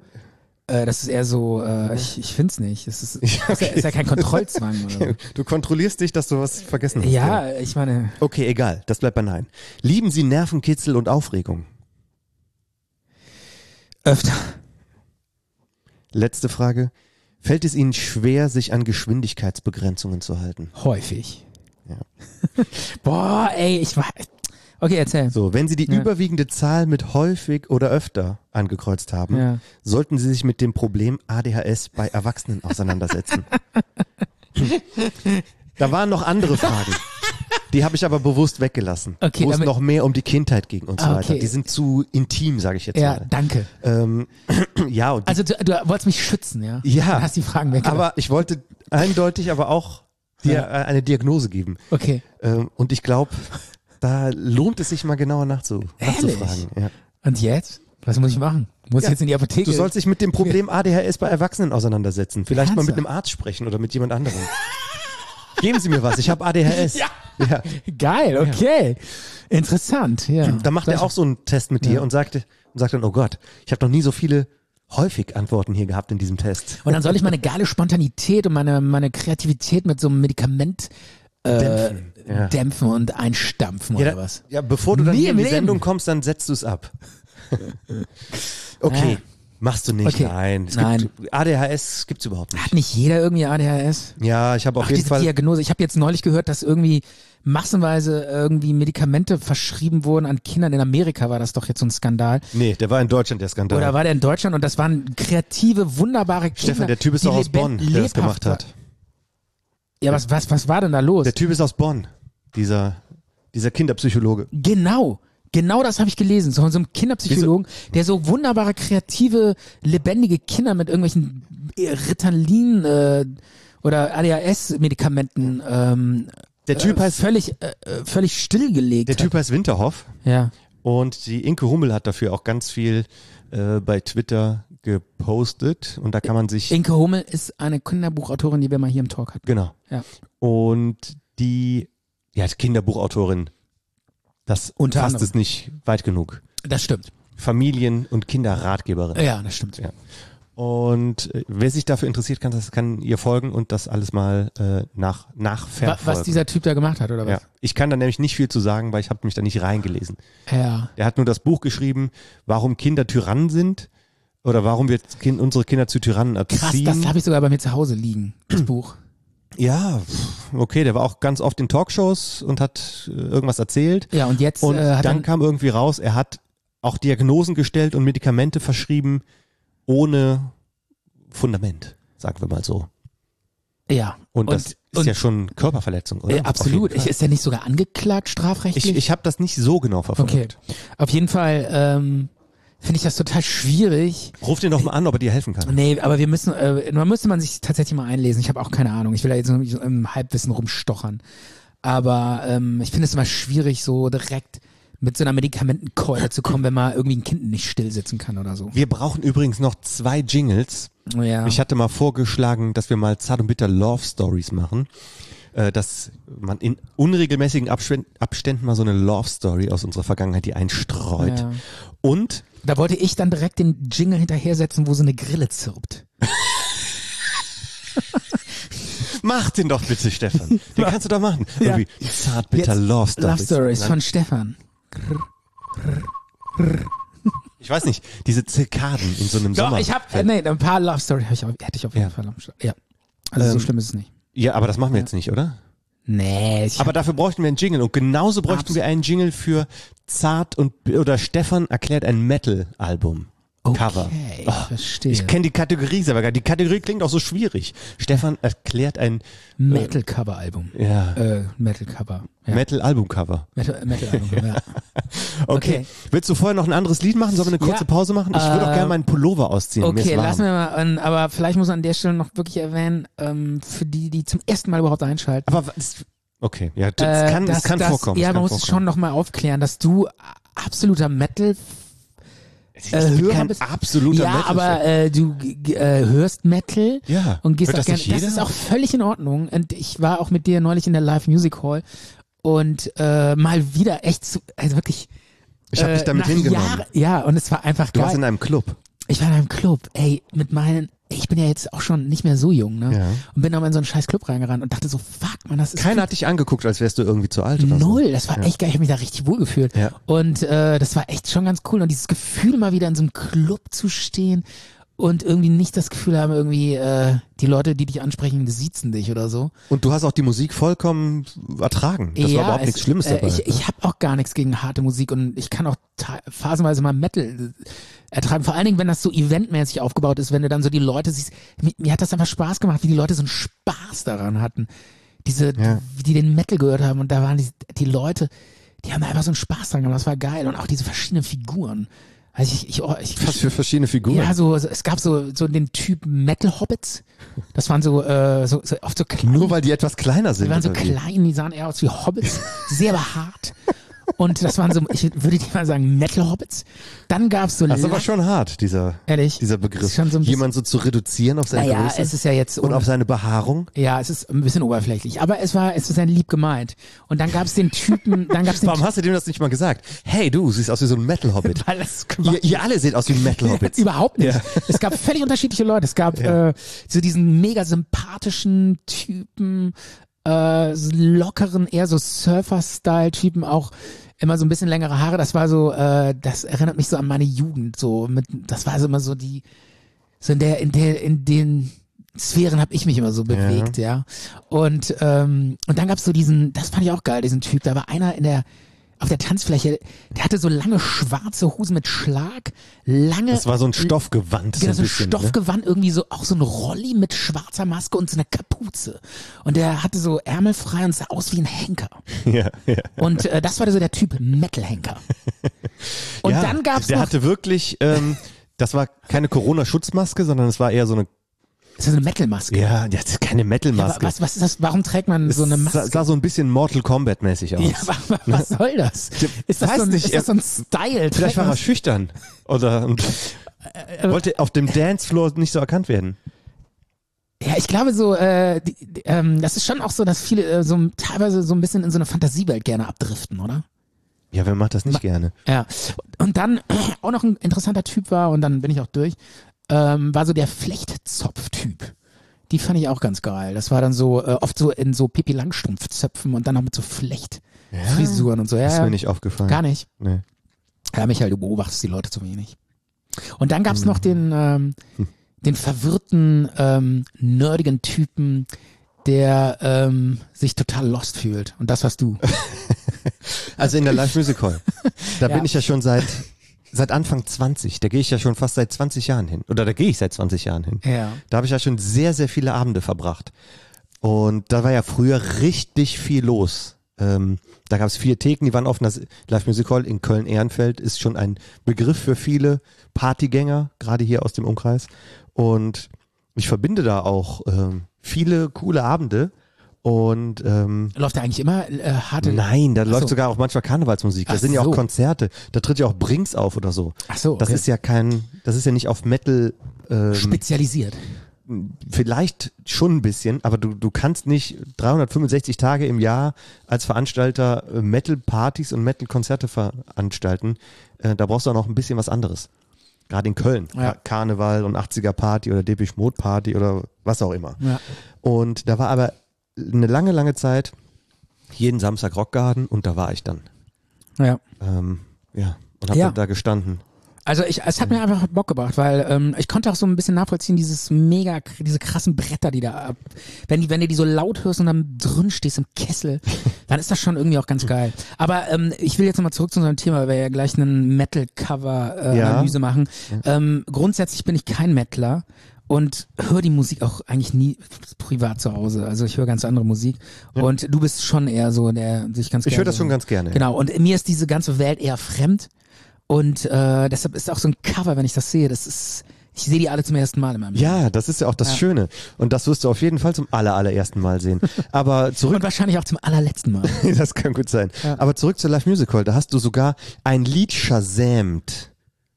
ich find's nicht. Das ist ja kein Kontrollzwang. Oder Du kontrollierst dich, dass du was vergessen so. hast. Ja, ich meine, Okay, egal. Das bleibt bei Nein. Lieben Sie Nervenkitzel und Aufregung? öfter. Letzte Frage. Fällt es Ihnen schwer, sich an Geschwindigkeitsbegrenzungen zu halten? Häufig. Ja. Boah, ey, ich war. Okay, erzähl. So, wenn Sie die Ja. überwiegende Zahl mit häufig oder öfter angekreuzt haben, Ja. sollten Sie sich mit dem Problem ADHS bei Erwachsenen auseinandersetzen. Da waren noch andere Fragen. Die habe ich aber bewusst weggelassen. Okay, wo es damit- noch mehr um die Kindheit ging und so Ah, weiter. okay. Die sind zu intim, sage ich jetzt Ja, mal. danke. Ja, und Also du wolltest mich schützen, ja? Ja, Du hast die Fragen weggelassen. aber ich wollte eindeutig aber auch dir eine Diagnose geben. Okay. Und ich glaube, da lohnt es sich mal genauer nachzufragen. Ja. Und jetzt? Was muss ich machen? Muss ich Ja, jetzt in die Apotheke? Du sollst dich mit dem Problem ADHS bei Erwachsenen auseinandersetzen. Vielleicht mal mit Ernsthaft? einem Arzt sprechen oder mit jemand anderem. Geben Sie mir was, ich habe ADHS. Ja. Geil, okay. Interessant, ja. Da macht er auch so einen Test mit dir und sagt dann, oh Gott, ich habe noch nie so viele häufig Antworten hier gehabt in diesem Test. Und dann soll ich meine geile Spontanität und meine Kreativität mit so einem Medikament Ja. dämpfen und einstampfen oder was? Ja, bevor du dann Nie hier in im die Leben. Sendung kommst, dann setzt du es ab. Okay, Ja. machst du nicht. Okay. Nein, Nein. ADHS gibt's überhaupt nicht. Hat nicht jeder irgendwie ADHS? Ja, ich habe auf jeden Diese Fall. Diagnose. Ich habe jetzt neulich gehört, dass irgendwie massenweise irgendwie Medikamente verschrieben wurden an Kindern. In Amerika war das doch jetzt so ein Skandal. Nee, der war in Deutschland der Skandal. Oder war der in Deutschland? Und das waren kreative, wunderbare Kinder. Stefan, der Typ ist die auch aus Bonn, der das lebhaft gemacht war. hat. Ja, was war denn da los? Der Typ ist aus Bonn, dieser Kinderpsychologe. Genau das habe ich gelesen. So einem Kinderpsychologen, der so wunderbare, kreative, lebendige Kinder mit irgendwelchen Ritalin oder ADHS-Medikamenten Der Typ heißt völlig stillgelegt Der Typ heißt Winterhoff hat. Ja. und die Inke Hummel hat dafür auch ganz viel bei Twitter gepostet und da kann man sich... Inke Hummel ist eine Kinderbuchautorin, die wir mal hier im Talk hatten. Genau. Ja. Und die Kinderbuchautorin, das Unter fasst anderem. es nicht weit genug. Das stimmt. Familien- und Kinderratgeberin. Ja, das stimmt. Ja. Und wer sich dafür interessiert, kann ihr folgen und das alles mal nachverfolgen. Was dieser Typ da gemacht hat, oder was? Ja. Ich kann da nämlich nicht viel zu sagen, weil ich habe mich da nicht reingelesen. Ja. Er hat nur das Buch geschrieben, warum Kinder Tyrannen sind oder warum wir unsere Kinder zu Tyrannen erziehen. Krass, das habe ich sogar bei mir zu Hause liegen, das Buch. Ja, okay, der war auch ganz oft in Talkshows und hat irgendwas erzählt. Ja, und jetzt Und hat dann kam irgendwie raus, er hat auch Diagnosen gestellt und Medikamente verschrieben ohne Fundament, sagen wir mal so. ja. Und das ist ja schon Körperverletzung, oder? Absolut. Auf jeden Fall. Ist der nicht sogar angeklagt strafrechtlich? Ich habe das nicht so genau verfolgt. Okay. Auf jeden Fall finde ich das total schwierig. Ruf den doch mal an, ob er dir helfen kann. Nee, aber wir müssen, man müsste man sich tatsächlich mal einlesen. Ich habe auch keine Ahnung. Ich will da jetzt so im Halbwissen rumstochern. Aber ich finde es immer schwierig, so direkt mit so einer Medikamentenkeule zu kommen, wenn man irgendwie ein Kind nicht still sitzen kann oder so. Wir brauchen übrigens noch 2 Jingles. Ja. Ich hatte mal vorgeschlagen, dass wir mal Zart und Bitter Love Stories machen. Dass man in unregelmäßigen Abständen mal so eine Love Story aus unserer Vergangenheit die einstreut. Ja. Und Da wollte ich dann direkt den Jingle hinterhersetzen, wo so eine Grille zirpt. mach den doch bitte, Stefan. Den kannst du doch machen. Ja. Irgendwie Zart Bitter Love Stories. Love Stories Nein. von Stefan. Ich weiß nicht, diese Zirkaden in so einem Doch, Sommer. ich habe ein paar Love Stories hätte ich auf jeden Fall am Start. Ja. Also so schlimm ist es nicht. Ja, aber das machen wir jetzt nicht, oder? Nee, Aber dafür bräuchten wir einen Jingle und genauso bräuchten wir einen Jingle für Zart oder Stefan erklärt ein Metal-Album. Cover. Okay, verstehe. Ich kenne die Kategorie selber gar nicht. Die Kategorie klingt auch so schwierig. Stefan erklärt ein Metal-Cover-Album. ja, Metal-Cover. Ja. Metal-Album-Cover. Metal-Album, ja. Okay. Okay. Willst du vorher noch ein anderes Lied machen? Sollen wir eine kurze Ja. Pause machen? Ich würde auch gerne meinen Pullover ausziehen. Mir Okay, ist warm. lassen wir mal, aber vielleicht muss man an der Stelle noch wirklich erwähnen, für die zum ersten Mal überhaupt einschalten. Aber okay, ja, das kann vorkommen. Ja, das man kann muss es vorkommen. schon nochmal aufklären, dass du absoluter Metal Ich bin Hörer kein bist. absoluter Ja, Metal-Fan. aber du hörst Metal Ja. und gehst Hört auch das gerne. nicht Das jeder? ist auch völlig in Ordnung. Und ich war auch mit dir neulich in der Live Music Hall und mal wieder echt also wirklich. Ich habe dich damit nach hingenommen. Jahren, ja, und es war einfach Du geil. warst in einem Club. Ich war in einem Club, ey, ich bin ja jetzt auch schon nicht mehr so jung, ne? Ja. Und bin aber in so einen scheiß Club reingerannt und dachte so, fuck, man, das ist Keiner hat dich angeguckt, als wärst du irgendwie zu alt oder so. null. Das war echt geil, ich habe mich da richtig wohl gefühlt. Ja. Und das war echt schon ganz cool. Und dieses Gefühl, mal wieder in so einem Club zu stehen und irgendwie nicht das Gefühl haben, irgendwie die Leute, die dich ansprechen, siezen dich oder so. Und du hast auch die Musik vollkommen ertragen. Das war überhaupt nichts Schlimmes dabei. Ich habe auch gar nichts gegen harte Musik und ich kann auch phasenweise mal Metal ertragen. Vor allen Dingen, wenn das so eventmäßig aufgebaut ist, wenn du dann so die Leute siehst. Mir hat das einfach Spaß gemacht, wie die Leute so einen Spaß daran hatten. Wie die den Metal gehört haben und da waren die Leute, die haben da einfach so einen Spaß dran gemacht. Das war geil. Und auch diese verschiedenen Figuren. Also Was für verschiedene Figuren. ja, es gab so den Typ Metal Hobbits. Das waren so oft so klein. Nur weil die etwas kleiner sind. Die waren so oder wie? klein, die sahen eher aus wie Hobbits, sehr behaart. Und das waren so, ich würde dir mal sagen, Metal-Hobbits. Dann gab's so Das ist aber schon hart, dieser Ehrlich? Begriff. Ist schon so ein bisschen- Jemand so zu reduzieren auf seine naja, Größe es ist ja jetzt und auf seine Behaarung. ja, es ist ein bisschen oberflächlich, aber es ist ja lieb gemeint. Und dann gab's den Typen, Warum hast du dem das nicht mal gesagt? Hey, du siehst aus wie so ein Metal-Hobbit. weil das Ihr alle seht aus wie Metal-Hobbits. Überhaupt nicht. Ja. Es gab völlig unterschiedliche Leute. Es gab so diesen mega sympathischen Typen, so lockeren, eher so Surfer-Style-Typen, auch immer so ein bisschen längere Haare. Das war so, das erinnert mich so an meine Jugend. Das war so immer so in den Sphären habe ich mich immer so bewegt, ja. Und dann gab's so das fand ich auch geil, diesen Typ. Da war einer auf der Tanzfläche, der hatte so lange schwarze Hosen mit Schlag, Das war so ein Stoffgewand. Genau, so ein bisschen, Stoffgewand, irgendwie so, auch so ein Rolli mit schwarzer Maske und so eine Kapuze. Und der hatte so Ärmel frei und sah aus wie ein Henker. Ne? Ja. Und das war so der Typ Metal-Henker. Und Ja, dann gab's der noch, hatte wirklich, das war keine Corona-Schutzmaske, sondern es war eher so eine Ist das eine Metal-Maske? Ja, das ist keine Metal-Maske. Was ist das? Warum trägt man so eine Maske? Sah so ein bisschen Mortal Kombat-mäßig aus. Ja, was soll das? Ist das, weiß so ein, nicht, ist das so ein Style? Vielleicht war er schüchtern. Oder wollte auf dem Dancefloor nicht so erkannt werden. Ja, ich glaube so, das ist schon auch so, dass viele so teilweise so ein bisschen in so eine Fantasiewelt gerne abdriften, oder? Ja, wer macht das nicht gerne? Ja. Und dann auch noch ein interessanter Typ war, und dann bin ich auch durch, war so der Flechtzopf-Typ. Die fand ich auch ganz geil. Das war dann so oft so in so Pippi Langstrumpf-Zöpfen und dann noch mit so Flechtfrisuren und so. Ja, ist mir nicht aufgefallen. Gar nicht. Nee. Ja, Michael, du beobachtest die Leute zu wenig. Und dann gab's noch den verwirrten, nerdigen Typen, der sich total lost fühlt. Und das warst du. Also in der Live Music Hall. Da Ja. bin ich ja schon seit Anfang 20. Da gehe ich ja schon fast seit 20 Jahren hin. Oder da gehe ich seit 20 Jahren hin. Ja. Da habe ich ja schon sehr, sehr viele Abende verbracht. Und da war ja früher richtig viel los. Da gab es 4 Theken, die waren offen. Das Live Music Hall in Köln-Ehrenfeld ist schon ein Begriff für viele Partygänger, gerade hier aus dem Umkreis. Und ich verbinde da auch viele coole Abende. Und Läuft da eigentlich immer harte... nein, da Ach läuft so. sogar auch manchmal Karnevalsmusik. Da Ach sind ja auch so. Konzerte. Da tritt ja auch Brinks auf oder so. Ach so, Das okay. ist ja nicht auf Metal Spezialisiert. vielleicht schon ein bisschen, aber du kannst nicht 365 Tage im Jahr als Veranstalter Metal-Partys und Metal-Konzerte veranstalten. Da brauchst du auch noch ein bisschen was anderes. Gerade in Köln. Ja. Karneval und 80er-Party oder Depeche Mode-Party oder was auch immer. Ja. Und da war aber eine lange, lange Zeit jeden Samstag Rockgarden und da war ich dann. Ja. Und habe Ja. da gestanden. Also es hat mir einfach Bock gebracht, weil ich konnte auch so ein bisschen nachvollziehen, diese krassen Bretter, die da wenn du die so laut hörst und dann drin stehst im Kessel, dann ist das schon irgendwie auch ganz geil. Aber ich will jetzt nochmal zurück zu unserem Thema, weil wir ja gleich einen Metal-Cover-Analyse machen. Grundsätzlich bin ich kein Metaler und höre die Musik auch eigentlich nie privat zu Hause. Also ich höre ganz andere Musik und du bist schon eher so, der sich ganz Ich gerne höre das so- schon ganz gerne. Genau, und mir ist diese ganze Welt eher fremd. Und deshalb ist auch so ein Cover, wenn ich das sehe, ich sehe die alle zum ersten Mal in meinem Leben. Ja, das ist ja auch das Schöne. Und das wirst du auf jeden Fall zum allerersten Mal sehen. Aber zurück, Und wahrscheinlich auch zum allerletzten Mal. das kann gut sein. Ja. Aber zurück zur Live Music Hall. Da hast du sogar ein Lied shazamt.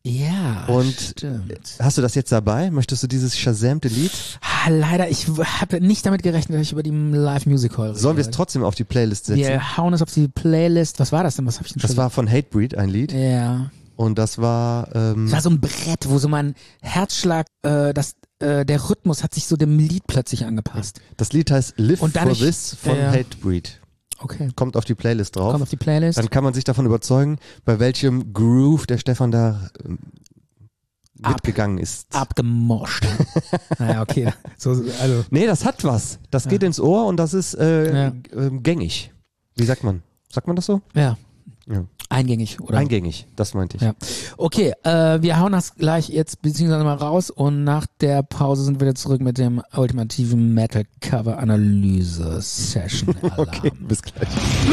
Ja, Und stimmt. hast du das jetzt dabei? Möchtest du dieses shazamte Lied? Leider, ich habe nicht damit gerechnet, dass ich über die Live Music Hall rede. Sollen wir es trotzdem auf die Playlist setzen? Wir hauen es auf die Playlist. Was war das denn? Was habe ich denn Das schon? war von Hatebreed ein Lied. Ja. Und das war, Das war so ein Brett, wo so mein Herzschlag, der Rhythmus hat sich so dem Lied plötzlich angepasst. das Lied heißt Live Und for dadurch- This von ja. Hatebreed. Okay. Kommt auf die Playlist drauf. Kommt auf die Playlist. Dann kann man sich davon überzeugen, bei welchem Groove der Stefan da mitgegangen ist. Abgemoscht. Naja, okay. So, also. Nee, das hat was. Das geht ins Ohr und das ist Ja. gängig. Wie sagt man? Sagt man das so? Ja. Ja. Eingängig, oder? Eingängig, das meinte ich. Ja. Okay, wir hauen das gleich jetzt beziehungsweise mal raus und nach der Pause sind wir wieder zurück mit dem ultimativen Metal-Cover-Analyse-Session. Okay, bis gleich.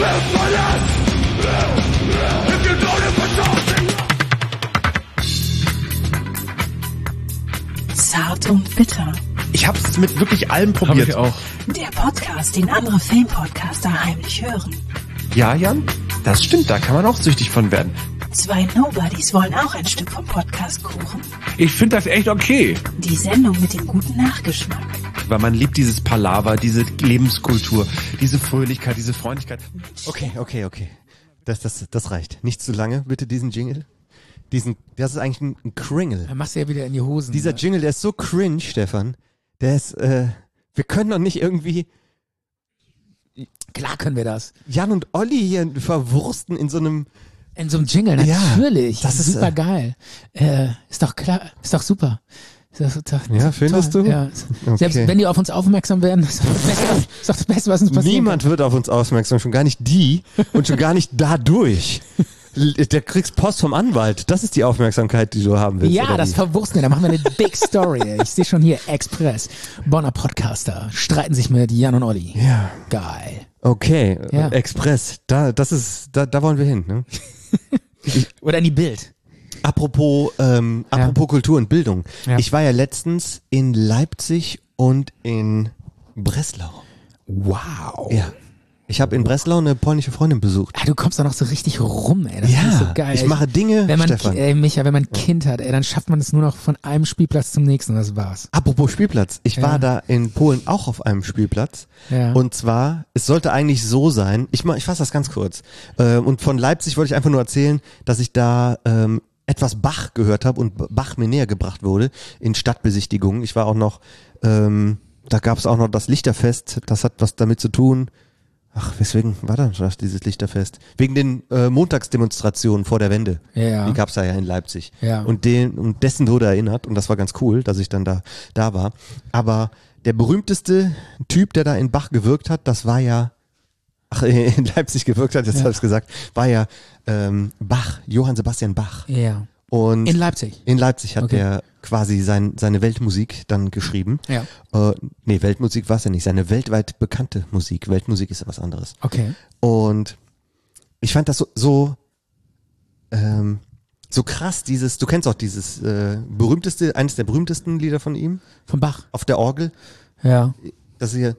Zart und bitter. Ich hab's mit wirklich allem Hab probiert. ich auch. Der Podcast, den andere Fame-Podcaster heimlich hören. Ja, Jan? Das stimmt, da kann man auch süchtig von werden. 2 Nobodies wollen auch ein Stück vom Podcast-Kuchen. Ich finde das echt okay. Die Sendung mit dem guten Nachgeschmack. Weil man liebt dieses Palaver, diese Lebenskultur, diese Fröhlichkeit, diese Freundlichkeit. Okay. Das reicht. Nicht zu lange, bitte, diesen Jingle. Das ist eigentlich ein Kringle. Dann machst du ja wieder in die Hosen. Dieser ne? Jingle, der ist so cringe, Stefan. Der ist, wir können doch nicht irgendwie Klar können wir das. Jan und Olli hier verwursten in so einem, In so einem Jingle, Ja, natürlich. das ist, super geil. Ist doch klar, ist doch super. Ist doch Ja, findest toll. du? Ja. Okay. Selbst wenn die auf uns aufmerksam werden, ist doch das Beste, was uns passiert. Niemand wird auf uns aufmerksam, schon gar nicht die und schon gar nicht dadurch. Der kriegst Post vom Anwalt. Das ist die Aufmerksamkeit, die du haben willst. Ja, oder das wie? verwursten wir. Da machen wir eine Big Story. Ey. Ich sehe schon hier Express. Bonner Podcaster streiten sich mit Jan und Olli. Ja. Geil. Okay, Ja. Express. Da wollen wir hin. Ne? Oder in die Bild. Apropos Kultur und Bildung. Ja. Ich war ja letztens in Leipzig und in Breslau. Wow. Ja. Ich habe in Breslau eine polnische Freundin besucht. Du kommst da noch so richtig rum, ey. Das Ja, ist so geil. ich mache Dinge, wenn man, Stefan. Micha, wenn man ein Kind hat, dann schafft man es nur noch von einem Spielplatz zum nächsten, das war's. Apropos Spielplatz, ich war da in Polen auch auf einem Spielplatz. Ja. Und zwar, es sollte eigentlich so sein, ich fasse das ganz kurz. Und von Leipzig wollte ich einfach nur erzählen, dass ich da etwas Bach gehört habe und Bach mir näher gebracht wurde in Stadtbesichtigungen. Ich war auch noch, da gab es auch noch das Lichterfest, das hat was damit zu tun. Ach, weswegen war das dieses Lichterfest? Wegen den Montagsdemonstrationen vor der Wende. Ja. Die gab's da ja in Leipzig. Ja. Und dessen wurde erinnert und das war ganz cool, dass ich dann da war. Aber der berühmteste Typ, der da in Bach gewirkt hat, das war ja, in Leipzig gewirkt hat, jetzt habe ich gesagt, war ja Bach, Johann Sebastian Bach. Ja. Und In Leipzig? In Leipzig hat Okay. er quasi seine Weltmusik dann geschrieben. Ja. Nee, Weltmusik war es ja nicht, seine weltweit bekannte Musik. Weltmusik ist ja was anderes. Okay. Und ich fand das so krass, du kennst auch dieses eines der berühmtesten Lieder von ihm, Von Bach. auf der Orgel. Ja. Das hier.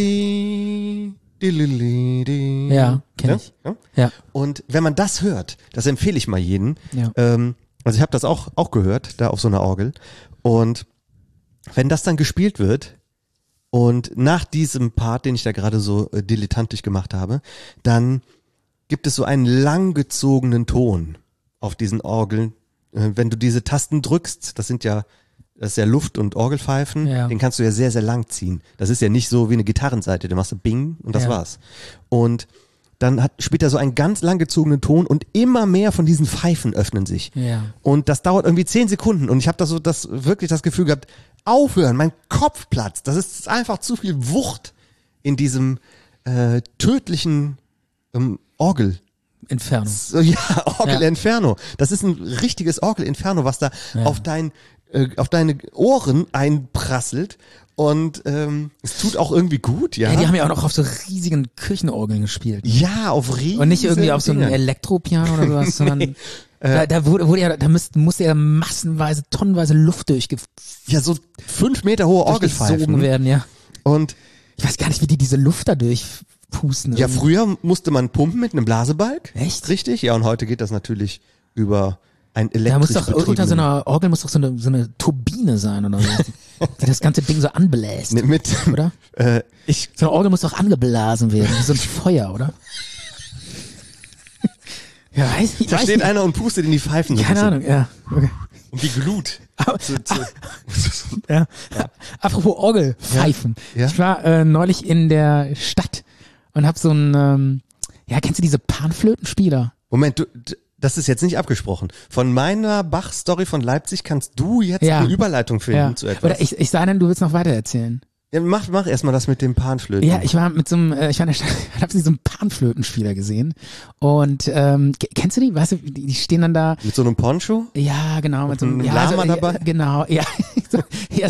Ja, kenn ich. Ja? Ja. Und wenn man das hört, das empfehle ich mal jedem. Ja. Also ich habe das auch gehört, da auf so einer Orgel. Und wenn das dann gespielt wird und nach diesem Part, den ich da gerade so dilettantisch gemacht habe, dann gibt es so einen langgezogenen Ton auf diesen Orgeln. Wenn du diese Tasten drückst, das ist ja Luft- und Orgelpfeifen, Ja. den kannst du ja sehr, sehr lang ziehen. Das ist ja nicht so wie eine Gitarrenseite, du machst du Bing und das Ja. war's. Und dann spielt er so einen ganz langgezogenen Ton und immer mehr von diesen Pfeifen öffnen sich. Ja. Und das dauert irgendwie 10 Sekunden und ich habe da so wirklich das Gefühl gehabt, aufhören, mein Kopf platzt. Das ist einfach zu viel Wucht in diesem tödlichen Orgel. Inferno. So, ja, Orgel-Inferno. Das ist ein richtiges Orgel-Inferno, was da auf deine Ohren einprasselt. Und es tut auch irgendwie gut, ja. Ja, die haben ja auch noch auf so riesigen Küchenorgeln gespielt. Ja, auf riesen Und nicht irgendwie auf so einem Dingern. Elektropiano oder sowas, sondern da musste ja massenweise, tonnenweise Luft Ja, so 5 Meter hohe durchgezogen Orgelpfeifen. werden, ja. Und Ich weiß gar nicht, wie die diese Luft da durchpusten. ja, irgendwie. früher musste man pumpen mit einem Blasebalg. Echt? Richtig? Ja, und heute geht das natürlich über ein Da muss elektrisch doch unter so einer Orgel muss doch so eine Turbine sein oder so, die das ganze Ding so anbläst, mit oder? So eine Orgel muss doch angeblasen werden, wie so ein Feuer, oder? Ja, da steht einer und pustet in die Pfeifen. so ein Keine bisschen. Ahnung, ja. Okay. Und die Glut. Ja. Apropos Orgelpfeifen. Ja. Ich war neulich in der Stadt und hab so ein, kennst du diese Panflötenspieler? Moment, das ist jetzt nicht abgesprochen. Von meiner Bach-Story von Leipzig kannst du jetzt Ja. eine Überleitung finden Ja. zu etwas. Oder ich sah dann, du willst noch weiter erzählen. Ja, mach erstmal das mit dem Panflöten. Ja, ich war mit so einem, ich war in der Stadt, hab so einen Panflötenspieler gesehen und kennst du die? Weißt du, die stehen dann da. Mit so einem Poncho? Ja, genau, mit so einem einem Lama so, dabei? Genau, ja, eher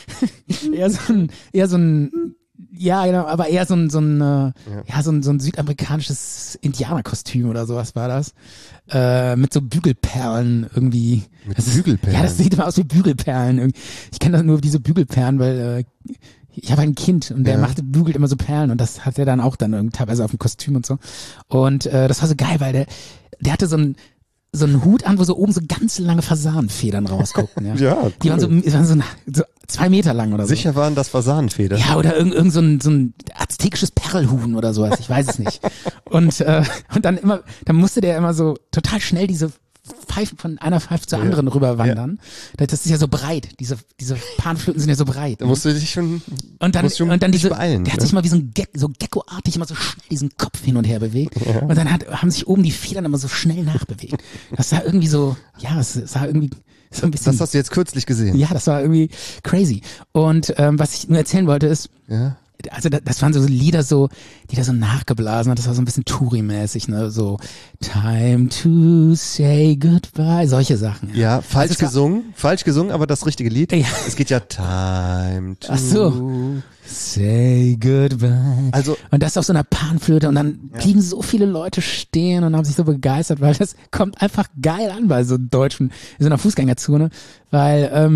so ein ja, genau, aber eher so ein südamerikanisches Indianerkostüm oder sowas war das. Mit so Bügelperlen irgendwie. Mit Das ist- Bügelperlen? Ja, das sieht immer aus wie Bügelperlen. Irgendwie. Ich kenne das nur diese Bügelperlen, weil ich habe ein Kind und der bügelt immer so Perlen und das hat er dann auch dann teilweise auf dem Kostüm und so. Und das war so geil, weil der hatte so einen Hut an, wo so oben so ganz lange Fasanenfedern rausguckten. Ja, Ja, cool. Die waren so 2 Meter lang oder so. Sicher waren das Fasanenfedern. Ja, oder irgend so ein aztekisches Perlhuhn oder sowas, ich weiß es nicht. Und dann musste der immer so total schnell diese Pfeifen von einer Pfeife zur anderen rüberwandern. Das ist ja so breit, diese Panflöten sind ja so breit. Da musst du dich schon, Und dann dich diese, beeilen. der hat ne? sich mal wie so Gecko-artig immer so schnell diesen Kopf hin und her bewegt. Und dann haben sich oben die Federn immer so schnell nachbewegt. Das sah irgendwie so, es sah irgendwie so ein bisschen. Das hast du jetzt kürzlich gesehen. Ja, das war irgendwie crazy. Und was ich nur erzählen wollte ist, Ja. also das waren so Lieder so, die da so nachgeblasen hat, das war so ein bisschen Touri-mäßig, ne, so Time to say goodbye, solche Sachen. Ja, falsch Also es gesungen, aber das richtige Lied. Ja. Es geht ja Time to Ach so. Say goodbye. Also- und das auf so einer Panflöte und dann blieben so viele Leute stehen und haben sich so begeistert, weil das kommt einfach geil an bei so Deutschen in so einer Fußgängerzone, weil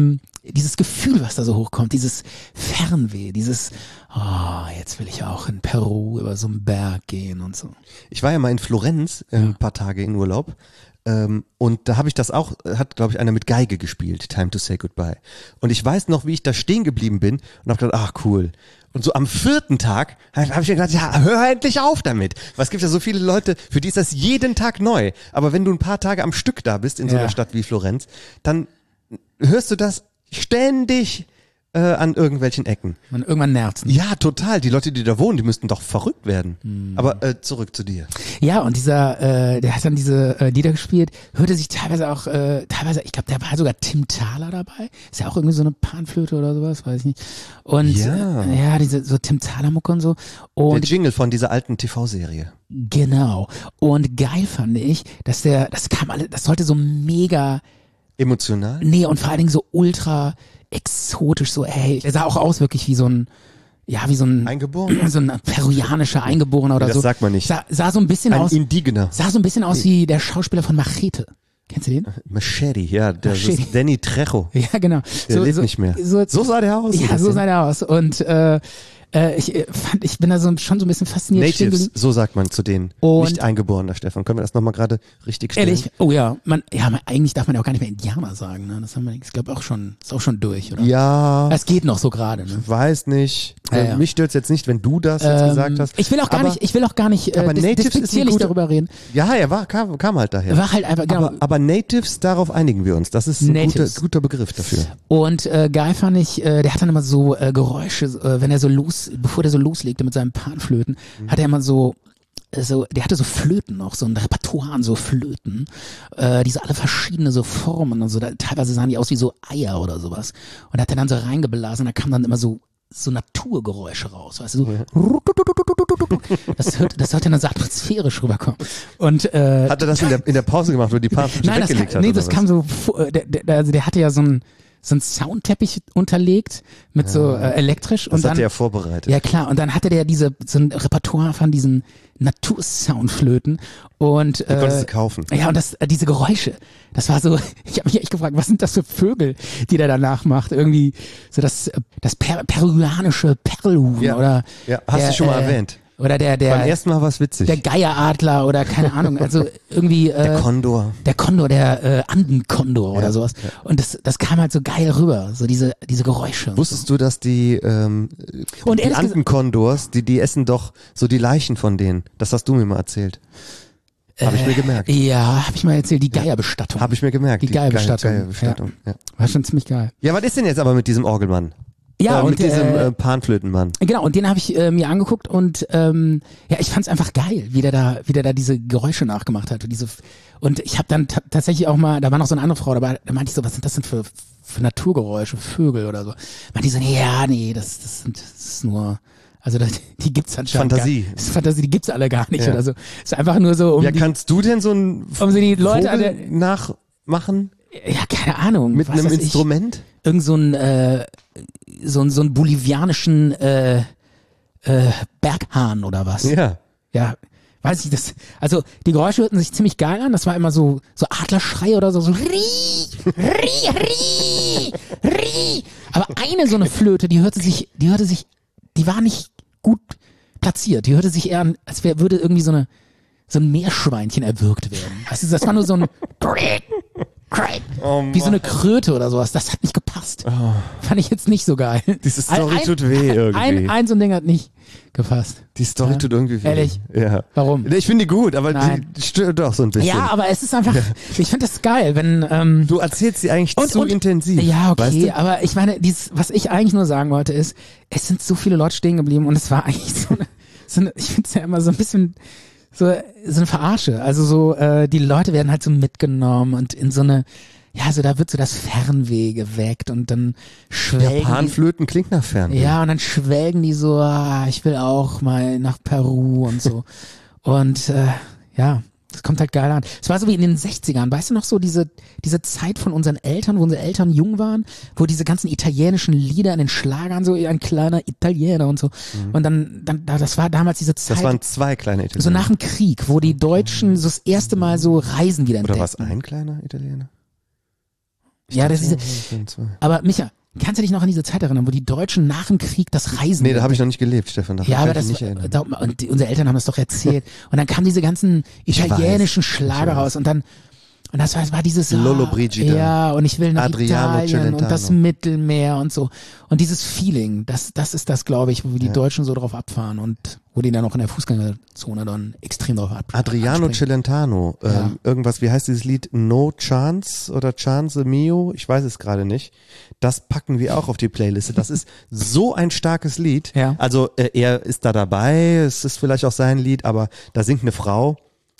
dieses Gefühl, was da so hochkommt, dieses Fernweh, dieses, jetzt will ich auch in Peru über so einen Berg gehen und so. Ich war ja mal in Florenz ein paar Tage in Urlaub. Und da habe ich das auch, hat glaube ich einer mit Geige gespielt, Time to Say Goodbye. Und ich weiß noch, wie ich da stehen geblieben bin und habe gedacht, cool. Und so am 4. Tag habe ich mir gedacht, ja, hör endlich auf damit. Weil es gibt ja so viele Leute, für die ist das jeden Tag neu. Aber wenn du ein paar Tage am Stück da bist in so einer Stadt wie Florenz, dann hörst du das ständig an irgendwelchen Ecken. Und irgendwann nervt's. Ja, total. Die Leute, die da wohnen, die müssten doch verrückt werden. Aber zurück zu dir. Ja, und dieser, der hat dann diese Lieder gespielt, hörte sich teilweise auch, ich glaube, da war sogar Tim Thaler dabei. Ist ja auch irgendwie so eine Panflöte oder sowas, weiß ich nicht. Und diese so Tim Thaler-Mucke und so. Und der Jingle von dieser alten TV-Serie. Genau. Und geil fand ich, dass das sollte so mega Emotional? Nee, und vor allen Dingen so ultra exotisch, so, der sah auch aus wirklich wie so ein Eingeborener? So ein peruanischer Eingeborener oder das so. Das sagt man nicht. Sah so ein bisschen ein aus. Indigener. Sah so ein bisschen aus wie der Schauspieler von Machete. Kennst du den? Machete, ja, das ist Danny Trejo. Ja, genau. Der lebt nicht mehr. So sah der aus. Ja, so sah der aus. Und ich bin da schon so ein bisschen fasziniert. Natives, so sagt man zu denen. Nicht Eingeborener, Stefan. Können wir das nochmal gerade richtig stellen? Ehrlich? Oh ja. Eigentlich darf man ja auch gar nicht mehr Indianer sagen, ne? Das haben wir, ich glaube ist auch schon durch, oder? Ja. Es geht noch so gerade, ne? Ich weiß nicht. Ja. Mich stört's jetzt nicht, wenn du das jetzt gesagt hast. Ich will auch gar nicht aber Natives ist ein guter, darüber reden. Ja, kam halt daher. War halt einfach, genau. Aber Natives, darauf einigen wir uns. Das ist ein guter Begriff dafür. Und geil fand ich, der hat dann immer so Geräusche, wenn er bevor der so loslegte mit seinen Panflöten, hat er immer der hatte so Flöten noch, so ein Repertoire an so Flöten, die so alle verschiedene so Formen und so, teilweise sahen die aus wie so Eier oder sowas. Und hat er dann so reingeblasen, da kam dann immer so Naturgeräusche raus, weißt du, so. Das sollte dann so atmosphärisch rüberkommen. Und hat er das in der Pause gemacht, wo die Panflöte weggelegt hat? Nee, das kam so, der hatte ja so ein Soundteppich unterlegt mit so elektrisch. Das hat er ja vorbereitet. Ja klar, und dann hatte der so ein Repertoire von diesen Natursoundflöten und die konntest du kaufen. Ja, und diese Geräusche, das war so, ich habe mich echt gefragt, was sind das für Vögel, die der danach macht? Irgendwie so das peruanische Perlhuhn oder hast du schon mal erwähnt. Oder der beim ersten Mal war es witzig. Der Geieradler oder keine Ahnung, also irgendwie der Kondor. Der Kondor, der Andenkondor oder sowas. Ja. Und das kam halt so geil rüber, so diese Geräusche. Wusstest du, dass die Andenkondors, die essen doch so die Leichen von denen? Das hast du mir mal erzählt. Habe ich mir gemerkt. Ja, habe ich mal erzählt, die Geierbestattung. Habe ich mir gemerkt. Die Geierbestattung. Ja. War schon ziemlich geil. Ja, was ist denn jetzt aber mit diesem Orgelmann? Ja, und mit diesem Panflötenmann. Genau, und den habe ich mir angeguckt und ich fand's einfach geil, wie der da diese Geräusche nachgemacht hat. Und ich habe dann tatsächlich auch mal, da war noch so eine andere Frau dabei, da meinte ich so, was sind das denn für Naturgeräusche, Vögel oder so. Meinte die so, nee, das ist nur, also die gibt's anscheinend Fantasie. Das ist Fantasie, die gibt's alle gar nicht oder so. Ist einfach nur so kannst du denn so ein die Leute Vogel nachmachen? Ja, keine Ahnung. Mit einem Instrument? Irgend so einen bolivianischen Berghahn oder was. Ja. Ja, weiß ich das. Also die Geräusche hörten sich ziemlich geil an. Das war immer so Adlerschrei oder so Ri, Ri, Ri, Ri. Aber so eine Flöte, die war nicht gut platziert. Die hörte sich eher an, als würde irgendwie so ein Meerschweinchen erwürgt werden. Weißt du, das war nur so ein wie so eine Kröte oder sowas. Das hat nicht gepasst. Oh. Fand ich jetzt nicht so geil. Diese Story tut weh irgendwie. Ein so ein Ding hat nicht gepasst. Die Story tut irgendwie weh. Ehrlich? Ja. Warum? Ich finde die gut, aber die stört doch so ein bisschen. Ja, aber es ist einfach, ich finde das geil, wenn... du erzählst sie eigentlich zu intensiv. Ja, okay, weißt du? aber ich meine, was ich eigentlich nur sagen wollte ist, es sind so viele Leute stehen geblieben und es war eigentlich so eine ich finde es ja immer so ein bisschen... So eine Verarsche. Also so, die Leute werden halt so mitgenommen und in so eine, so da wird so das Fernweh geweckt und dann schwelgen Panflöten klingt nach Fernweh. Ja, und dann schwelgen die so, ich will auch mal nach Peru und so. Und das kommt halt geil an. Es war so wie in den 60ern, weißt du noch so, diese Zeit von unseren Eltern, wo unsere Eltern jung waren, wo diese ganzen italienischen Lieder in den Schlagern, so ein kleiner Italiener und so. Und dann das war damals diese Zeit. Das waren 2 kleine Italiener. So nach dem Krieg, wo die Deutschen so das erste Mal so Reisen wieder entdeckten. Oder war es ein kleiner Italiener? Ja, das ist. Aber Micha, Kannst du dich noch an diese Zeit erinnern, wo die Deutschen nach dem Krieg das Reisen... Nee, da habe ich noch nicht gelebt, Stefan. Ja, aber das, nicht erinnern. unsere Eltern haben das doch erzählt. Und dann kamen diese ganzen italienischen Schlager raus und das war dieses Lollobrigida. Ja, und ich will nach Adriano Italien Celentano. und das Mittelmeer und so. Und dieses Feeling, das ist das, glaube ich, wo die Deutschen so drauf abfahren und wo die dann auch in der Fußgängerzone dann extrem drauf abspringen. Adriano Celentano, irgendwas, wie heißt dieses Lied? No Chance oder Chance Mio? Ich weiß es gerade nicht. Das packen wir auch auf die Playliste. Das ist so ein starkes Lied. Ja. Also er ist da dabei, es ist vielleicht auch sein Lied, aber da singt eine Frau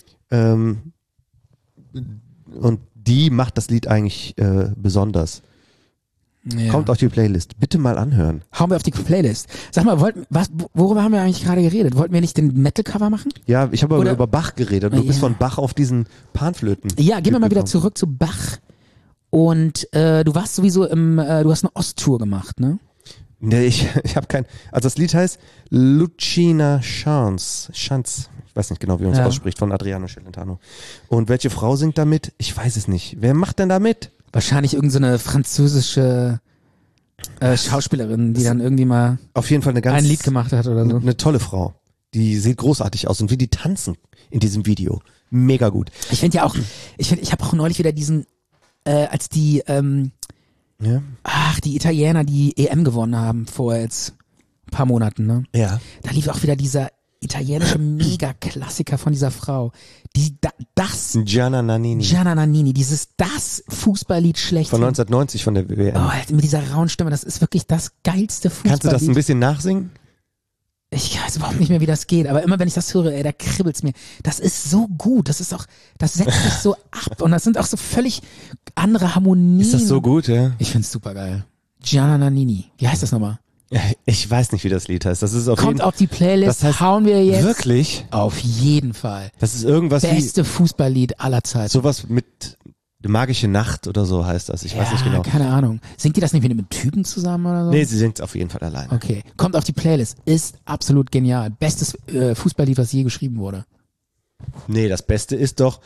und die macht das Lied eigentlich besonders. Ja. Kommt auf die Playlist. Bitte mal anhören. Hauen wir auf die Playlist. Sag mal, worüber haben wir eigentlich gerade geredet? Wollten wir nicht den Metal-Cover machen? Ja, ich habe Oder- über Bach geredet. Du bist von Bach auf diesen Panflöten. Ja, gehen wir mal wieder gekommen. zurück zu Bach. Und du warst sowieso du hast eine Osttour gemacht, ne? Nee, ich habe also das Lied heißt Lucina Chance. Ich weiß nicht genau, wie man es ausspricht, von Adriano Celentano. Und welche Frau singt da mit? Ich weiß es nicht. Wer macht denn da mit? Wahrscheinlich irgendeine so französische Schauspielerin, die dann irgendwie mal Auf jeden Fall ein Lied gemacht hat oder so. Eine tolle Frau. Die sieht großartig aus und wie die tanzen in diesem Video. Mega gut. Ich finde ja auch, ich habe auch neulich wieder diesen, als die, Ja. die Italiener die EM gewonnen haben vor jetzt ein paar Monaten, ne? Ja. Da lief auch wieder dieser italienische Mega-Klassiker von dieser Frau. Das Gianna Nannini. Gianna Nannini, das Fußballlied schlecht. Von 1990 von der WM. Oh, mit dieser rauen Stimme, das ist wirklich das geilste Fußballlied. Kannst du das ein bisschen nachsingen? Ich weiß überhaupt nicht mehr, wie das geht, aber immer wenn ich das höre, da kribbelt's mir. Das ist so gut, das setzt sich so ab und das sind auch so völlig andere Harmonien. Ist das so gut, ja? Ich find's super geil. Gianna Nannini, wie heißt das nochmal? Ich weiß nicht, wie das Lied heißt. Das ist auf Kommt jeden auf die Playlist, Das heißt hauen wir jetzt. Wirklich? Auf jeden Fall. Das ist irgendwas Beste Fußballlied aller wie Zeiten. sowas mit Die magische Nacht oder so heißt das. Ich weiß nicht genau. Keine Ahnung. Singt die das nicht mit Typen zusammen oder so? Nee, sie singt auf jeden Fall alleine. Okay. Kommt auf die Playlist. Ist absolut genial. Bestes Fußballlied, was je geschrieben wurde. Nee, das Beste ist doch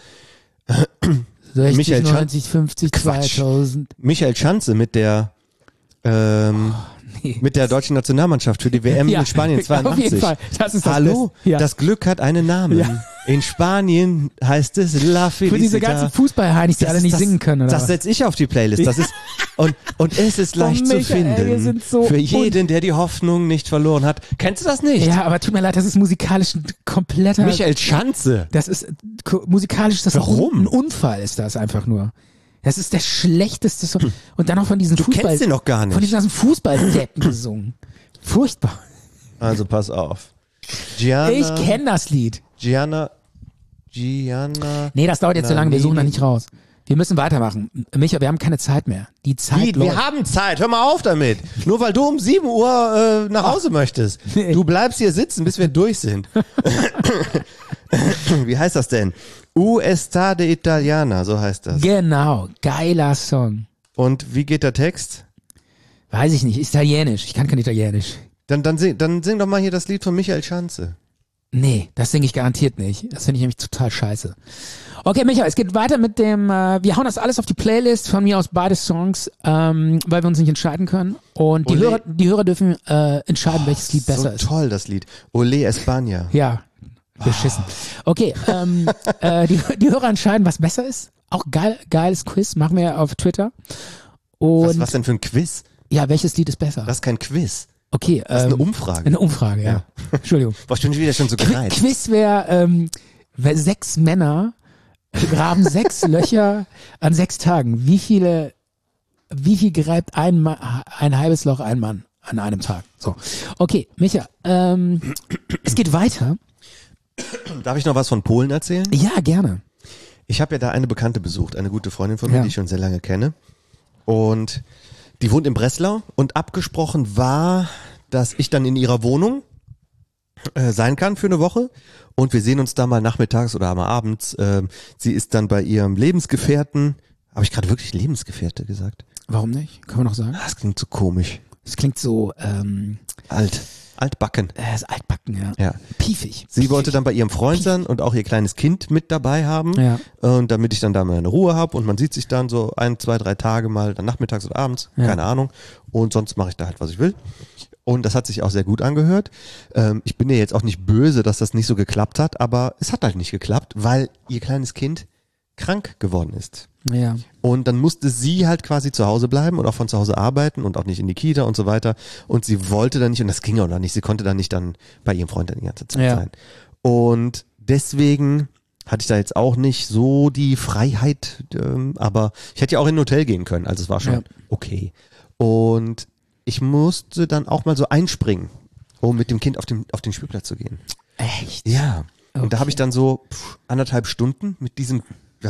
60, Michael 90, 50, Quatsch. 2000. Michael Schanze mit der Nee. mit der deutschen Nationalmannschaft für die WM Ja, in Spanien 82. auf jeden Fall. Das ist das Hallo, Beste. Ja. das Glück hat einen Namen. Ja. In Spanien heißt es La Felicita. Für diese ganzen Fußballheinis, die alle nicht singen können, oder Das was? setze ich auf die Playlist. Das ist und es ist leicht zu Michael, wir finden. sind so für jeden, der die Hoffnung nicht verloren hat. Kennst du das nicht? Ja, aber tut mir leid, das ist musikalisch ein kompletter... Michael Schanze. Das ist musikalisch ist das Warum? ein Unfall, ist das einfach nur. Das ist der schlechteste Song. Und dann noch von diesen Du kennst den noch gar nicht. Von diesen ganzen Fußballdeppen gesungen. Furchtbar. Also pass auf. Gianna. Ich kenne das Lied. Gianna. Nee, das dauert jetzt zu lange, wir suchen da nicht raus. Wir müssen weitermachen. Micha, wir haben keine Zeit mehr. Die Zeit Wie, wir läuft. haben Zeit, hör mal auf damit. Nur weil du um 7 Uhr nach Hause möchtest. Nee. Du bleibst hier sitzen, bis wir durch sind. Wie heißt das denn? U Estade Italiana, so heißt das. Genau, geiler Song. Und wie geht der Text? Weiß ich nicht, Italienisch. Ich kann kein Italienisch. Dann sing doch mal hier das Lied von Michael Schanze. Nee, das singe ich garantiert nicht. Das finde ich nämlich total scheiße. Okay, Micha, es geht weiter mit dem, wir hauen das alles auf die Playlist, von mir aus beide Songs, weil wir uns nicht entscheiden können. Und die Hörer dürfen entscheiden, welches Lied besser so ist. Toll, das Lied. Ole España. Ja, beschissen. Okay, die Hörer entscheiden, was besser ist. Auch geiles Quiz, machen wir auf Twitter. Und Was denn für ein Quiz? ja, welches Lied ist besser? Das ist kein Quiz. Okay, Das ist eine Umfrage. Eine Umfrage, ja. Entschuldigung. Boah, ich bin wieder schon so gereizt. Quiz wäre, 6 Männer graben 6 Löcher an 6 Tagen. Wie viel gräbt ein halbes Loch ein Mann an einem Tag? So. Okay, Micha, es geht weiter. Darf ich noch was von Polen erzählen? Ja, gerne. Ich habe ja da eine Bekannte besucht, eine gute Freundin von mir, Ja. die ich schon sehr lange kenne. Und die wohnt in Breslau und abgesprochen war, dass ich dann in ihrer Wohnung sein kann für eine Woche und wir sehen uns da mal nachmittags oder mal abends. Sie ist dann bei ihrem Lebensgefährten. Habe ich gerade wirklich Lebensgefährte gesagt? Warum nicht? Können wir noch sagen? Das klingt so komisch. Es klingt so, Alt. Altbacken. Das ist altbacken, ja. Ja. Piefig. Sie wollte dann bei ihrem Freund sein und auch ihr kleines Kind mit dabei haben. Ja. Und damit ich dann da mal eine Ruhe habe und man sieht sich dann so 1, 2, 3 Tage mal, dann nachmittags oder abends, Ja. keine Ahnung. Und sonst mache ich da halt, was ich will. Und das hat sich auch sehr gut angehört. Ich bin ja jetzt auch nicht böse, dass das nicht so geklappt hat, aber es hat halt nicht geklappt, weil ihr kleines Kind krank geworden ist. Ja. Und dann musste sie halt quasi zu Hause bleiben und auch von zu Hause arbeiten und auch nicht in die Kita und so weiter. Und sie wollte dann nicht, und das ging auch noch nicht, sie konnte dann nicht dann bei ihrem Freund dann die ganze Zeit Ja. sein. Und deswegen hatte ich da jetzt auch nicht so die Freiheit, aber ich hätte ja auch in ein Hotel gehen können, also es war schon Ja. okay. Und ich musste dann auch mal so einspringen, um mit dem Kind auf den Spielplatz zu gehen. Echt? Ja. Und da Okay. habe ich dann so 1,5 Stunden mit diesem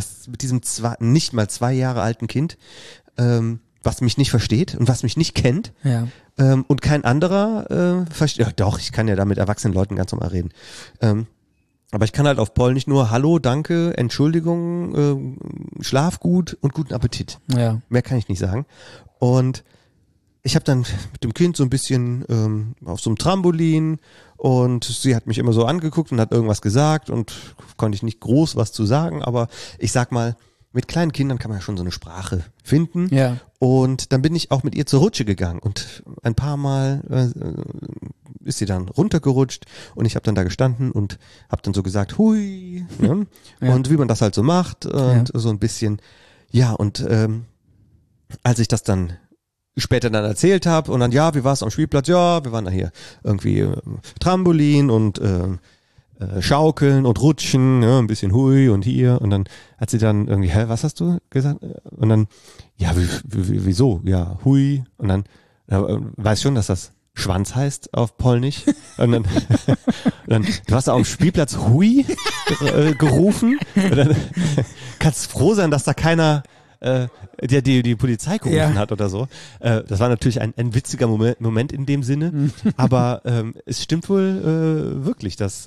nicht mal 2 Jahre alten Kind, was mich nicht versteht und was mich nicht kennt. Ja. Und kein anderer versteht. Ja, doch, ich kann ja da mit erwachsenen Leuten ganz normal reden. Aber ich kann halt auf Polnisch nur Hallo, Danke, Entschuldigung, Schlaf gut und guten Appetit. Ja. Mehr kann ich nicht sagen. Und ich habe dann mit dem Kind so ein bisschen auf so einem Trampolin und sie hat mich immer so angeguckt und hat irgendwas gesagt und konnte ich nicht groß was zu sagen, aber ich sag mal, mit kleinen Kindern kann man ja schon so eine Sprache finden. Ja. Und dann bin ich auch mit ihr zur Rutsche gegangen und ein paar Mal ist sie dann runtergerutscht und ich habe dann da gestanden und habe dann so gesagt, hui, ne? Ja. Und wie man das halt so macht und Ja. so ein bisschen, ja, und als ich das dann später dann erzählt habe und dann, ja, wie war es am Spielplatz? Ja, wir waren da hier irgendwie Trampolin und Schaukeln und Rutschen, ja, ein bisschen hui und hier und dann hat sie dann irgendwie, was hast du gesagt? Und dann, ja, wieso? Ja, hui und dann, weiß schon, dass das Schwanz heißt auf Polnisch und dann du hast da auf dem Spielplatz hui gerufen und dann kannst froh sein, dass da keiner der die Polizei gerufen hat oder so. Das war natürlich ein witziger Moment in dem Sinne, aber es stimmt wohl wirklich, dass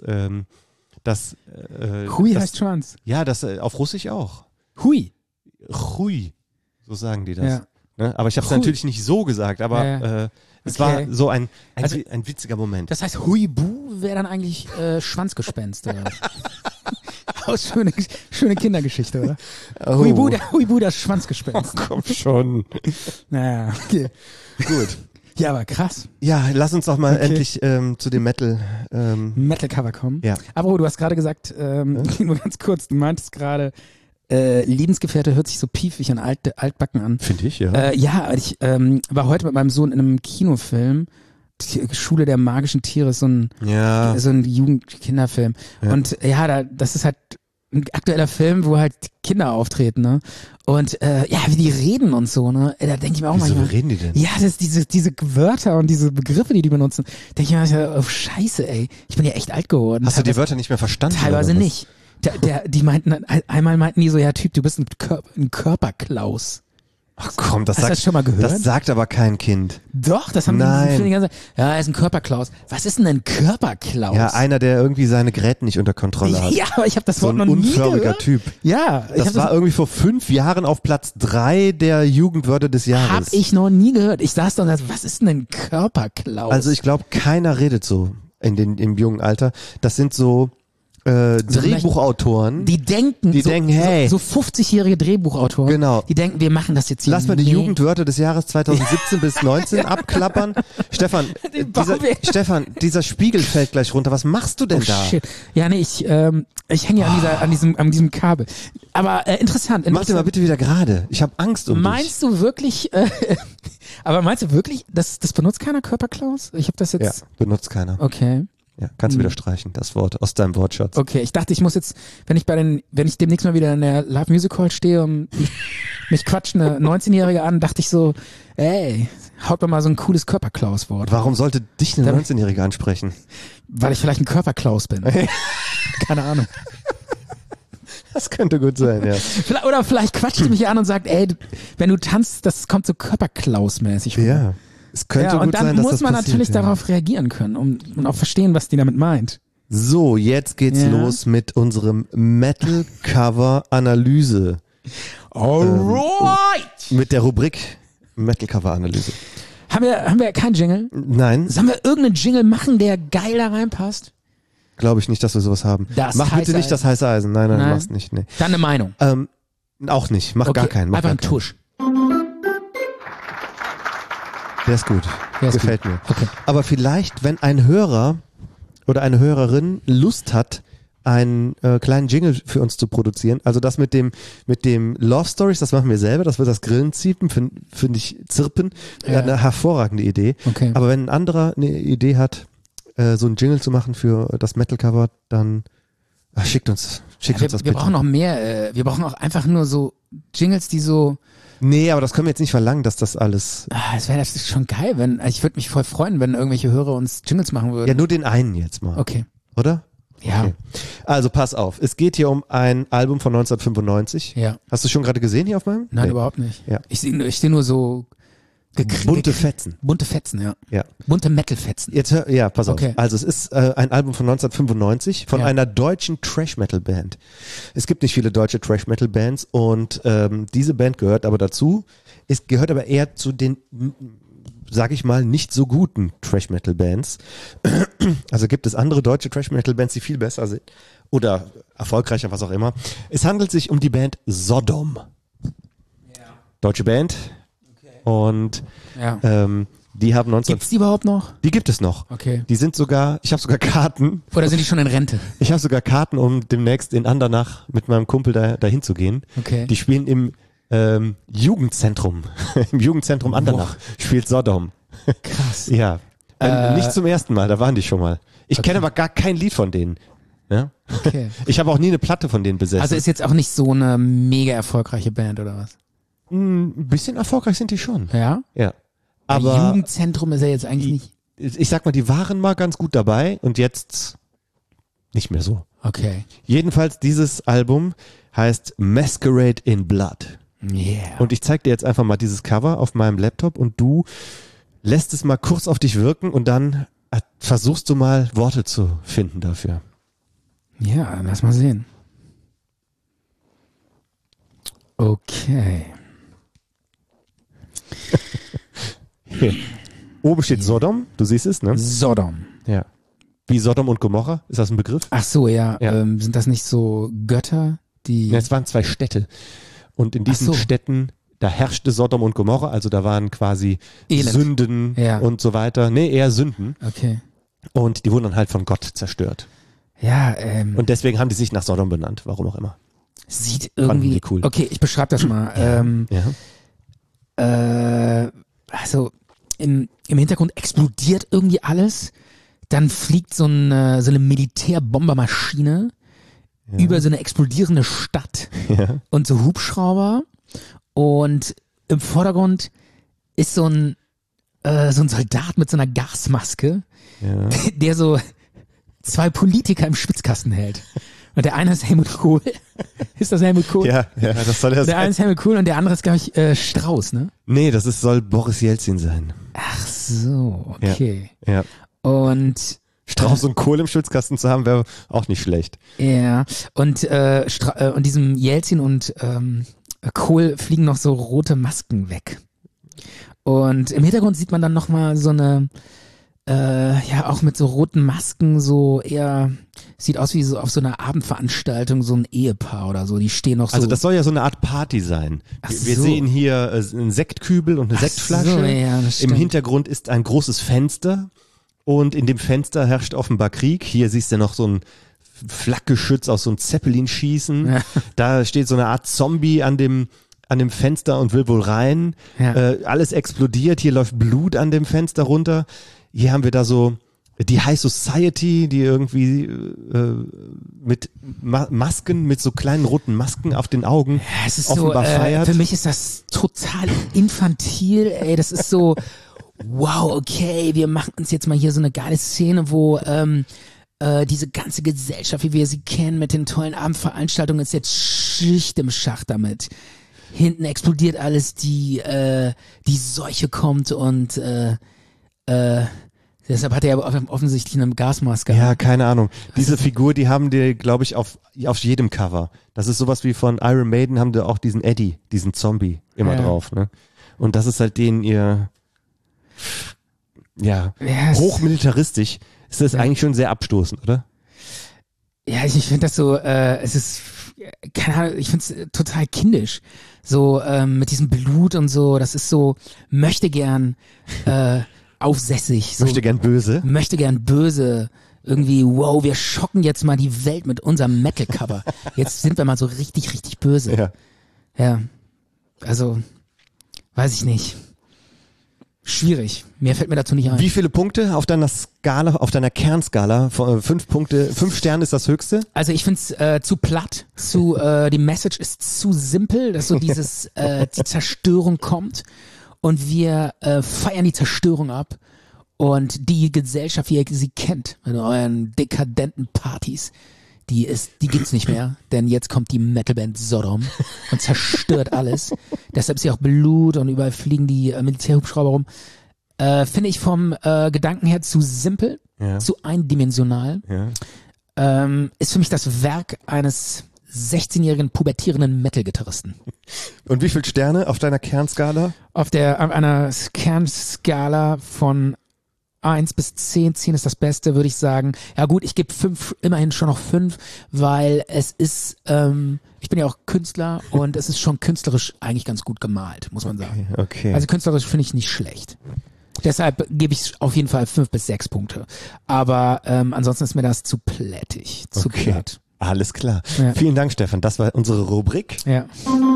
Hui heißt Schwanz. ja, das auf Russisch auch. Hui. Hui, so sagen die das. Ja. Ne? Aber ich habe es Hui. natürlich nicht so gesagt, aber Ja. es Okay. war so ein Also- witziger Moment. Das heißt, Huibu wäre dann eigentlich Schwanzgespenst, oder? Aus schöne Kindergeschichte, oder? Oh. Huibu, das Schwanzgespenst. Komm schon. Naja, okay. Gut. Ja, aber krass. Ja, lass uns doch mal Okay. endlich zu dem Metal. Metal-Cover kommen. Ja. Aber du hast gerade gesagt, nur ganz kurz, du meintest gerade, Lebensgefährte hört sich so piefig und altbacken an. Finde ich, ja. Ja, ich war heute mit meinem Sohn in einem Kinofilm, die Schule der magischen Tiere, ist so ein Jugend-Kinderfilm. Ja. Und ja, das ist halt ein aktueller Film, wo halt Kinder auftreten, ne? Und ja, wie die reden und so, ne? Da denke ich mir auch Wieso manchmal. reden die denn? Ja, das diese Wörter und diese Begriffe, die benutzen, denke ich mir manchmal, oh Scheiße, ey, ich bin ja echt alt geworden. Hast du die Wörter nicht mehr verstanden? Teilweise oder was? nicht. Die meinten, einmal meinten die so, ja Typ, du bist ein Körperklaus. Ach komm, das Hast du das schon mal gehört? Das sagt aber kein Kind. Doch, das haben Nein. die ganze Zeit. Ja, er ist ein Körperklaus. Was ist denn ein Körperklaus? Ja, einer, der irgendwie seine Gräten nicht unter Kontrolle hat. Ja, aber ich habe das So Wort ein noch nie unförmiger gehört. Typ. Ja, Das war irgendwie vor 5 Jahren auf Platz 3 der Jugendwörter des Jahres. hab ich noch nie gehört. Ich saß da und dachte, was ist denn ein Körperklaus? Also ich glaube, keiner redet so im jungen Alter. Das sind so Drehbuchautoren. die denken, hey. so 50-jährige Drehbuchautoren, Genau. die denken, wir machen das jetzt hier. Lass mal die Nee. Jugendwörter des Jahres 2017 bis 19 abklappern. Stefan, dieser Spiegel fällt gleich runter. Was machst du denn Oh, da? shit. Ja, nee, ich hänge ja an diesem Kabel. Aber interessant. Mach dir mal bitte wieder gerade. Ich habe Angst um dich. Meinst du wirklich, aber meinst du wirklich, das benutzt keiner Körperklaus? Ich habe das Ja, jetzt, benutzt keiner. okay. Ja, kannst du wieder streichen, das Wort aus deinem Wortschatz. Okay, ich dachte, ich muss jetzt, wenn ich demnächst mal wieder in der Live Music Hall stehe und mich quatscht eine 19-Jährige an, dachte ich so, ey, haut mir mal so ein cooles Körperklaus-Wort. Warum sollte dich eine 19-Jährige ansprechen? Weil ich vielleicht ein Körperklaus bin. Keine Ahnung. Das könnte gut sein, ja. Oder vielleicht quatscht die mich an und sagt, ey, wenn du tanzt, das kommt so Körperklaus-mäßig rüber. Ja. Es könnte Ja, und gut dann sein, dass muss das man passiert, natürlich ja. darauf reagieren können und auch verstehen, was die damit meint. So, jetzt geht's Ja. los mit unserem Metal-Cover-Analyse. Alright! Mit der Rubrik Metal-Cover-Analyse. Haben wir keinen Jingle? Nein, Sollen wir irgendeinen Jingle machen, der geil da reinpasst? glaube ich nicht, dass wir sowas haben. Das Mach bitte heiße nicht das heiße Eisen. Nein, mach's nicht. Nee. Dann eine Meinung. Auch nicht. Mach gar keinen. Mach Einfach gar ein keinen. Tusch. Der ist gut. Der ist Gefällt gut. mir. Okay. Aber vielleicht, wenn ein Hörer oder eine Hörerin Lust hat, einen kleinen Jingle für uns zu produzieren, also das mit dem Love Stories, das machen wir selber, dass wir das Grillen zirpen, finde ich zirpen, eine hervorragende Idee. Okay. Aber wenn ein anderer eine Idee hat, so einen Jingle zu machen für das Metal Cover, dann schickt uns das Wir bitte. brauchen noch mehr, wir brauchen auch einfach nur so Jingles, die so, Nee, aber das können wir jetzt nicht verlangen, dass das alles. das wäre schon geil, ich würde mich voll freuen, wenn irgendwelche Hörer uns Jingles machen würden. Ja, nur den einen jetzt mal. Okay. Oder? Ja. Okay. Also pass auf, es geht hier um ein Album von 1995. Ja. Hast du schon gerade gesehen hier auf meinem? Nein, Nee. überhaupt nicht. Ja. Ich sehe nur so Bunte Fetzen. Bunte Fetzen, ja. Ja. Bunte Metal-Fetzen. Jetzt hör, pass auf. Okay. Also es ist ein Album von 1995 von Ja. einer deutschen Trash-Metal-Band. Es gibt nicht viele deutsche Trash-Metal-Bands und diese Band gehört aber dazu. Es gehört aber eher zu den, sag ich mal, nicht so guten Trash-Metal-Bands. Also gibt es andere deutsche Trash-Metal-Bands, die viel besser sind oder erfolgreicher, was auch immer. Es handelt sich um die Band Sodom. Deutsche Band. Und Ja. die haben 19... Gibt's die überhaupt noch? Die gibt es noch. Okay. Die sind sogar, ich habe sogar Karten. Oder sind die schon in Rente? Ich habe sogar Karten, um demnächst in Andernach mit meinem Kumpel dahin zu gehen. Okay. Die spielen im Jugendzentrum. Im Jugendzentrum Andernach spielt Sodom. Krass. Ja. Nicht zum ersten Mal, da waren die schon mal. Ich kenne aber gar kein Lied von denen. Ja? Okay. Ich habe auch nie eine Platte von denen besessen. Also ist jetzt auch nicht so eine mega erfolgreiche Band oder was? Ein bisschen erfolgreich sind die schon. Ja? Ja. Aber Aber Jugendzentrum ist ja jetzt eigentlich nicht. ich sag mal, die waren mal ganz gut dabei und jetzt nicht mehr so. Okay. Jedenfalls dieses Album heißt Masquerade in Blood. Yeah. Und ich zeig dir jetzt einfach mal dieses Cover auf meinem Laptop und du lässt es mal kurz auf dich wirken und dann versuchst du mal Worte zu finden dafür. Ja, lass mal sehen. Okay. Hier. Oben steht Sodom, du siehst es, ne? Sodom. Ja. Wie Sodom und Gomorra, ist das ein Begriff? Ach so, ja. Ja. Sind das nicht so Götter, die... Ja, es waren zwei Städte. Und in diesen Ach so. Städten, da herrschte Sodom und Gomorra, also da waren quasi Elend. Sünden Ja. und so weiter. Nee, eher Sünden. Okay. Und die wurden dann halt von Gott zerstört. Ja, Und deswegen haben die sich nach Sodom benannt, warum auch immer. sieht Fanden irgendwie... die cool. Okay, ich beschreibe das mal. Ja. Also im Hintergrund explodiert irgendwie alles. Dann fliegt so eine Militärbombermaschine über so eine explodierende Stadt Ja. und so Hubschrauber. Und im Vordergrund ist so ein Soldat mit so einer Gasmaske, Ja. der so zwei Politiker im Schwitzkasten hält. Und der eine ist Helmut Kohl. Ist das Helmut Kohl? Ja, das soll er Der eine sein. ist Helmut Kohl und der andere ist, glaube ich, Strauß, ne? Nee, soll Boris Jelzin sein. Ach so, okay. Ja. Und Strauß und Kohl im Schwitzkasten zu haben, wäre auch nicht schlecht. ja, und diesem Jelzin und Kohl fliegen noch so rote Masken weg. Und im Hintergrund sieht man dann nochmal so eine, auch mit so roten Masken, so eher, sieht aus wie so auf so einer Abendveranstaltung, so ein Ehepaar oder so, die stehen noch so. Also das soll ja so eine Art Party sein. Ach Wir so. sehen hier einen Sektkübel und eine Sektflasche. so, ja, das Im stimmt. Hintergrund ist ein großes Fenster und in dem Fenster herrscht offenbar Krieg. Hier siehst du noch so ein Flakgeschütz aus so einem Zeppelin schießen. Ja. Da steht so eine Art Zombie an dem Fenster und will wohl rein. Ja. Alles explodiert. Hier läuft Blut an dem Fenster runter. Hier haben wir da so die High Society, die irgendwie mit Masken, mit so kleinen roten Masken auf den Augen Ja, es ist so, offenbar feiert. für mich ist das total infantil, ey, das ist so, wow, okay, wir machen uns jetzt mal hier so eine geile Szene, wo diese ganze Gesellschaft, wie wir sie kennen, mit den tollen Abendveranstaltungen, ist jetzt schlicht im Schach damit. Hinten explodiert alles, die Seuche kommt und deshalb hat er aber offensichtlich eine Gasmaske. Ja, keine Ahnung. Diese Figur, die haben die, glaube ich, auf jedem Cover. Das ist sowas wie von Iron Maiden, haben die auch diesen Eddie, diesen Zombie immer Ja. drauf. Ne? Und das ist halt ihr Ja, Ja, hochmilitaristisch ist das eigentlich schon sehr abstoßend, oder? Ja, ich finde das so, es ist, keine Ahnung, ich finde es total kindisch. So mit diesem Blut und so, das ist so, möchte gern aufsässig. So, Möchte gern böse. möchte gern böse. Irgendwie, wow, wir schocken jetzt mal die Welt mit unserem Metal-Cover. Jetzt sind wir mal so richtig, richtig böse. Ja. Ja, also, weiß ich nicht. Schwierig. Mehr fällt mir dazu nicht ein. Wie viele Punkte auf deiner Skala, auf deiner Kernskala? 5 Punkte, 5 Sterne ist das höchste? Also ich find's zu platt, die Message ist zu simpel, dass so dieses die Zerstörung kommt und wir feiern die Zerstörung ab und die Gesellschaft, wie ihr sie kennt, mit euren dekadenten Partys, die gibt's nicht mehr, denn jetzt kommt die Metalband Sodom und zerstört alles. Deshalb ist hier auch Blut und überall fliegen die Militärhubschrauber rum. Finde ich vom Gedanken her zu simpel, Ja. zu eindimensional. Ja. Ist für mich das Werk eines 16-jährigen pubertierenden Metal-Gitarristen. Und wie viele Sterne auf deiner Kernskala? Auf einer Kernskala von 1 bis 10, 10 ist das Beste, würde ich sagen. Ja gut, ich gebe 5, immerhin schon noch 5, weil es ist, ich bin ja auch Künstler und es ist schon künstlerisch eigentlich ganz gut gemalt, muss man sagen. Okay. Also künstlerisch finde ich nicht schlecht. Deshalb gebe ich auf jeden Fall 5 bis 6 Punkte. Aber ansonsten ist mir das zu plättig, zu platt. Alles klar. Ja. Vielen Dank, Stefan. Das war unsere Rubrik. Ja.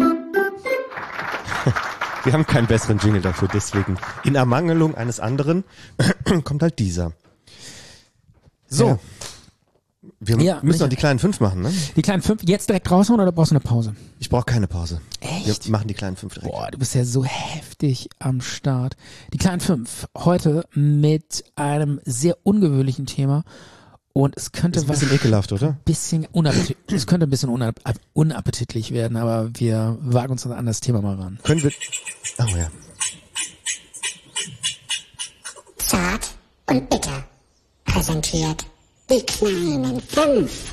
Wir haben keinen besseren Jingle dafür, deswegen in Ermangelung eines anderen kommt halt dieser. So. Ja. Wir Ja, müssen Micha. noch die kleinen 5 machen, ne? Die kleinen 5 jetzt direkt raushauen oder brauchst du eine Pause? Ich brauche keine Pause. Echt? Wir machen die kleinen 5 direkt. Boah, du bist ja so heftig am Start. Die kleinen 5 heute mit einem sehr ungewöhnlichen Thema und es könnte Ist ein bisschen ekelhaft, oder? es könnte ein bisschen unappetitlich werden, aber wir wagen uns an das Thema mal ran. Können wir... Oh ja. Zart und bitter präsentiert die kleinen 5.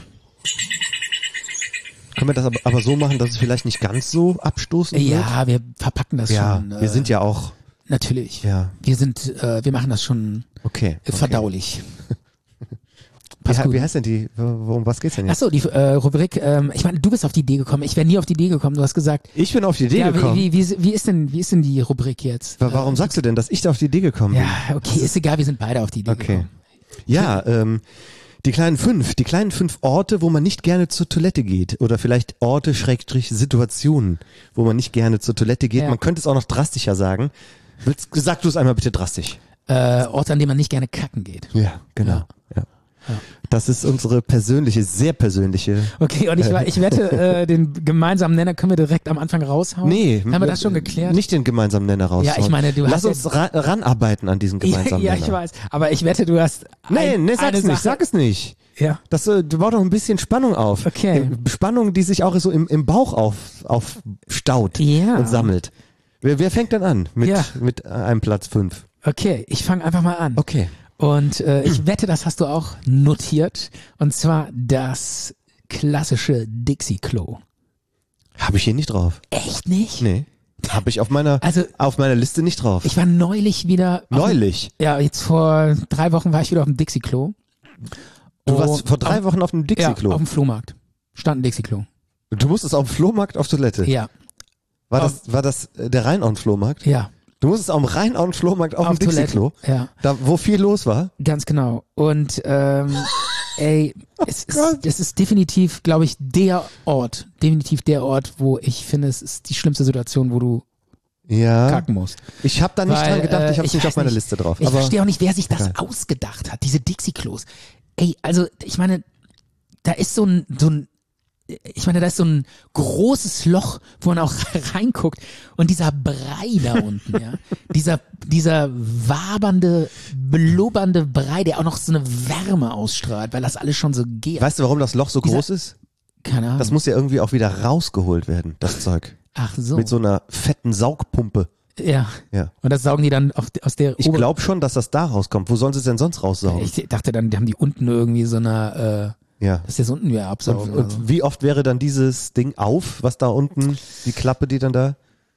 Können wir das aber so machen, dass es vielleicht nicht ganz so abstoßend wird? Ja, wir verpacken das Ja, schon. wir sind ja auch... Natürlich. Ja. Wir machen das schon Okay. verdaulich. Passt gut. Wie heißt denn die? Um was geht's denn jetzt? Achso, die Rubrik, ich meine, du bist auf die Idee gekommen. Ich wäre nie auf die Idee gekommen. Du hast gesagt, Ich bin auf die Idee ja, gekommen. wie ist denn die Rubrik jetzt? Warum sagst du denn, dass ich da auf die Idee gekommen bin? Ja, okay, ist egal, wir sind beide auf die Idee Okay. gekommen. Ja, die kleinen 5 Orte, wo man nicht gerne zur Toilette geht. Oder vielleicht Orte, Situationen, wo man nicht gerne zur Toilette geht. Ja. Man könnte es auch noch drastischer sagen. Sag du es einmal bitte drastisch. Orte, an denen man nicht gerne kacken geht. Ja, genau. Ja. Das ist unsere sehr persönliche. Okay, und ich wette, den gemeinsamen Nenner können wir direkt am Anfang raushauen. Nee. Haben wir das schon geklärt? Nicht den gemeinsamen Nenner raushauen. Ja, ich meine, du Lass hast uns ranarbeiten an diesen gemeinsamen ja, Nenner. ich weiß. Aber ich wette, du hast Sag es nicht. Ja. Das baut doch ein bisschen Spannung auf. Okay. Spannung, die sich auch so im Bauch aufstaut Ja. und sammelt. Wer fängt denn an Ja. mit einem Platz 5? Okay, ich fange einfach mal an. Okay. Und ich wette, das hast du auch notiert. Und zwar das klassische Dixie-Klo. Habe ich hier nicht drauf. Echt nicht? Nee. Habe ich auf meiner Liste nicht drauf. Ich war neulich wieder... Ja, jetzt vor 3 Wochen war ich wieder auf dem Dixie-Klo. Du warst vor 3 Wochen auf dem Dixie-Klo. Ja, auf dem Flohmarkt. Stand ein Dixie-Klo. Du musstest auf dem Flohmarkt auf Toilette. Ja. War das der Rheinauen-Flohmarkt? Ja. Du musstest auf dem Rheinauen-Flohmarkt auf dem Dixie-Klo? Ja. Da, wo viel los war? Ganz genau. Und es ist definitiv, glaube ich, der Ort, wo ich finde, es ist die schlimmste Situation, wo du Ja. kacken musst. Ich habe da nicht dran gedacht, ich habe es nicht weiß auf meiner Liste drauf. Ich aber verstehe auch nicht, wer sich das egal. ausgedacht hat, diese Dixie-Klos. Ey, also ich meine, da ist so ein großes Loch, wo man auch reinguckt und dieser Brei da unten, ja, dieser wabernde, blubbernde Brei, der auch noch so eine Wärme ausstrahlt, weil das alles schon so geht. Weißt du, warum das Loch so groß ist? Keine Ahnung. Das muss ja irgendwie auch wieder rausgeholt werden, das Zeug. Ach so. Mit so einer fetten Saugpumpe. Ja. Ja. Und das saugen die dann aus der Ich glaube schon, dass das da rauskommt. Wo sollen sie es denn sonst raussaugen? Ich dachte dann, die haben die unten irgendwie so eine, Ja. dass das unten wieder absaugen. Und wie oft wäre dann dieses Ding auf, was da unten, die Klappe, die dann da?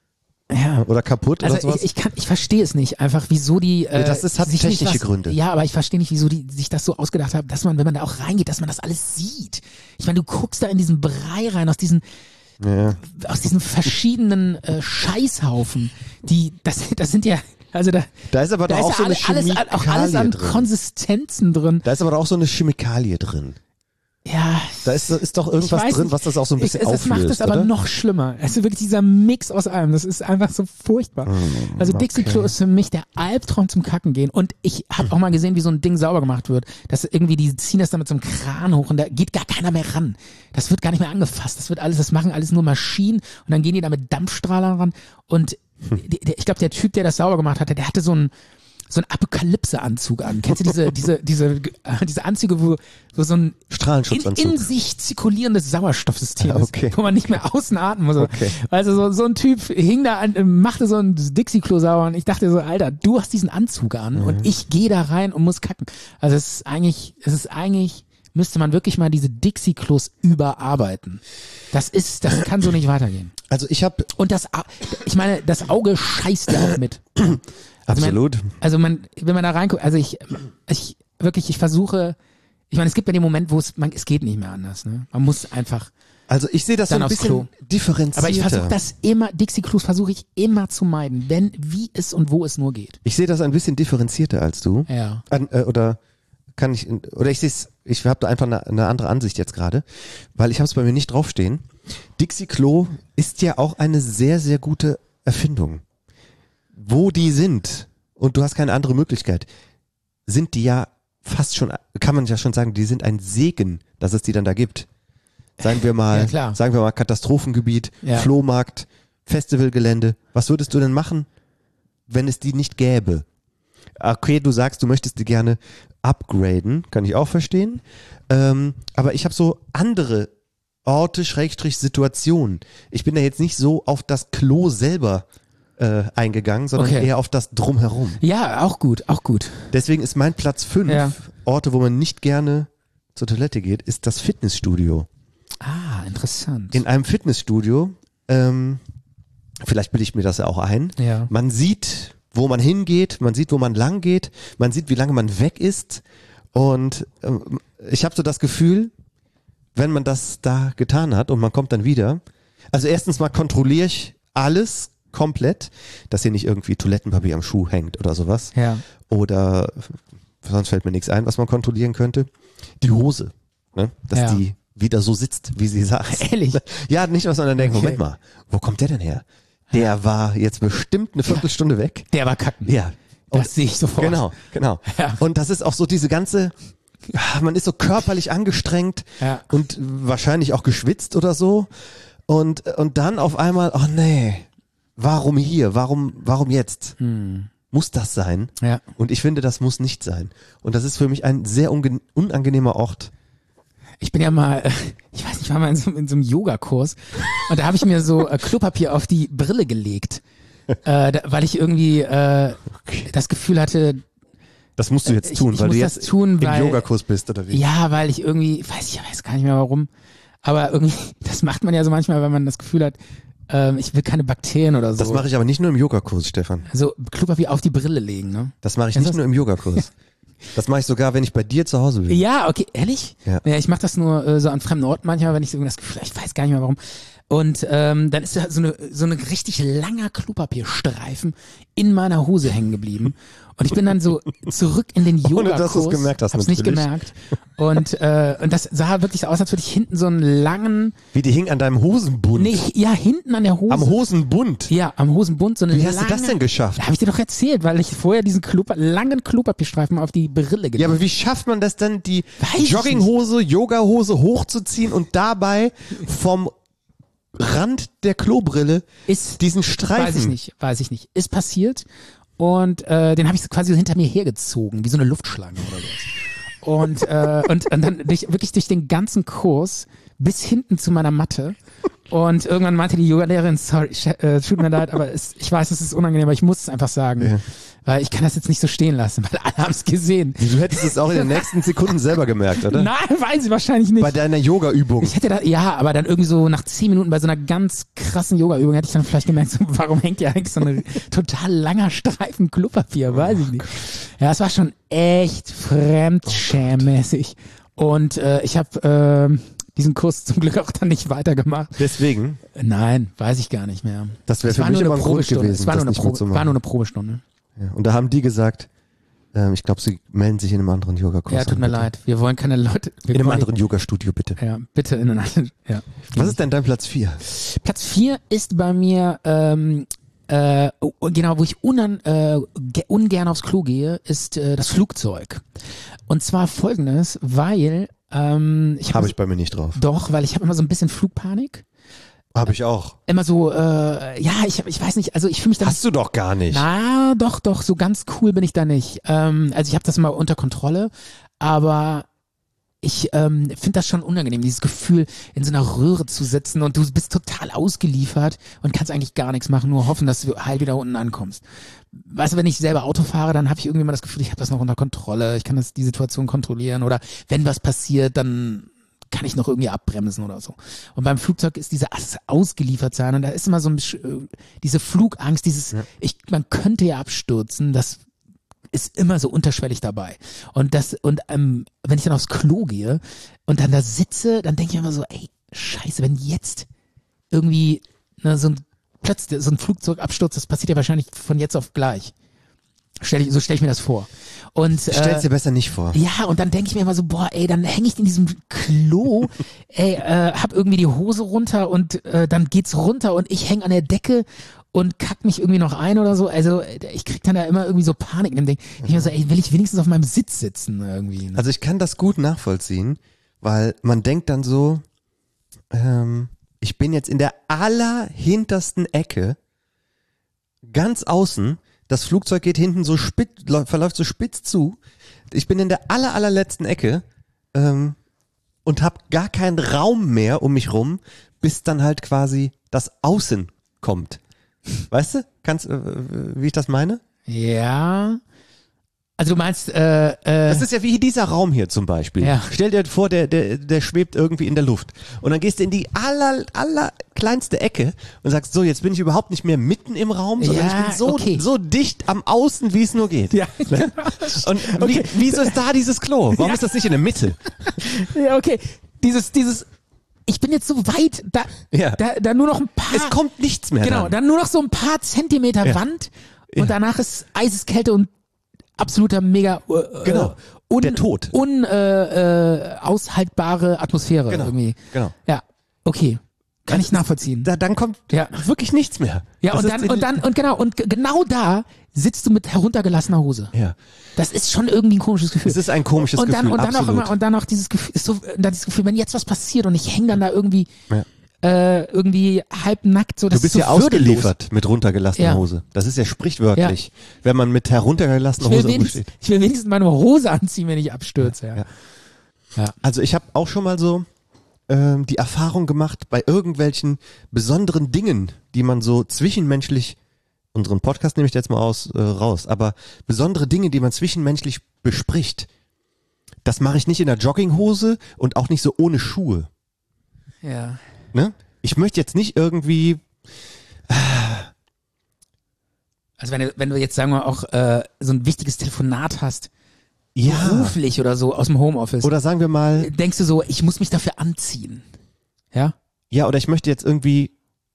Ja. Oder kaputt oder Also sowas? ich verstehe es nicht, einfach wieso die das hat sich nicht technische Gründe. Ja, aber ich verstehe nicht, wieso die sich das so ausgedacht haben, dass man, wenn man da auch reingeht, dass man das alles sieht. Ich meine, du guckst da in diesen Brei rein aus diesen verschiedenen Scheißhaufen, das sind ja, also Da ist aber doch auch so eine alles an drin. Konsistenzen drin. Da ist aber doch auch so eine Chemikalie drin. Ja. Da ist doch irgendwas Ich weiß drin, nicht. was das auch so ein bisschen Das auflöst, macht es aber oder? noch schlimmer. Also wirklich dieser Mix aus allem, das ist einfach so furchtbar. Also Dixie-Klo ist für mich der Albtraum zum Kacken gehen. Und ich habe auch mal gesehen, wie so ein Ding sauber gemacht wird. Das irgendwie, die ziehen das dann mit so einem Kran hoch und da geht gar keiner mehr ran. Das wird gar nicht mehr angefasst. Das machen alles nur Maschinen und dann gehen die da mit Dampfstrahlern ran. Und ich glaube, der Typ, der das sauber gemacht hatte, der hatte so einen Apokalypse-Anzug an. Kennst du diese Anzüge, wo so ein Strahlenschutzanzug. in sich zirkulierendes Sauerstoffsystem ist, Okay. wo man nicht mehr außen atmen muss. Okay. Also so ein Typ hing da an, machte so ein Dixie-Klo sauber und ich dachte so, Alter, du hast diesen Anzug an und ich gehe da rein und muss kacken. Also es ist eigentlich müsste man wirklich mal diese Dixie-Klos überarbeiten. Das kann so nicht weitergehen. Also ich Und das Auge scheißt ja auch mit. absolut. Also wenn man da reinguckt, also ich versuche, ich meine, es gibt ja den Moment, wo es geht nicht mehr anders, ne? Man muss einfach, Also ich sehe das so Dann ein aufs Klo. bisschen differenzierter. aber ich versuche das immer, Dixie-Klos versuche ich immer zu meiden, wie es und wo es nur geht. Ich sehe das ein bisschen differenzierter als du. Ja. Ich habe da einfach eine andere Ansicht jetzt gerade, weil ich habe es bei mir nicht draufstehen. Dixie-Klo ist ja auch eine sehr, sehr gute Erfindung. Wo die sind, und du hast keine andere Möglichkeit, sind die ja fast schon, kann man ja schon sagen, die sind ein Segen, dass es die dann da gibt. Sagen wir mal Katastrophengebiet, Ja. Flohmarkt, Festivalgelände. Was würdest du denn machen, wenn es die nicht gäbe? Okay, du sagst, du möchtest die gerne upgraden, kann ich auch verstehen. Aber ich habe so andere Orte, Situationen. Ich bin da jetzt nicht so auf das Klo selber eingegangen, sondern Okay. eher auf das Drumherum. Ja, auch gut. Deswegen ist mein Platz 5, Ja. Orte, wo man nicht gerne zur Toilette geht, ist das Fitnessstudio. Ah, interessant. In einem Fitnessstudio, vielleicht bilde ich mir das ja auch ein, Ja. man sieht, wo man hingeht, man sieht, wo man lang geht, man sieht, wie lange man weg ist und ich habe so das Gefühl, wenn man das da getan hat und man kommt dann wieder, also erstens mal kontrolliere ich alles komplett, dass hier nicht irgendwie Toilettenpapier am Schuh hängt oder sowas. Ja. Oder sonst fällt mir nichts ein, was man kontrollieren könnte. Die Hose, ne? Dass Ja. die wieder so sitzt, wie sie saß. Ehrlich? Ja, nicht, was man dann denkt, Okay. Moment mal, wo kommt der denn her? Der war jetzt bestimmt eine Viertelstunde weg. Der war kacken. Ja. Das sehe ich sofort. Genau. Ja. Und das ist auch so diese ganze, man ist so körperlich angestrengt Ja. und wahrscheinlich auch geschwitzt oder so. Und dann auf einmal, oh nee, warum hier? Warum jetzt? Muss das sein? Ja. Und ich finde, das muss nicht sein. Und das ist für mich ein sehr unangenehmer Ort. Ich bin ja mal, ich weiß nicht, ich war mal in so einem Yogakurs und da habe ich mir so Klopapier auf die Brille gelegt, weil ich irgendwie das Gefühl hatte, Das musst du jetzt tun, ich weil muss du das jetzt tun, im weil- Yogakurs bist oder wie? ja, weil ich irgendwie, ich weiß gar nicht mehr warum, aber irgendwie, das macht man ja so manchmal, wenn man das Gefühl hat, ich will keine Bakterien oder so. Das mache ich aber nicht nur im Yogakurs, Stefan. Also Klopapier auf die Brille legen, ne? Das mache ich Kennst nicht du nur im Yogakurs. Das mache ich sogar, wenn ich bei dir zu Hause bin. Ja, okay, ehrlich? Ja. Ich mache das nur so an fremden Orten manchmal, wenn ich so das Gefühl, ich weiß gar nicht mehr warum. Und dann ist da so eine richtig langer Klopapierstreifen in meiner Hose hängen geblieben. Und ich bin dann so zurück in den Yogakurs. Ohne, dass du es gemerkt hast, Hab's nicht natürlich. gemerkt. Und das sah wirklich so aus, als würde ich hinten so einen langen, Wie die hing an deinem Hosenbund. hinten an der Hose. Am Hosenbund. Ja, am Hosenbund so eine Wie hast lange, du das denn geschafft? Ja, habe ich dir doch erzählt, weil ich vorher diesen langen Klopapierstreifen auf die Brille gelegt Ja, habe. aber wie schafft man das denn, die Weiß ich Jogginghose, Yogahose hochzuziehen und dabei vom Rand der Klobrille diesen Streifen? Weiß ich nicht. Ist passiert und den habe ich so quasi so hinter mir hergezogen, wie so eine Luftschlange oder so. Und dann wirklich durch den ganzen Kurs bis hinten zu meiner Matte. Und irgendwann meinte die Yogalehrerin, sorry, tut mir leid, aber ich weiß, es ist unangenehm, aber ich muss es einfach sagen. Ja. Weil ich kann das jetzt nicht so stehen lassen, weil alle haben es gesehen. Du hättest es auch in den nächsten Sekunden selber gemerkt, oder? Nein, weiß ich wahrscheinlich nicht. Bei deiner Yoga-Übung. Ich hätte da, ja, aber dann irgendwie so nach 10 Minuten bei so einer ganz krassen Yoga-Übung hätte ich dann vielleicht gemerkt, so, warum hängt hier eigentlich so ein total langer Streifen Klopapier, weiß ich nicht. Ja, es war schon echt fremdschämmäßig. Und ich habe diesen Kurs zum Glück auch dann nicht weitergemacht. Deswegen? Nein, weiß ich gar nicht mehr. Das wäre Es für war mich nur aber eine ein Grund Probestunde. gewesen, Es war das nur eine nicht mitzumachen. war nur eine Probestunde. Ja. Und da haben die gesagt, ich glaube, sie melden sich in einem anderen Yoga-Kurs Ja, tut an, mir bitte. leid. Wir wollen keine Leute. In einem anderen Yoga-Studio, bitte. Ja, bitte in einem anderen. Ja. Was ist denn dein Platz 4? Platz 4 ist bei mir, genau, wo ich ungern aufs Klo gehe, ist das Flugzeug. Und zwar folgendes, weil Habe ich bei mir nicht drauf. Doch, weil ich habe immer so ein bisschen Flugpanik. Habe ich auch. Immer so, ich weiß nicht, also ich fühle mich dann. Hast du doch gar nicht. Na, doch, so ganz cool bin ich da nicht. Also ich habe das immer unter Kontrolle, aber ich finde das schon unangenehm, dieses Gefühl, in so einer Röhre zu sitzen und du bist total ausgeliefert und kannst eigentlich gar nichts machen, nur hoffen, dass du heil wieder unten ankommst. Weißt du, wenn ich selber Auto fahre, dann habe ich irgendwie immer das Gefühl, ich habe das noch unter Kontrolle, ich kann die Situation kontrollieren oder wenn was passiert, dann kann ich noch irgendwie abbremsen oder so. Und beim Flugzeug ist dieses ausgeliefert sein und da ist immer so diese Flugangst, man könnte ja abstürzen, das ist immer so unterschwellig dabei. Und wenn ich dann aufs Klo gehe und dann da sitze, dann denke ich immer so, ey, scheiße, wenn jetzt irgendwie plötzlich so ein Flugzeug abstürzt, das passiert ja wahrscheinlich von jetzt auf gleich. So stelle ich mir das vor. Und Stell's dir besser nicht vor. ja, und dann denke ich mir immer so, boah, ey, dann hänge ich in diesem Klo, hab irgendwie die Hose runter und dann geht's runter und ich hänge an der Decke und kack mich irgendwie noch ein oder so. Also ich krieg dann da immer irgendwie so Panik in dem Ding. Ich mir so, ey, will ich wenigstens auf meinem Sitz sitzen irgendwie. Ne? Also ich kann das gut nachvollziehen, weil man denkt dann so, ich bin jetzt in der allerhintersten Ecke, ganz außen, das Flugzeug geht hinten so verläuft so spitz zu. Ich bin in der allerletzten Ecke und habe gar keinen Raum mehr um mich rum, bis dann halt quasi das Außen kommt. Weißt du? Wie ich das meine? Ja. Also du meinst, Das ist ja wie dieser Raum hier zum Beispiel. Ja. Stell dir vor, der schwebt irgendwie in der Luft. Und dann gehst du in die kleinste Ecke und sagst, so, jetzt bin ich überhaupt nicht mehr mitten im Raum, sondern Ja, ich bin okay. so dicht am Außen, wie es nur geht. Ja, genau. Und wieso ist da dieses Klo? Warum ist das nicht in der Mitte? Ja, okay. Dieses, ich bin jetzt so weit, da nur noch ein paar. Es kommt nichts mehr. Genau, dann nur noch so ein paar Zentimeter Ja. Wand und Ja. danach ist Eiseskälte und absoluter mega Genau. Der Tod. aushaltbare Atmosphäre irgendwie. Genau. Ja, okay. Kann ich nachvollziehen. Dann kommt Ja. wirklich nichts mehr. Ja, Das ist genau da sitzt du mit heruntergelassener Hose. Ja. Das ist schon irgendwie ein komisches Gefühl. Es ist ein komisches und dann, Gefühl, und dann auch absolut. immer, und dann auch dieses Gefühl, dann dieses Gefühl, wenn jetzt was passiert und ich hänge dann da irgendwie, Ja. irgendwie halbnackt, so, das Du bist ist ja so würdelos. ausgeliefert mit runtergelassener Ja. Hose. Das ist ja sprichwörtlich. Wenn man mit heruntergelassener Hose irgendwo steht. Ich will wenigstens meine Hose anziehen, wenn ich abstürze. Ja. Ja. Also ich habe auch schon mal so die Erfahrung gemacht, bei irgendwelchen besonderen Dingen, die man so zwischenmenschlich, unseren Podcast nehme ich jetzt mal raus, aber besondere Dinge, die man zwischenmenschlich bespricht, das mache ich nicht in der Jogginghose und auch nicht so ohne Schuhe. Ja. Ne? Ich möchte jetzt nicht irgendwie, Also wenn du jetzt, sagen wir auch, so ein wichtiges Telefonat hast, ja, beruflich oder so, aus dem Homeoffice, oder sagen wir mal, denkst du so, ich muss mich dafür anziehen. Ja? ja, oder ich möchte jetzt irgendwie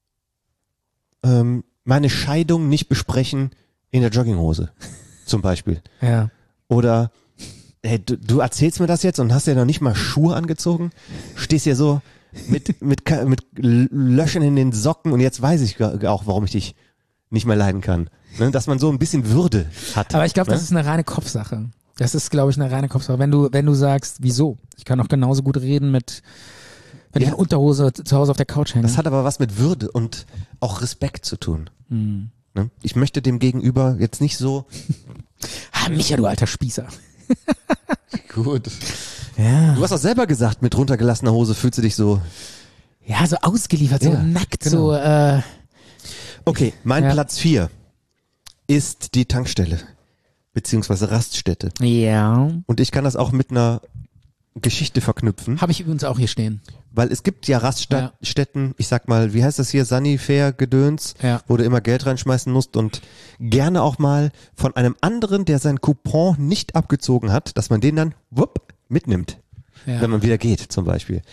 meine Scheidung nicht besprechen in der Jogginghose, zum Beispiel. Ja. Oder hey, du erzählst mir das jetzt und hast ja noch nicht mal Schuhe angezogen, stehst hier so mit Löchern in den Socken und jetzt weiß ich auch, warum ich dich nicht mehr leiden kann. Ne? Dass man so ein bisschen Würde hat. Aber ich glaube, ne? das ist eine reine Kopfsache. Das ist, glaube ich, eine reine Kopfsache. Wenn du sagst, wieso? Ich kann auch genauso gut reden wenn ich in Unterhose zu Hause auf der Couch hänge. Das hat aber was mit Würde und auch Respekt zu tun. Ne? Ich möchte dem Gegenüber jetzt nicht so. Micha, du alter Spießer. Gut. Ja. Du hast auch selber gesagt, mit runtergelassener Hose fühlst du dich so. Ja, so ausgeliefert, so Ja, nackt, genau. so, Okay, mein Ja. Platz 4 ist die Tankstelle. beziehungsweise Raststätte. Ja. Und ich kann das auch mit einer Geschichte verknüpfen, Habe ich übrigens auch hier stehen. weil es gibt ja Raststätten, ich sag mal, wie heißt das hier, Sunnyfair-Gedöns, Ja. wo du immer Geld reinschmeißen musst und gerne auch mal von einem anderen, der sein Coupon nicht abgezogen hat, dass man den dann mitnimmt, Ja. wenn man wieder geht zum Beispiel.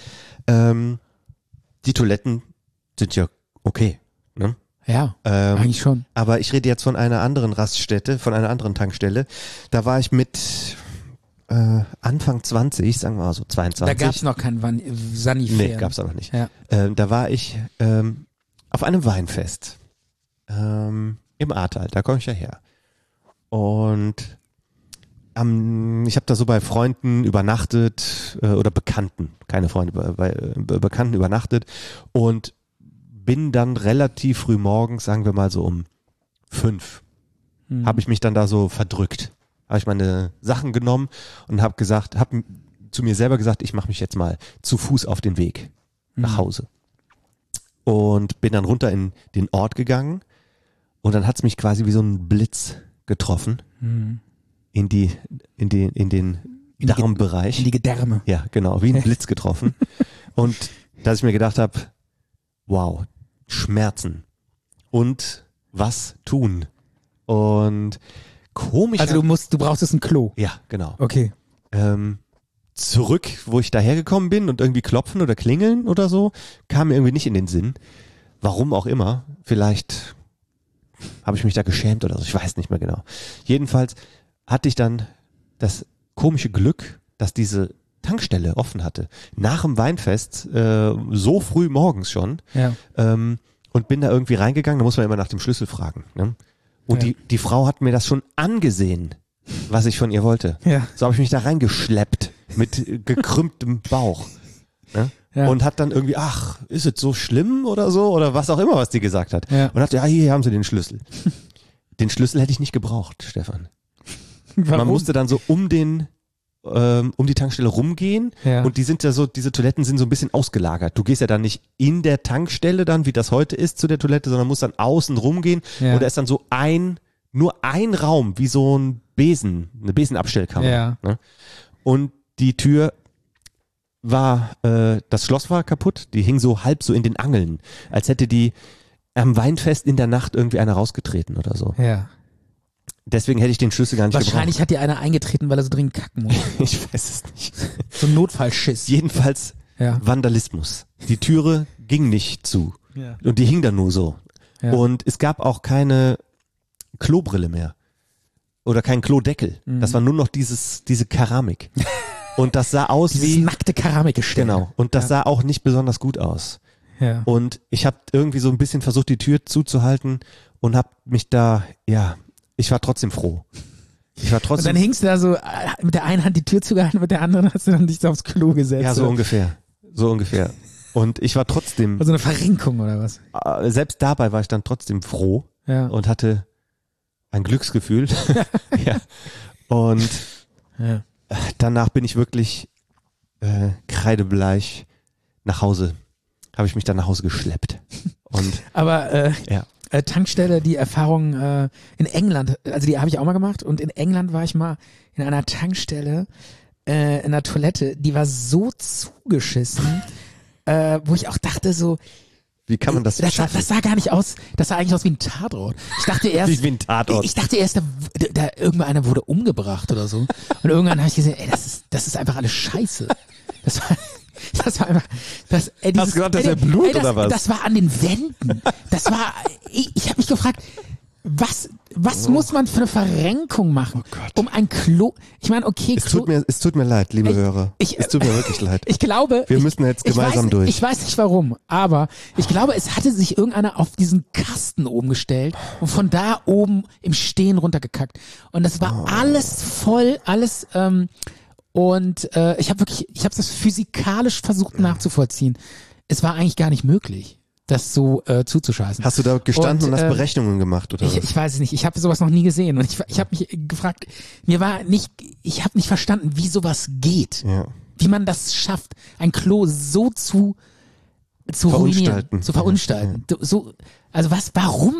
Die Toiletten sind ja okay, ne? Ja, eigentlich schon. Aber ich rede jetzt von einer anderen Raststätte, von einer anderen Tankstelle. Da war ich mit Anfang 20, sagen wir mal so 22. Da gab es noch kein Sunnyfair. Nee, gab's auch noch nicht. Ja. Da war ich auf einem Weinfest im Ahrtal, da komme ich ja her. Und ich habe da so bei Freunden übernachtet oder Bekannten, keine Freunde, bei Bekannten übernachtet und bin dann relativ früh morgens, sagen wir mal so um 5, habe ich mich dann da so verdrückt. Habe ich meine Sachen genommen und habe zu mir selber gesagt, ich mache mich jetzt mal zu Fuß auf den Weg nach Hause. Und bin dann runter in den Ort gegangen und dann hat's mich quasi wie so ein Blitz getroffen in den Darmbereich. In die Gedärme. Ja, genau, wie ein Blitz getroffen. Und dass ich mir gedacht habe, wow, Schmerzen und was tun. Und komisch. Also du brauchtest ein Klo. Ja, genau. Okay. Zurück, wo ich dahergekommen bin und irgendwie klopfen oder klingeln oder so, kam mir irgendwie nicht in den Sinn. Warum auch immer. Vielleicht habe ich mich da geschämt oder so. Ich weiß nicht mehr genau. Jedenfalls hatte ich dann das komische Glück, dass diese Tankstelle offen hatte. Nach dem Weinfest, so früh morgens schon. Ja. Und bin da irgendwie reingegangen. Da muss man immer nach dem Schlüssel fragen. Ne? Und die Frau hat mir das schon angesehen, was ich von ihr wollte. Ja. So habe ich mich da reingeschleppt mit gekrümmtem Bauch. Ne? Ja. Und hat dann irgendwie, ach, ist es so schlimm oder so? Oder was auch immer, was die gesagt hat. Ja. Und dachte, ja, hier haben sie den Schlüssel. Den Schlüssel hätte ich nicht gebraucht, Stefan. Warum? Man musste dann so um die Tankstelle rumgehen Ja. und diese Toiletten sind so ein bisschen ausgelagert. Du gehst ja dann nicht in der Tankstelle dann, wie das heute ist, zu der Toilette, sondern musst dann außen rumgehen Ja. und da ist dann so nur ein Raum, wie so ein eine Besenabstellkammer. Ja. Ne? Und die Tür war, das Schloss war kaputt, die hing so halb so in den Angeln, als hätte die am Weinfest in der Nacht irgendwie einer rausgetreten oder so. Ja. Deswegen hätte ich den Schlüssel gar nicht Wahrscheinlich hat dir einer eingetreten, weil er so dringend kacken muss. gebraucht. Ich weiß es nicht. So ein Notfallschiss. Jedenfalls Ja. Vandalismus. Die Türe ging nicht zu. Ja. Und die hing dann nur so. Ja. Und es gab auch keine Klobrille mehr. Oder keinen Klodeckel. Das war nur noch diese Keramik. Und das sah aus Dieses wie... nackte Keramikgestell. Genau. Und das sah auch nicht besonders gut aus. Ja. Und ich habe irgendwie so ein bisschen versucht, die Tür zuzuhalten und habe mich da, ich war trotzdem froh. Ich war Und trotzdem... dann hingst du da so mit der einen Hand die Tür zugehalten, mit der anderen hast du dann dich aufs Klo gesetzt. ja, so ungefähr. So ungefähr. Und ich war trotzdem... Also eine Verrenkung oder was? Selbst dabei war ich dann trotzdem froh Ja. und hatte ein Glücksgefühl. Ja. Und Ja. danach bin ich wirklich kreidebleich nach Hause. Habe ich mich dann nach Hause geschleppt. Und Aber ja. Tankstelle, die Erfahrung in England, also die habe ich auch mal gemacht und in England war ich mal in einer Tankstelle in einer Toilette, die war so zugeschissen, wo ich auch dachte so, Wie kann man das schaffen? das sah gar nicht aus, das sah eigentlich aus wie ein Tatort. Ich dachte erst, Wie ein Tatort. Ich dachte erst, da irgendeiner wurde umgebracht oder so. Und irgendwann habe ich gesehen, ey, das ist einfach alles Scheiße. Das war einfach, Hast du gesagt, das wäre Blut oder was? Das war an den Wänden. Das war, ich habe mich gefragt, was muss man für eine Verrenkung machen, um ein Klo, ich meine, okay, Es tut mir leid, liebe Hörer. es Es tut mir wirklich leid. Ich glaube, Wir müssen jetzt gemeinsam durch. Ich weiß nicht warum, aber ich glaube, es hatte sich irgendeiner auf diesen Kasten oben gestellt und von da oben im Stehen runtergekackt. Und das war alles voll, alles, und ich habe das physikalisch versucht nachzuvollziehen. Es war eigentlich gar nicht möglich, das so zuzuscheißen. Hast du da gestanden und hast ähm, Berechnungen gemacht oder was? Ich weiß es nicht. Ich habe sowas noch nie gesehen und ich habe mich gefragt, ich habe nicht verstanden, wie sowas geht. Ja. Wie man das schafft, ein Klo so zu ruinieren, Verunstalten. zu verunstalten. So, also warum?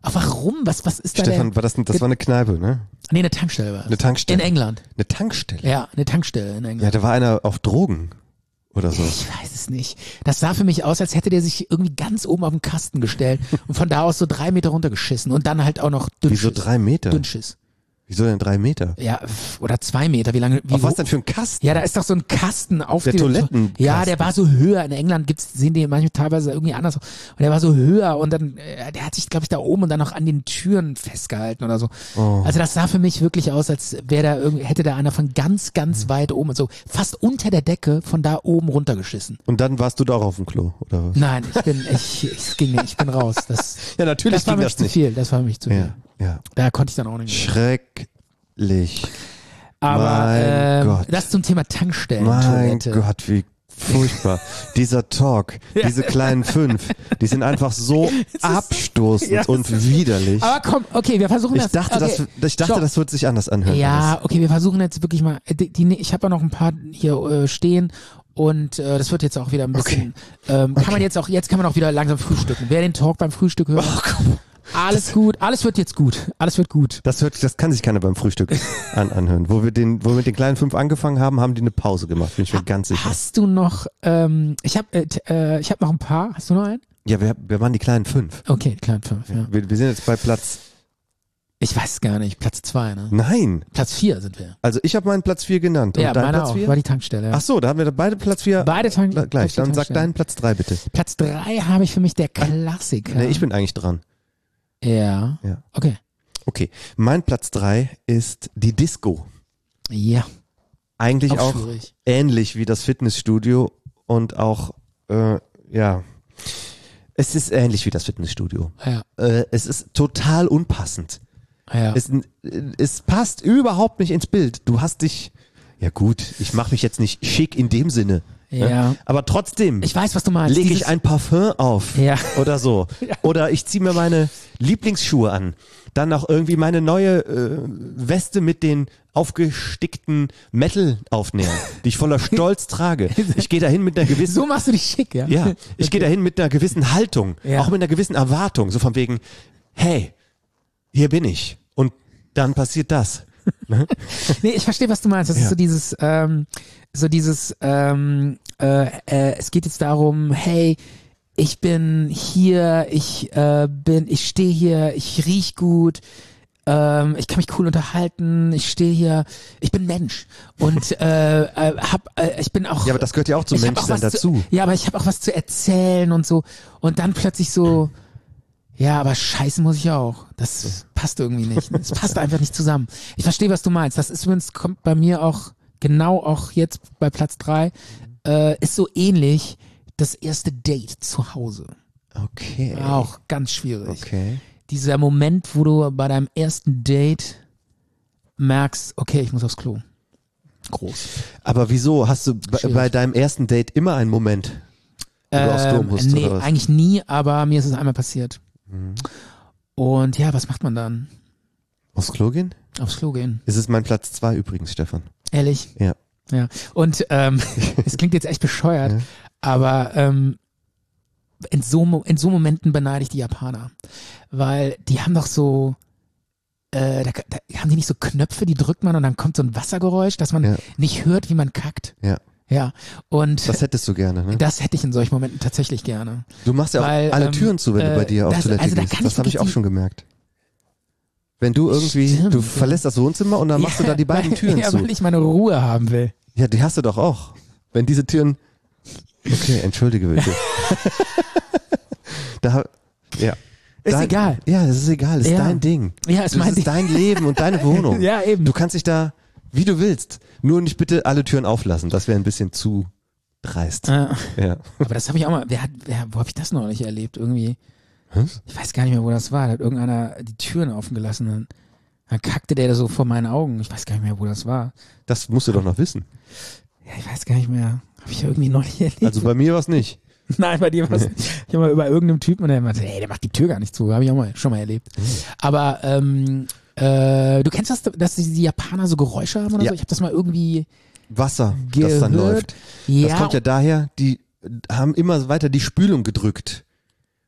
Aber warum? Was ist da Stefan, der? das war eine Kneipe, ne? Nee, eine Tankstelle war es. Eine Tankstelle. In England. Eine Tankstelle? Ja, eine Tankstelle in England. Ja, da war einer auf Drogen oder so. Ich weiß es nicht. Das sah für mich aus, als hätte der sich irgendwie ganz oben auf den Kasten gestellt und von da aus so 3 Meter runtergeschissen und dann halt auch noch Dünnschiss. Wieso 3 Meter? Dünnschiss. Wieso denn 3 Meter? Ja, oder 2 Meter. Wie lange? Wie Auf was hoch- denn für ein Kasten? Ja, da ist doch so ein Kasten auf Der dem Toilettenkasten. Ja, der war so höher. In England sehen die manchmal teilweise irgendwie anders. Und der war so höher und dann, der hat sich, glaube ich, da oben und dann noch an den Türen festgehalten oder so. Oh. Also das sah für mich wirklich aus, als wäre da irgendwie, hätte da einer von ganz, ganz weit oben, so fast unter der Decke von da oben runtergeschissen. Und dann warst du doch auf dem Klo, oder was? Nein, es ging nicht, ich bin raus. Das, Ja, natürlich das war ging mir das zu nicht. viel, das war für mich zu viel. Ja, ja. Da konnte ich dann auch nicht mehr. Schrecklich. Aber Mein Gott. das zum Thema Tankstellen. Mein Toilette. Gott, wie furchtbar. Dieser Talk, diese kleinen 5, die sind einfach so abstoßend ja, und widerlich. Aber komm, okay, wir versuchen Ich das. dachte, okay. das wird sich anders anhören. Ja, okay, wir versuchen jetzt wirklich mal. Ich habe ja noch ein paar hier stehen und das wird jetzt auch wieder ein bisschen. Kann man jetzt kann man auch wieder langsam frühstücken. Wer den Talk beim Frühstück hört, alles gut, alles wird jetzt gut, alles wird gut. Das kann sich keiner beim Frühstück anhören. Wo wir mit den kleinen 5 angefangen haben die eine Pause gemacht, bin ich mir ganz sicher. Hast du noch? Ich hab noch ein paar. Hast du noch einen? Ja, wir waren die kleinen 5. Okay, kleinen 5. Ja. Wir sind jetzt bei Platz. Ich weiß es gar nicht. Platz 2, ne? Nein. Platz 4 sind wir. Also ich habe meinen Platz 4 genannt. Ja, und dein meiner Platz auch. 4? War die Tankstelle. Ja. Ach so, da haben wir beide Platz 4. Beide Gleich. Dann sag Tankstellen. deinen Platz 3 bitte. Platz 3 habe ich für mich der Klassiker. Nee, ich bin eigentlich dran. Ja. Ja. Okay. Okay, mein Platz 3 ist die Disco. Ja. Eigentlich Auch auch schwierig. ähnlich wie das Fitnessstudio und auch, es ist ähnlich wie das Fitnessstudio. Ja. Es ist total unpassend. Ja. Es passt überhaupt nicht ins Bild. Du hast dich, ja gut, ich mache mich jetzt nicht schick in dem Sinne. Ja. Ne? Aber trotzdem Ich weiß, was du meinst. lege Dieses- ich ein Parfum auf Ja. oder so. Oder ich ziehe mir meine Lieblingsschuhe an. Dann auch irgendwie meine neue Weste mit den aufgestickten Metal-Aufnähern, die ich voller Stolz trage. Ich gehe dahin mit einer gewissen So machst du dich schick, ja? ja, ich gehe dahin mit einer gewissen Haltung, Ja. auch mit einer gewissen Erwartung, so von wegen, hey, hier bin ich. Und dann passiert das. Ne? Nee, ich verstehe, was du meinst. Das Ja. ist so dieses, es geht jetzt darum, hey, ich bin hier, ich stehe hier, ich riech gut, ich kann mich cool unterhalten, ich stehe hier, ich bin Mensch und ich bin auch. Ja, aber das gehört ja auch zum ich hab Menschsein auch was dazu. Ja, aber ich habe auch was zu erzählen und so und dann plötzlich so. Ja, aber scheißen muss ich auch. Das passt irgendwie nicht. Das passt einfach nicht zusammen. Ich verstehe, was du meinst. Das ist übrigens, kommt bei mir auch, genau auch jetzt bei Platz 3, ist so ähnlich das erste Date zu Hause. Okay. Auch ganz schwierig. Okay. Dieser Moment, wo du bei deinem ersten Date merkst, okay, ich muss aufs Klo. Groß. Aber wieso? Hast du bei deinem ersten Date immer einen Moment, wo du aufs Klo musst, Nee, oder was? eigentlich nie, aber mir ist es einmal passiert. Und ja, was macht man dann? Aufs Klo gehen? Aufs Klo gehen. Es ist mein Platz 2 übrigens, Stefan. Ehrlich? Ja. Ja. Und es klingt jetzt echt bescheuert, Ja. aber in so Momenten beneide ich die Japaner. Weil die haben doch so, da haben die nicht so Knöpfe, die drückt man und dann kommt so ein Wassergeräusch, dass man Ja. nicht hört, wie man kackt. Ja. Ja. Und Das hättest du gerne, ne? das hätte ich in solchen Momenten tatsächlich gerne. Du machst ja auch Weil, alle Türen zu, wenn du bei dir auf das- Toilette also da gehst. kann Das ich habe ich auch wirklich schon gemerkt. Wenn du irgendwie, Stimmt, du ja. verlässt das Wohnzimmer und dann machst du da die beiden weil, Türen ja, zu. weil ich meine Ruhe haben will. Ja, die hast du doch auch. Wenn diese Türen. Okay, entschuldige bitte. Ja. Ist egal. Ja, das ist egal. Das ist Ja. dein Ding. Ja, ist das mein ist Ding. dein Leben und deine Wohnung. Ja, eben. Du kannst dich da, wie du willst. Nur nicht bitte alle Türen auflassen. Das wäre ein bisschen zu dreist. Ja. Aber das habe ich auch mal, wo habe ich das noch nicht erlebt? Irgendwie, Was? ich weiß gar nicht mehr, wo das war. Da hat irgendeiner die Türen offen gelassen. Dann kackte der da so vor meinen Augen. Ich weiß gar nicht mehr, wo das war. Das musst du doch noch wissen. Ja, ich weiß gar nicht mehr. Habe ich irgendwie noch nicht erlebt. Also bei mir war es nicht. Nein, bei dir war es. Ich habe mal über irgendeinem Typen und der meinte, ey, der macht die Tür gar nicht zu. Habe ich auch schon mal erlebt. Aber du kennst das, dass die Japaner so Geräusche haben oder Ja. so? Ich habe das mal irgendwie Wasser, das dann gehört. läuft. Ja, Das kommt ja daher, die haben immer weiter die Spülung gedrückt.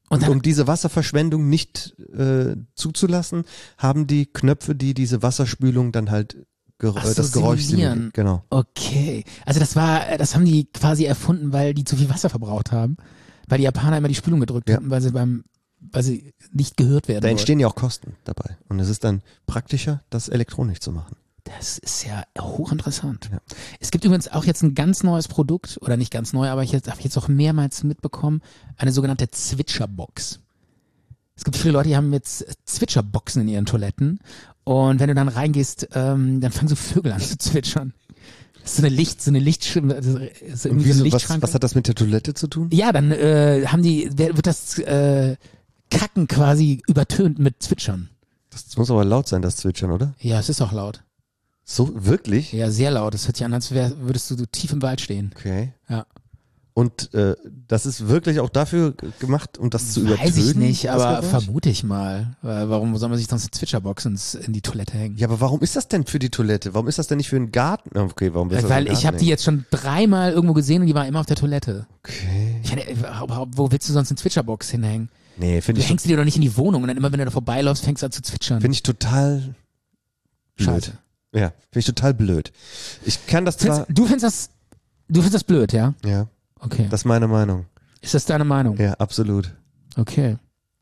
Und dann, um diese Wasserverschwendung nicht zuzulassen, haben die Knöpfe, die diese Wasserspülung dann halt das Geräusch simulieren. Genau. Okay. Also das haben die quasi erfunden, weil die zu viel Wasser verbraucht haben. Weil die Japaner immer die Spülung gedrückt haben, weil sie nicht gehört werden. Da entstehen ja auch Kosten dabei. Und es ist dann praktischer, das elektronisch zu machen. Das ist ja hochinteressant. Ja. Es gibt übrigens auch jetzt ein ganz neues Produkt, oder nicht ganz neu, aber habe ich jetzt auch mehrmals mitbekommen, eine sogenannte Zwitscherbox. Es gibt viele Leute, die haben jetzt Zwitscherboxen in ihren Toiletten und wenn du dann reingehst, dann fangen so Vögel an zu zwitschern. Das ist so eine Lichtschranke. Was hat das mit der Toilette zu tun? Ja, dann wird das Kacken quasi übertönt mit Zwitschern. Das muss aber laut sein, das Zwitschern, oder? Ja, es ist auch laut. So, wirklich? Ja, sehr laut. Es hört sich an, als würdest du so tief im Wald stehen. Okay. Ja. Und das ist wirklich auch dafür gemacht, um das zu übertönen? Weiß ich nicht, aber vermute ich mal. Warum soll man sich sonst eine Zwitscherbox in die Toilette hängen? Ja, aber warum ist das denn für die Toilette? Warum ist das denn nicht für einen Garten? Okay, warum ist das Weil ich habe die jetzt schon 3-mal irgendwo gesehen und die war immer auf der Toilette. Okay. Wo willst du sonst eine Zwitscherbox hinhängen? Nee, finde ich. Du hängst die doch nicht in die Wohnung und dann immer, wenn du da vorbeiläufst, fängst du an zu zwitschern. Finde ich total blöd. Scheiße. Ja, finde ich total blöd. Ich kann das zwar... Du findest das blöd, ja? Ja. Okay. Das ist meine Meinung. Ist das deine Meinung? Ja, absolut. Okay.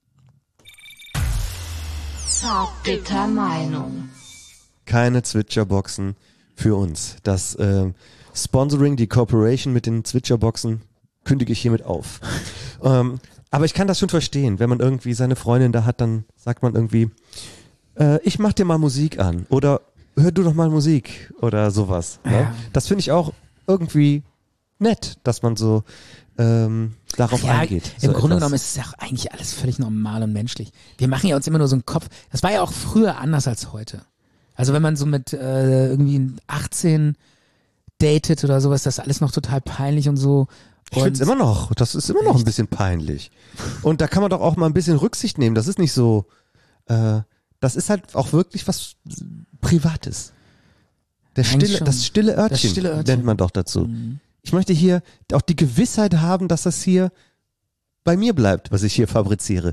Zartbitter Meinung. Keine Zwitscherboxen für uns. Das Sponsoring, die Cooperation mit den Zwitscherboxen kündige ich hiermit auf. Aber ich kann das schon verstehen. Wenn man irgendwie seine Freundin da hat, dann sagt man irgendwie, ich mach dir mal Musik an. Oder hör du doch mal Musik. Oder sowas. Ja. Ne? Das finde ich auch irgendwie nett, dass man so darauf eingeht. Im Grunde genommen ist es ja auch eigentlich alles völlig normal und menschlich. Wir machen ja uns immer nur so einen Kopf. Das war ja auch früher anders als heute. Also wenn man so mit irgendwie 18 datet oder sowas, das ist alles noch total peinlich und so. Ich finde es immer noch, das ist immer noch ein bisschen peinlich. Und da kann man doch auch mal ein bisschen Rücksicht nehmen. Das ist nicht so, das ist halt auch wirklich was Privates. Das stille Örtchen nennt man doch dazu. Mhm. Ich möchte hier auch die Gewissheit haben, dass das hier bei mir bleibt, was ich hier fabriziere.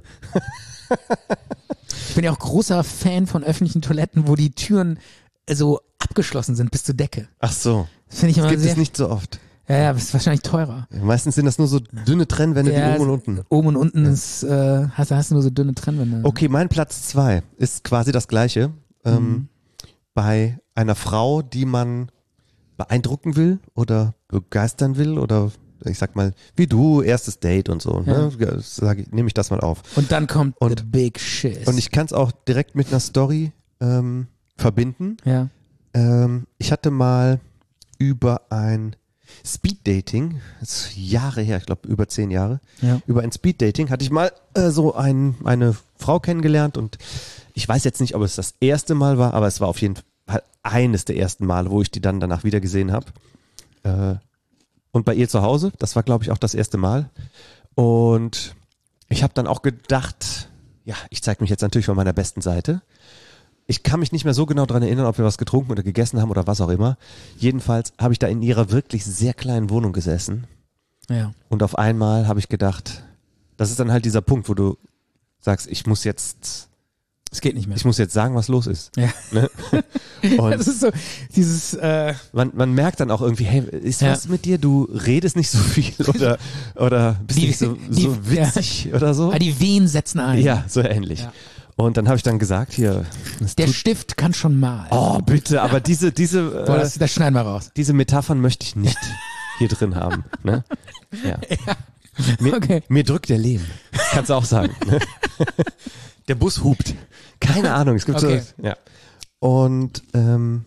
Ich bin ja auch großer Fan von öffentlichen Toiletten, wo die Türen so abgeschlossen sind bis zur Decke. Ach so. Das finde ich immer gibt es nicht so oft. Ja, das ist wahrscheinlich teurer. Ja, meistens sind das nur so dünne Trennwände wie oben und unten. Oben und unten hast du nur so dünne Trennwände. Okay, mein Platz 2 ist quasi das Gleiche. Bei einer Frau, die man beeindrucken will oder begeistern will oder ich sag mal, wie du, erstes Date und so. Ja. Ne? Nehme ich das mal auf. Und dann kommt the big shit. Und ich kann es auch direkt mit einer Story verbinden. Ja. Ich hatte mal über ein Speeddating, das ist Jahre her, ich glaube über 10 Jahre, über ein Speeddating hatte ich mal eine Frau kennengelernt und ich weiß jetzt nicht, ob es das erste Mal war, aber es war auf jeden Fall eines der ersten Male, wo ich die dann danach wieder gesehen habe. Und bei ihr zu Hause, das war glaube ich auch das erste Mal. Und ich habe dann auch gedacht, ja, ich zeige mich jetzt natürlich von meiner besten Seite. Ich kann mich nicht mehr so genau daran erinnern, ob wir was getrunken oder gegessen haben oder was auch immer. Jedenfalls habe ich da in ihrer wirklich sehr kleinen Wohnung gesessen. Ja. Und auf einmal habe ich gedacht, das ist dann halt dieser Punkt, wo du sagst, es geht nicht mehr. Ich muss jetzt sagen, was los ist. Ja. Ne? Und das ist so dieses man merkt dann auch irgendwie, hey, ist was mit dir? Du redest nicht so viel oder bist nicht so witzig oder so. Die Wehen setzen ein. Ja, so ähnlich. Ja. Und dann habe ich dann gesagt, hier. Der Stift kann schon malen. Oh, bitte, aber diese Boah, das schneiden wir raus. Diese Metaphern möchte ich nicht hier drin haben. Ne? Ja. Mir drückt der Lehm. Kannst du auch sagen. Ne? Der Bus hupt. Keine Ahnung. Es gibt so. Ja. Und dann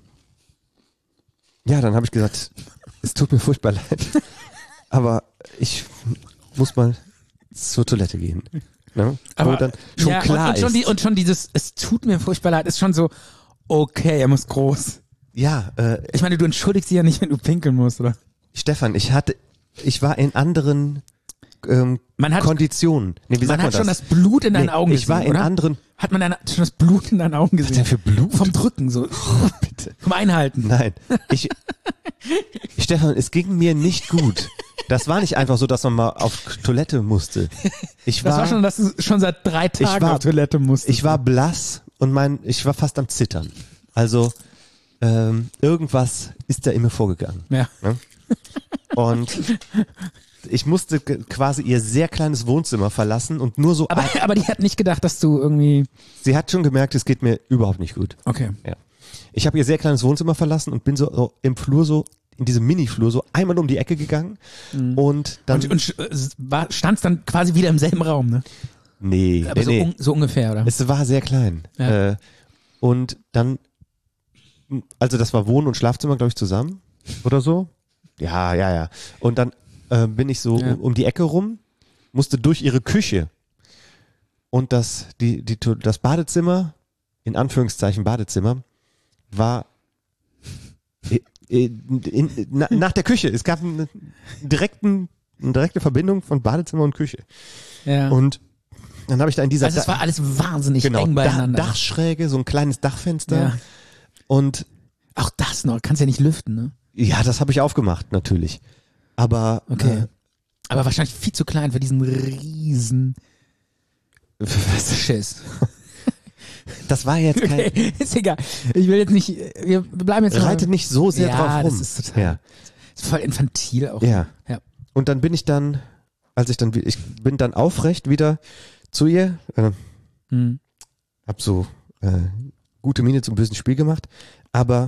habe ich gesagt, es tut mir furchtbar leid, aber ich muss mal zur Toilette gehen. Ne? Aber dann schon klar ist. Und schon dieses, es tut mir furchtbar leid, ist schon so, okay, er muss groß. Ja. Ich meine, du entschuldigst dich ja nicht, wenn du pinkeln musst, oder? Stefan, ich war in anderen Konditionen. Nee, wie sagt man hat schon das Blut in deinen Augen gesehen, ich war in oder? anderen. Hat man schon das Blut in deinen Augen gesehen? Was denn für Blut? Vom Drücken, so. Oh, bitte. Vom Einhalten. Nein. Stefan, es ging mir nicht gut. Das war nicht einfach so, dass man mal auf Toilette musste. Das war schon, dass du schon seit 3 Tagen auf Toilette musstest. Ich war blass und ich war fast am Zittern. Also irgendwas ist da in mir vorgegangen. Ja. Ne? Und ich musste quasi ihr sehr kleines Wohnzimmer verlassen und nur so. Aber die hat nicht gedacht, dass du irgendwie. Sie hat schon gemerkt, es geht mir überhaupt nicht gut. Okay. Ja. Ich habe ihr sehr kleines Wohnzimmer verlassen und bin so im Flur in diesem Mini-Flur so einmal um die Ecke gegangen und dann. Und standst dann quasi wieder im selben Raum, ne? Nee. Aber so ungefähr, oder? Es war sehr klein. Ja. Und dann, also das war Wohn- und Schlafzimmer, glaube ich, zusammen oder so. Ja. Und dann bin ich so um die Ecke rum, musste durch ihre Küche und das Badezimmer, in Anführungszeichen Badezimmer, war nach der Küche. Es gab eine direkte Verbindung von Badezimmer und Küche. Ja. Und dann habe ich da in dieser Also es war alles wahnsinnig eng beieinander. Dachschräge, so ein kleines Dachfenster. Ja. Und auch das noch, kannst ja nicht lüften, ne? ja, das habe ich aufgemacht, natürlich. Aber okay. Aber wahrscheinlich viel zu klein für diesen riesen Schiss. Das war jetzt kein. Okay, ist egal. Ich will jetzt nicht. Wir bleiben jetzt. Reitet nicht so sehr drauf rum. Das ist total. Das ist voll infantil auch. Ja. Ja. Und dann bin ich bin dann aufrecht wieder zu ihr. Hab so gute Miene zum bösen Spiel gemacht, aber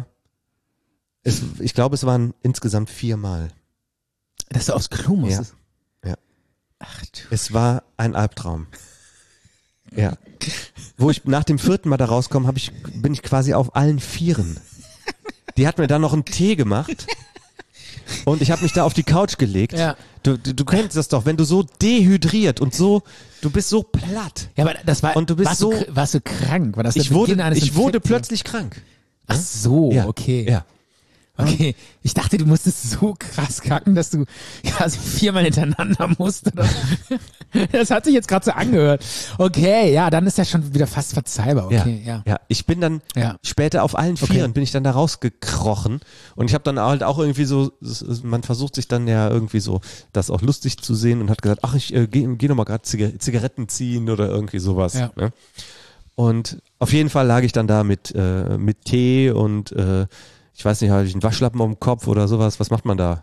ich glaube, es waren insgesamt 4 Mal. Dass du aufs Klo musstest? Ja. Ach du. Es war ein Albtraum. Ja. Wo ich nach dem 4. Mal da rauskomme, bin ich quasi auf allen 4. Die hat mir dann noch einen Tee gemacht und ich habe mich da auf die Couch gelegt. Ja. Du kennst das doch, wenn du so dehydriert und so, du bist so platt. Ja, aber das war. Und du bist warst du krank? War das ich wurde plötzlich krank. Ach so, Ja. okay. Ja. Okay, ich dachte, du musstest so krass kacken, dass du quasi 4-mal hintereinander musst. Oder? Das hat sich jetzt gerade so angehört. Okay, ja, dann ist das schon wieder fast verzeihbar. Okay, ja. Ja, ich bin dann später auf allen 4 bin ich dann da rausgekrochen und ich habe dann halt auch irgendwie so, man versucht sich dann ja irgendwie so, das auch lustig zu sehen und hat gesagt, ach, ich geh noch mal gerade Zigaretten ziehen oder irgendwie sowas. Ja. Ne? Und auf jeden Fall lag ich dann da mit Tee und ich weiß nicht, hatte ich einen Waschlappen um den Kopf oder sowas. Was macht man da?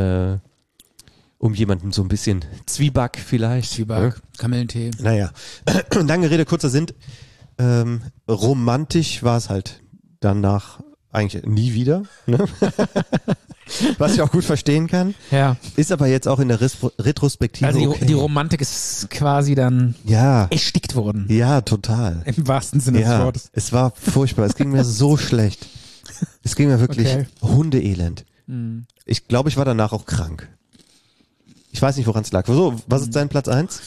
Um jemanden so ein bisschen Zwieback vielleicht. Zwieback, Kamillentee. Naja, lange Rede, kurzer Sinn. Romantisch war es halt danach eigentlich nie wieder. Ne? Was ich auch gut verstehen kann. Ja. Ist aber jetzt auch in der Retrospektive Also okay. die Romantik ist quasi dann erstickt worden. Ja, total. Im wahrsten Sinne des Wortes. Es war furchtbar. Es ging mir so schlecht. Es ging mir wirklich hundeelend. Ich glaube, ich war danach auch krank. Ich weiß nicht, woran es lag. So, was ist dein Platz 1?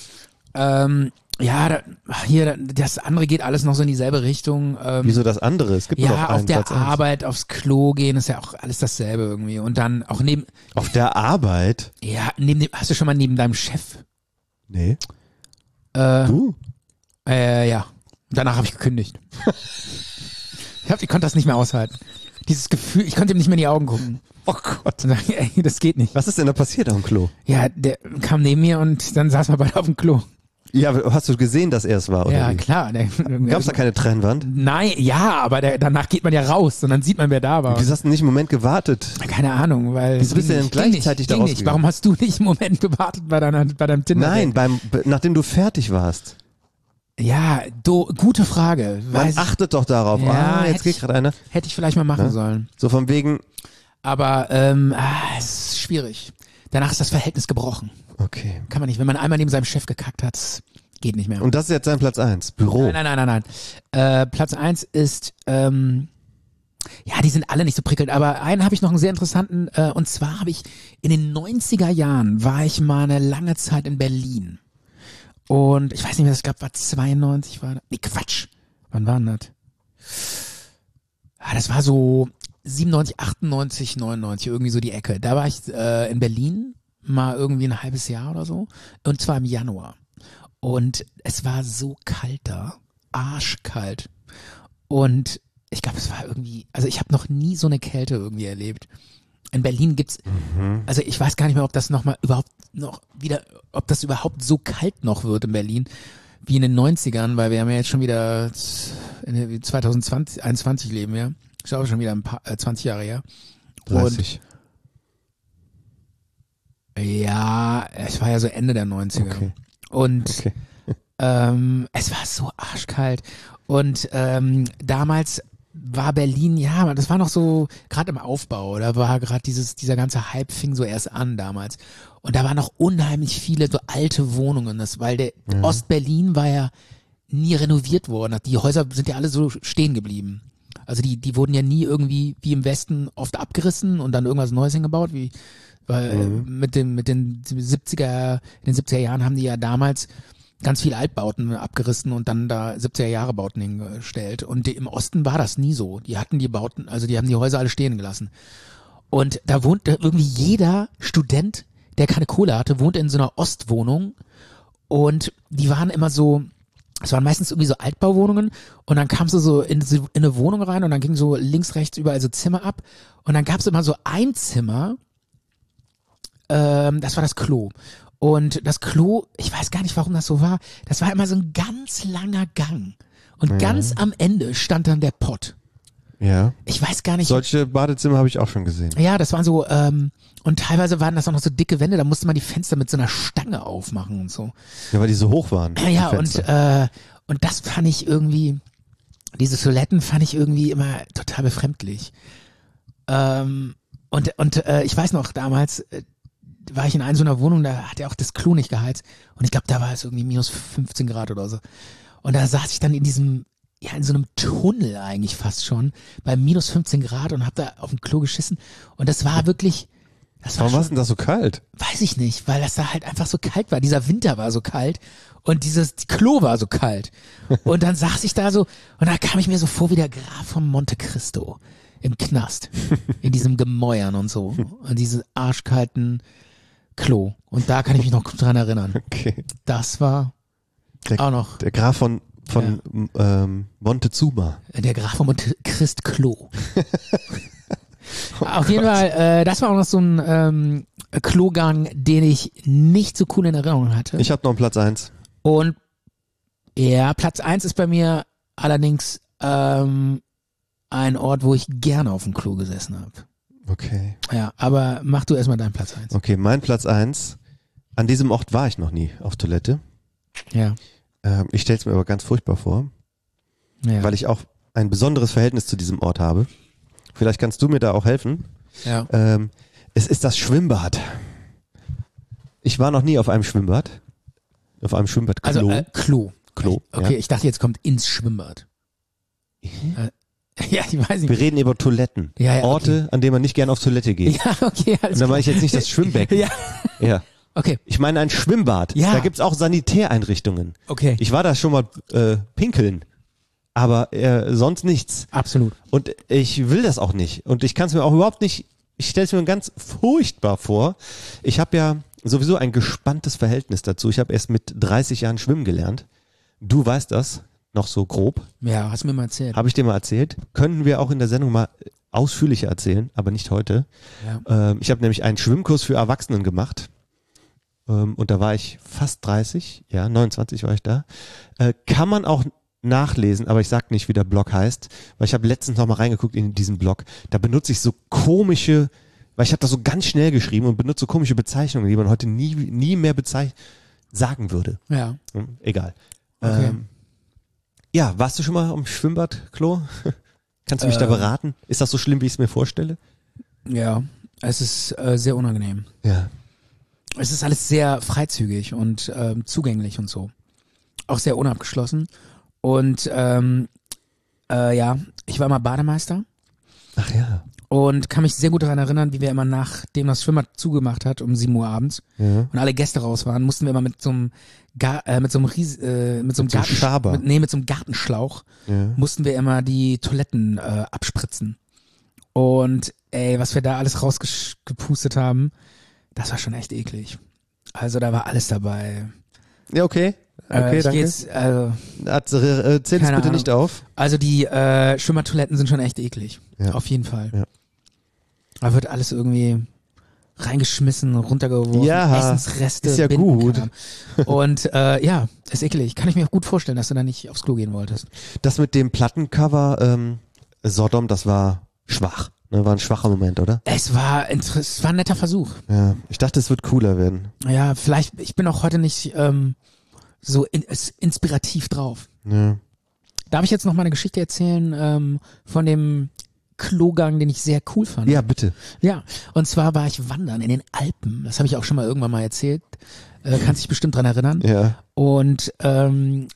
Das andere geht alles noch so in dieselbe Richtung. Wieso das andere? Es gibt nur noch einen auf der Platz 1. Arbeit, aufs Klo gehen, ist ja auch alles dasselbe irgendwie. Und dann auch Auf der Arbeit? Ja, hast du schon mal neben deinem Chef? Nee. Du? Ja. Danach habe ich gekündigt. Ich konnte das nicht mehr aushalten. Dieses Gefühl, ich konnte ihm nicht mehr in die Augen gucken. Oh Gott. Und sagen, ey, das geht nicht. Was ist denn da passiert am Klo? Ja, der kam neben mir und dann saßen wir beide auf dem Klo. Ja, hast du gesehen, dass er es war? Oder Ja, wie? klar. Gab es da keine Trennwand? Nein, ja, aber danach geht man ja raus und dann sieht man, wer da war. Wieso hast du nicht einen Moment gewartet? Keine Ahnung, weil... Wieso bist du denn gleichzeitig da rausgegangen? Warum hast du nicht einen Moment gewartet bei deinem Tinder? Nein, nachdem du fertig warst. Ja, gute Frage. Man achtet doch darauf. Ja, jetzt geht gerade einer. Hätte ich vielleicht mal machen sollen. So von wegen... Aber es ist schwierig. Danach ist das Verhältnis gebrochen. Okay. Kann man nicht. Wenn man einmal neben seinem Chef gekackt hat, das geht nicht mehr. Und das ist jetzt dein Platz 1, Büro. Nein. Platz 1 ist, die sind alle nicht so prickelnd, aber einen habe ich noch einen sehr interessanten, und zwar habe ich in den 90er Jahren war ich mal eine lange Zeit in Berlin. Und ich weiß nicht mehr, ich glaube, war 92, Quatsch. Wann war denn das? Das war so 97, 98, 99, irgendwie so die Ecke. Da war ich in Berlin, mal irgendwie ein halbes Jahr oder so. Und zwar im Januar. Und es war so kalt da. Arschkalt. Und ich glaube, es war irgendwie, also ich habe noch nie so eine Kälte irgendwie erlebt. in Berlin gibt's, also ich weiß gar nicht mehr, ob das ob das überhaupt so kalt noch wird in Berlin wie in den 90ern, weil wir haben ja jetzt schon wieder in 2021 leben, ja. Ich glaube schon wieder ein paar 20 Jahre her. 30. Ja, es war ja so Ende der 90er. Okay. Und Okay. es war so arschkalt. Und damals war Berlin, ja, das war noch so gerade im Aufbau. Da war gerade dieser ganze Hype fing so erst an damals. Und da waren noch unheimlich viele so alte Wohnungen, weil der Ostberlin war ja nie renoviert worden. Die Häuser sind ja alle so stehen geblieben. Also die wurden ja nie irgendwie wie im Westen oft abgerissen und dann irgendwas Neues hingebaut, weil mit den 70er Jahren haben die ja damals ganz viele Altbauten abgerissen und dann da 70er Jahre Bauten hingestellt. Und im Osten war das nie so. Die hatten die Bauten, also die haben die Häuser alle stehen gelassen. Und da wohnt irgendwie jeder Student, der keine Kohle hatte, wohnt in so einer Ostwohnung. Und die waren immer so, es waren meistens irgendwie so Altbauwohnungen. Und dann kamst du so in eine Wohnung rein und dann ging so links, rechts überall so Zimmer ab. Und dann gab es immer so ein Zimmer, das war das Klo. Und das Klo, ich weiß gar nicht, warum das so war, das war immer so ein ganz langer Gang. Und ganz am Ende stand dann der Pott. Ja. Ich weiß gar nicht. Solche Badezimmer habe ich auch schon gesehen. Ja, das waren so, und teilweise waren das auch noch so dicke Wände, da musste man die Fenster mit so einer Stange aufmachen und so. Ja, weil die so hoch waren. Ja, die Fenster. und das fand ich irgendwie, diese Toiletten fand ich irgendwie immer total befremdlich. Ich weiß noch, damals war ich in so einer Wohnung, da hat er auch das Klo nicht geheizt. Und ich glaube, da war es irgendwie minus 15 Grad oder so. Und da saß ich dann in so einem Tunnel eigentlich fast schon, bei minus 15 Grad und hab da auf dem Klo geschissen. Und das war wirklich, Warum war es denn das so kalt? weiß ich nicht, weil das da halt einfach so kalt war. Dieser Winter war so kalt und dieses Klo war so kalt. Und dann saß ich da so und da kam ich mir so vor wie der Graf von Monte Cristo im Knast, in diesem Gemäuern und so. Und diese arschkalten Klo. Und da kann ich mich noch dran erinnern. Okay. Das war auch noch Der Graf von Montezuma. der Graf von Monte Christ Klo. Auf jeden Fall, das war auch noch so ein Klogang, den ich nicht so cool in Erinnerung hatte. Ich habe noch einen Platz 1. Und ja, Platz 1 ist bei mir allerdings ein Ort, wo ich gerne auf dem Klo gesessen habe. Okay. Ja, aber mach du erstmal deinen Platz 1. Okay, mein Platz 1. An diesem Ort war ich noch nie auf Toilette. Ja. Ich stelle es mir aber ganz furchtbar vor, Ja. weil ich auch ein besonderes Verhältnis zu diesem Ort habe. Vielleicht kannst du mir da auch helfen. Ja. Es ist das Schwimmbad. Ich war noch nie auf einem Schwimmbad. Auf einem Schwimmbadklo. Also Klo. Klo, Okay, ja. ich dachte, jetzt kommt ins Schwimmbad. Ja, ich weiß nicht. Wir reden über Toiletten. Ja, ja, Orte, an denen man nicht gern auf Toilette geht. Ja, okay, alles Und da meine ich jetzt nicht das Schwimmbecken. Ja, Ja. okay. Ich meine ein Schwimmbad. Ja. Da gibt's auch Sanitäreinrichtungen. Okay. Ich war da schon mal pinkeln, aber sonst nichts. Absolut. Und ich will das auch nicht. Und ich kann es mir auch überhaupt nicht, ich stelle es mir ganz furchtbar vor. Ich habe ja sowieso ein gespanntes Verhältnis dazu. Ich habe erst mit 30 Jahren schwimmen gelernt. Du weißt das, noch so grob. Ja, hast du mir mal erzählt. Habe ich dir mal erzählt. Können wir auch in der Sendung mal ausführlicher erzählen, aber nicht heute. Ja. Ich habe nämlich einen Schwimmkurs für Erwachsenen gemacht. Und da war ich fast 30, ja, 29 war ich da. Kann man auch nachlesen, aber ich sag nicht, wie der Blog heißt, weil ich habe letztens noch mal reingeguckt in diesen Blog. Da benutze ich so komische, weil ich habe das so ganz schnell geschrieben und benutze so komische Bezeichnungen, die man heute nie mehr sagen würde. Ja. Egal. Okay. Ja, warst du schon mal am Schwimmbadklo? Kannst du mich da beraten? Ist das so schlimm, wie ich es mir vorstelle? Ja, es ist sehr unangenehm. Ja. Es ist alles sehr freizügig und zugänglich und so. Auch sehr unabgeschlossen. Und ja, ich war mal Bademeister Ach ja. und kann mich sehr gut daran erinnern, wie wir immer nachdem das Schwimmbad zugemacht hat, um 7 Uhr abends Ja. und alle Gäste raus waren, mussten wir immer mit so einem Schaber. mit so einem Gartenschlauch Ja. mussten wir immer die Toiletten abspritzen. Und ey, was wir da alles rausgepustet haben, das war schon echt eklig. Also da war alles dabei. Ja, okay. Okay, ich danke. Jetzt, Zähl es bitte Ahnung. nicht auf. also die Schwimmertoiletten sind schon echt eklig. Ja. Auf jeden Fall. Ja. Da wird alles irgendwie reingeschmissen, runtergeworfen, Ja, Essensreste, ist ja Bindenkram. Und ist eklig. Kann ich mir auch gut vorstellen, dass du da nicht aufs Klo gehen wolltest. Das mit dem Plattencover Sodom, das war schwach. Ne, war ein schwacher Moment, oder? Es war ein netter Versuch. Ja, ich dachte, es wird cooler werden. Ja, vielleicht, ich bin auch heute nicht so inspirativ drauf. Ja. Darf ich jetzt noch mal eine Geschichte erzählen von dem Klogang, den ich sehr cool fand? Ja, bitte. Ja, und zwar war ich wandern in den Alpen. Das habe ich auch schon mal irgendwann mal erzählt. Kannst dich bestimmt dran erinnern. Ja. Und sind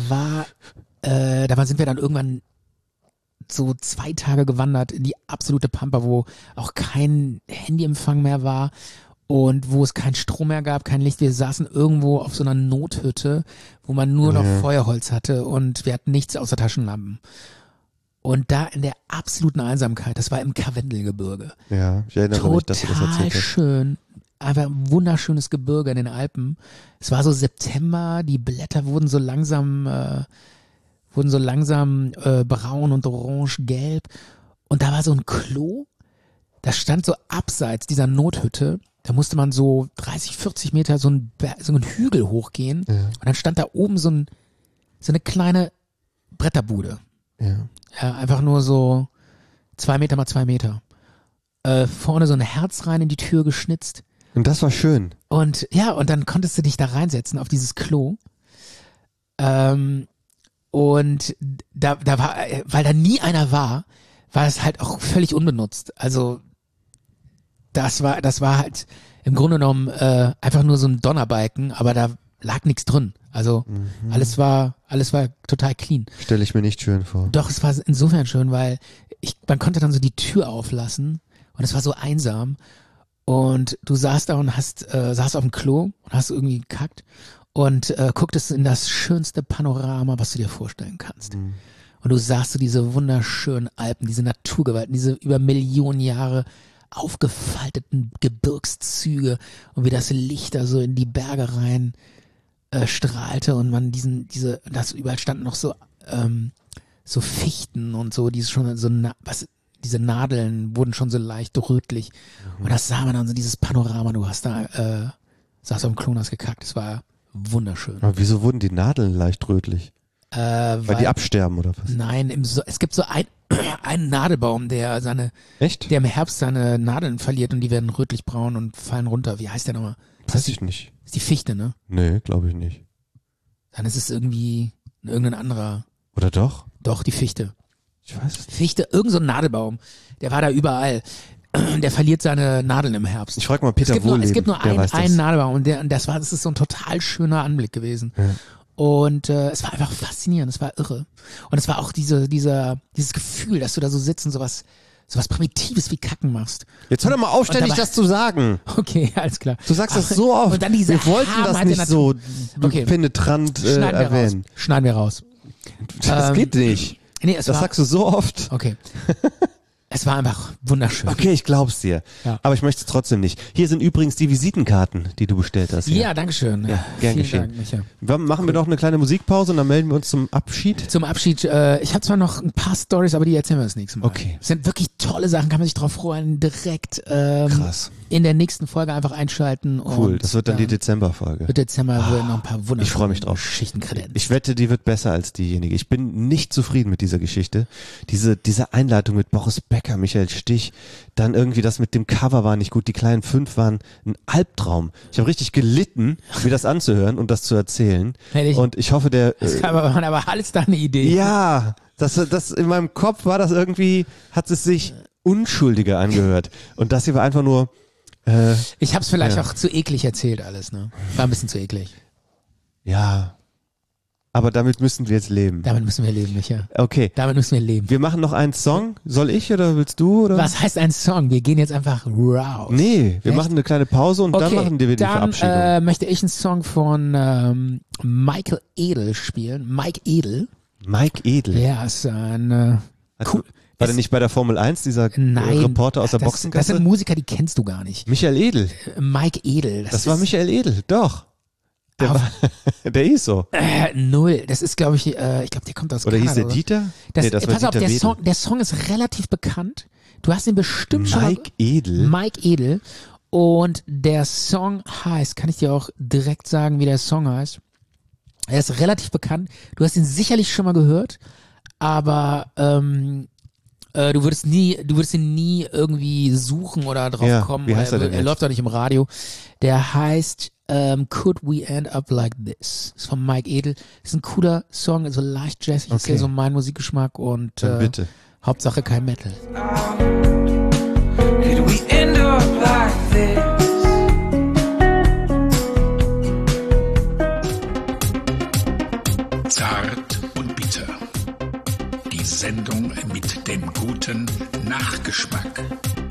wir dann irgendwann so 2 Tage gewandert in die absolute Pampa, wo auch kein Handyempfang mehr war und wo es keinen Strom mehr gab, kein Licht. Wir saßen irgendwo auf so einer Nothütte, wo man nur noch Feuerholz hatte und wir hatten nichts außer Taschenlampen. Und da in der absoluten Einsamkeit, das war im Karwendelgebirge. Ja, ich erinnere mich, dass du das erzählt Total hast. schön. Einfach ein wunderschönes Gebirge in den Alpen. Es war so September, die Blätter wurden so langsam braun und orange-gelb. Und da war so ein Klo, das stand so abseits dieser Nothütte. Da musste man so 30, 40 Meter so einen Hügel hochgehen. Ja. Und dann stand da oben so eine kleine Bretterbude. Ja. Ja, einfach nur so 2 Meter mal 2 Meter. Vorne so ein Herz rein in die Tür geschnitzt. Und das war schön. Und ja, und dann konntest du dich da reinsetzen auf dieses Klo. Und da war, weil da nie einer war es halt auch völlig unbenutzt. Also das war halt im Grunde genommen einfach nur so ein Donnerbalken, aber da lag nichts drin. Also alles war total clean. Stelle ich mir nicht schön vor. Doch, es war insofern schön, weil man konnte dann so die Tür auflassen und es war so einsam. Und du saßt da und saßt auf dem Klo und hast irgendwie gekackt und gucktest in das schönste Panorama, was du dir vorstellen kannst. Und du sahst so diese wunderschönen Alpen, diese Naturgewalten, diese über Millionen Jahre aufgefalteten Gebirgszüge und wie das Licht da so in die Berge rein strahlte und man das überall standen noch so Fichten und so, diese Nadeln wurden schon so leicht rötlich. Und das sah man dann so, dieses Panorama, du hast da, saß auf dem Klo und hast gekackt, es war wunderschön. Aber wieso wurden die Nadeln leicht rötlich? Weil die absterben oder was? Nein, es gibt so einen Nadelbaum, Echt? der im Herbst seine Nadeln verliert und die werden rötlich-braun und fallen runter. Wie heißt der nochmal? Weiß ich nicht. Das ist die Fichte, ne? Nee, glaube ich nicht. Dann ist es irgendwie irgendein anderer. Oder doch? Doch, die Fichte. Ich weiß es nicht. Fichte, irgend so ein Nadelbaum. Der war da überall. Der verliert seine Nadeln im Herbst. Ich frage mal Peter Wohlleben. Es gibt nur der weiß das. einen Nadelbaum und das ist so ein total schöner Anblick gewesen. Ja. Und es war einfach faszinierend, es war irre. Und es war auch dieses Gefühl, dass du da so sitzt und sowas Primitives wie Kacken machst. Jetzt hör doch mal auf, ständig das zu sagen. Okay, alles klar. Du sagst das so oft. Und dann diese wir wollten das Erhabenheit der nicht so Okay. penetrant erwähnen. Schneiden wir raus. Das geht nicht. Nee, Das sagst du so oft. Okay. Es war einfach wunderschön. Okay, ich glaub's dir. Ja. Aber ich möchte es trotzdem nicht. Hier sind übrigens die Visitenkarten, die du bestellt hast. Ja, danke schön. Ja, gern Vielen geschehen. Dank, Micha. Machen wir doch eine kleine Musikpause und dann melden wir uns zum Abschied. Zum Abschied, ich habe zwar noch ein paar Storys, aber die erzählen wir das nächste Mal. Okay. Es sind wirklich tolle Sachen, kann man sich drauf freuen, direkt Krass. in der nächsten Folge einfach einschalten. Cool, und das wird dann die Dezemberfolge. Wird Dezember wird noch ein paar wunderschöne Ich freue mich drauf. Geschichten kredenzen. Ich wette, die wird besser als diejenige. Ich bin nicht zufrieden mit dieser Geschichte. Diese Einleitung mit Boris Becker, Michael Stich, dann irgendwie das mit dem Cover war nicht gut. Die kleinen 5 waren ein Albtraum. Ich habe richtig gelitten, mir das anzuhören und das zu erzählen. Ehrlich? Und ich hoffe, Das war aber alles deine Idee. ja, das in meinem Kopf war das irgendwie, hat es sich unschuldiger angehört. Und das hier war einfach nur, Ich habe es vielleicht auch zu eklig erzählt alles, ne? War ein bisschen zu eklig. ja, aber damit müssen wir jetzt leben. Damit müssen wir leben, Micha. Okay. Damit müssen wir leben. Wir machen noch einen Song. Soll ich oder willst du? Oder? Was heißt ein Song? Wir gehen jetzt einfach raus. Nee, wir Echt? machen eine kleine Pause und dann machen wir die Verabschiedung. Dann möchte ich einen Song von Michael Edel spielen. Mike Edel. Mike Edel. Ja, ist ein cool. War der nicht bei der Formel 1, dieser Nein, Reporter aus der das Boxengasse? sind Musiker, die kennst du gar nicht. Michael Edel. Mike Edel. Das war Michael Edel, doch. Der hieß so. Null. Das ist, glaube ich glaube, der kommt aus Oder Kanada. hieß der Dieter? Das, Nee, das war pass auf, Dieter Wedel. der Song ist relativ bekannt. Du hast ihn bestimmt schon mal... Mike Edel? Mike Edel. Und der Song heißt, kann ich dir auch direkt sagen, wie der Song heißt. Er ist relativ bekannt. Du hast ihn sicherlich schon mal gehört, aber du würdest ihn nie irgendwie suchen oder drauf kommen. Wie heißt er denn Er jetzt? läuft auch nicht im Radio. Der heißt Could We End Up Like This? Ist von Mike Edel. Ist ein cooler Song, so leicht jazzig, ist ja so mein Musikgeschmack und Dann bitte. Hauptsache kein Metal. Could we end up like this? Zart und bitter. Die Sendung mit dem guten Nachgeschmack.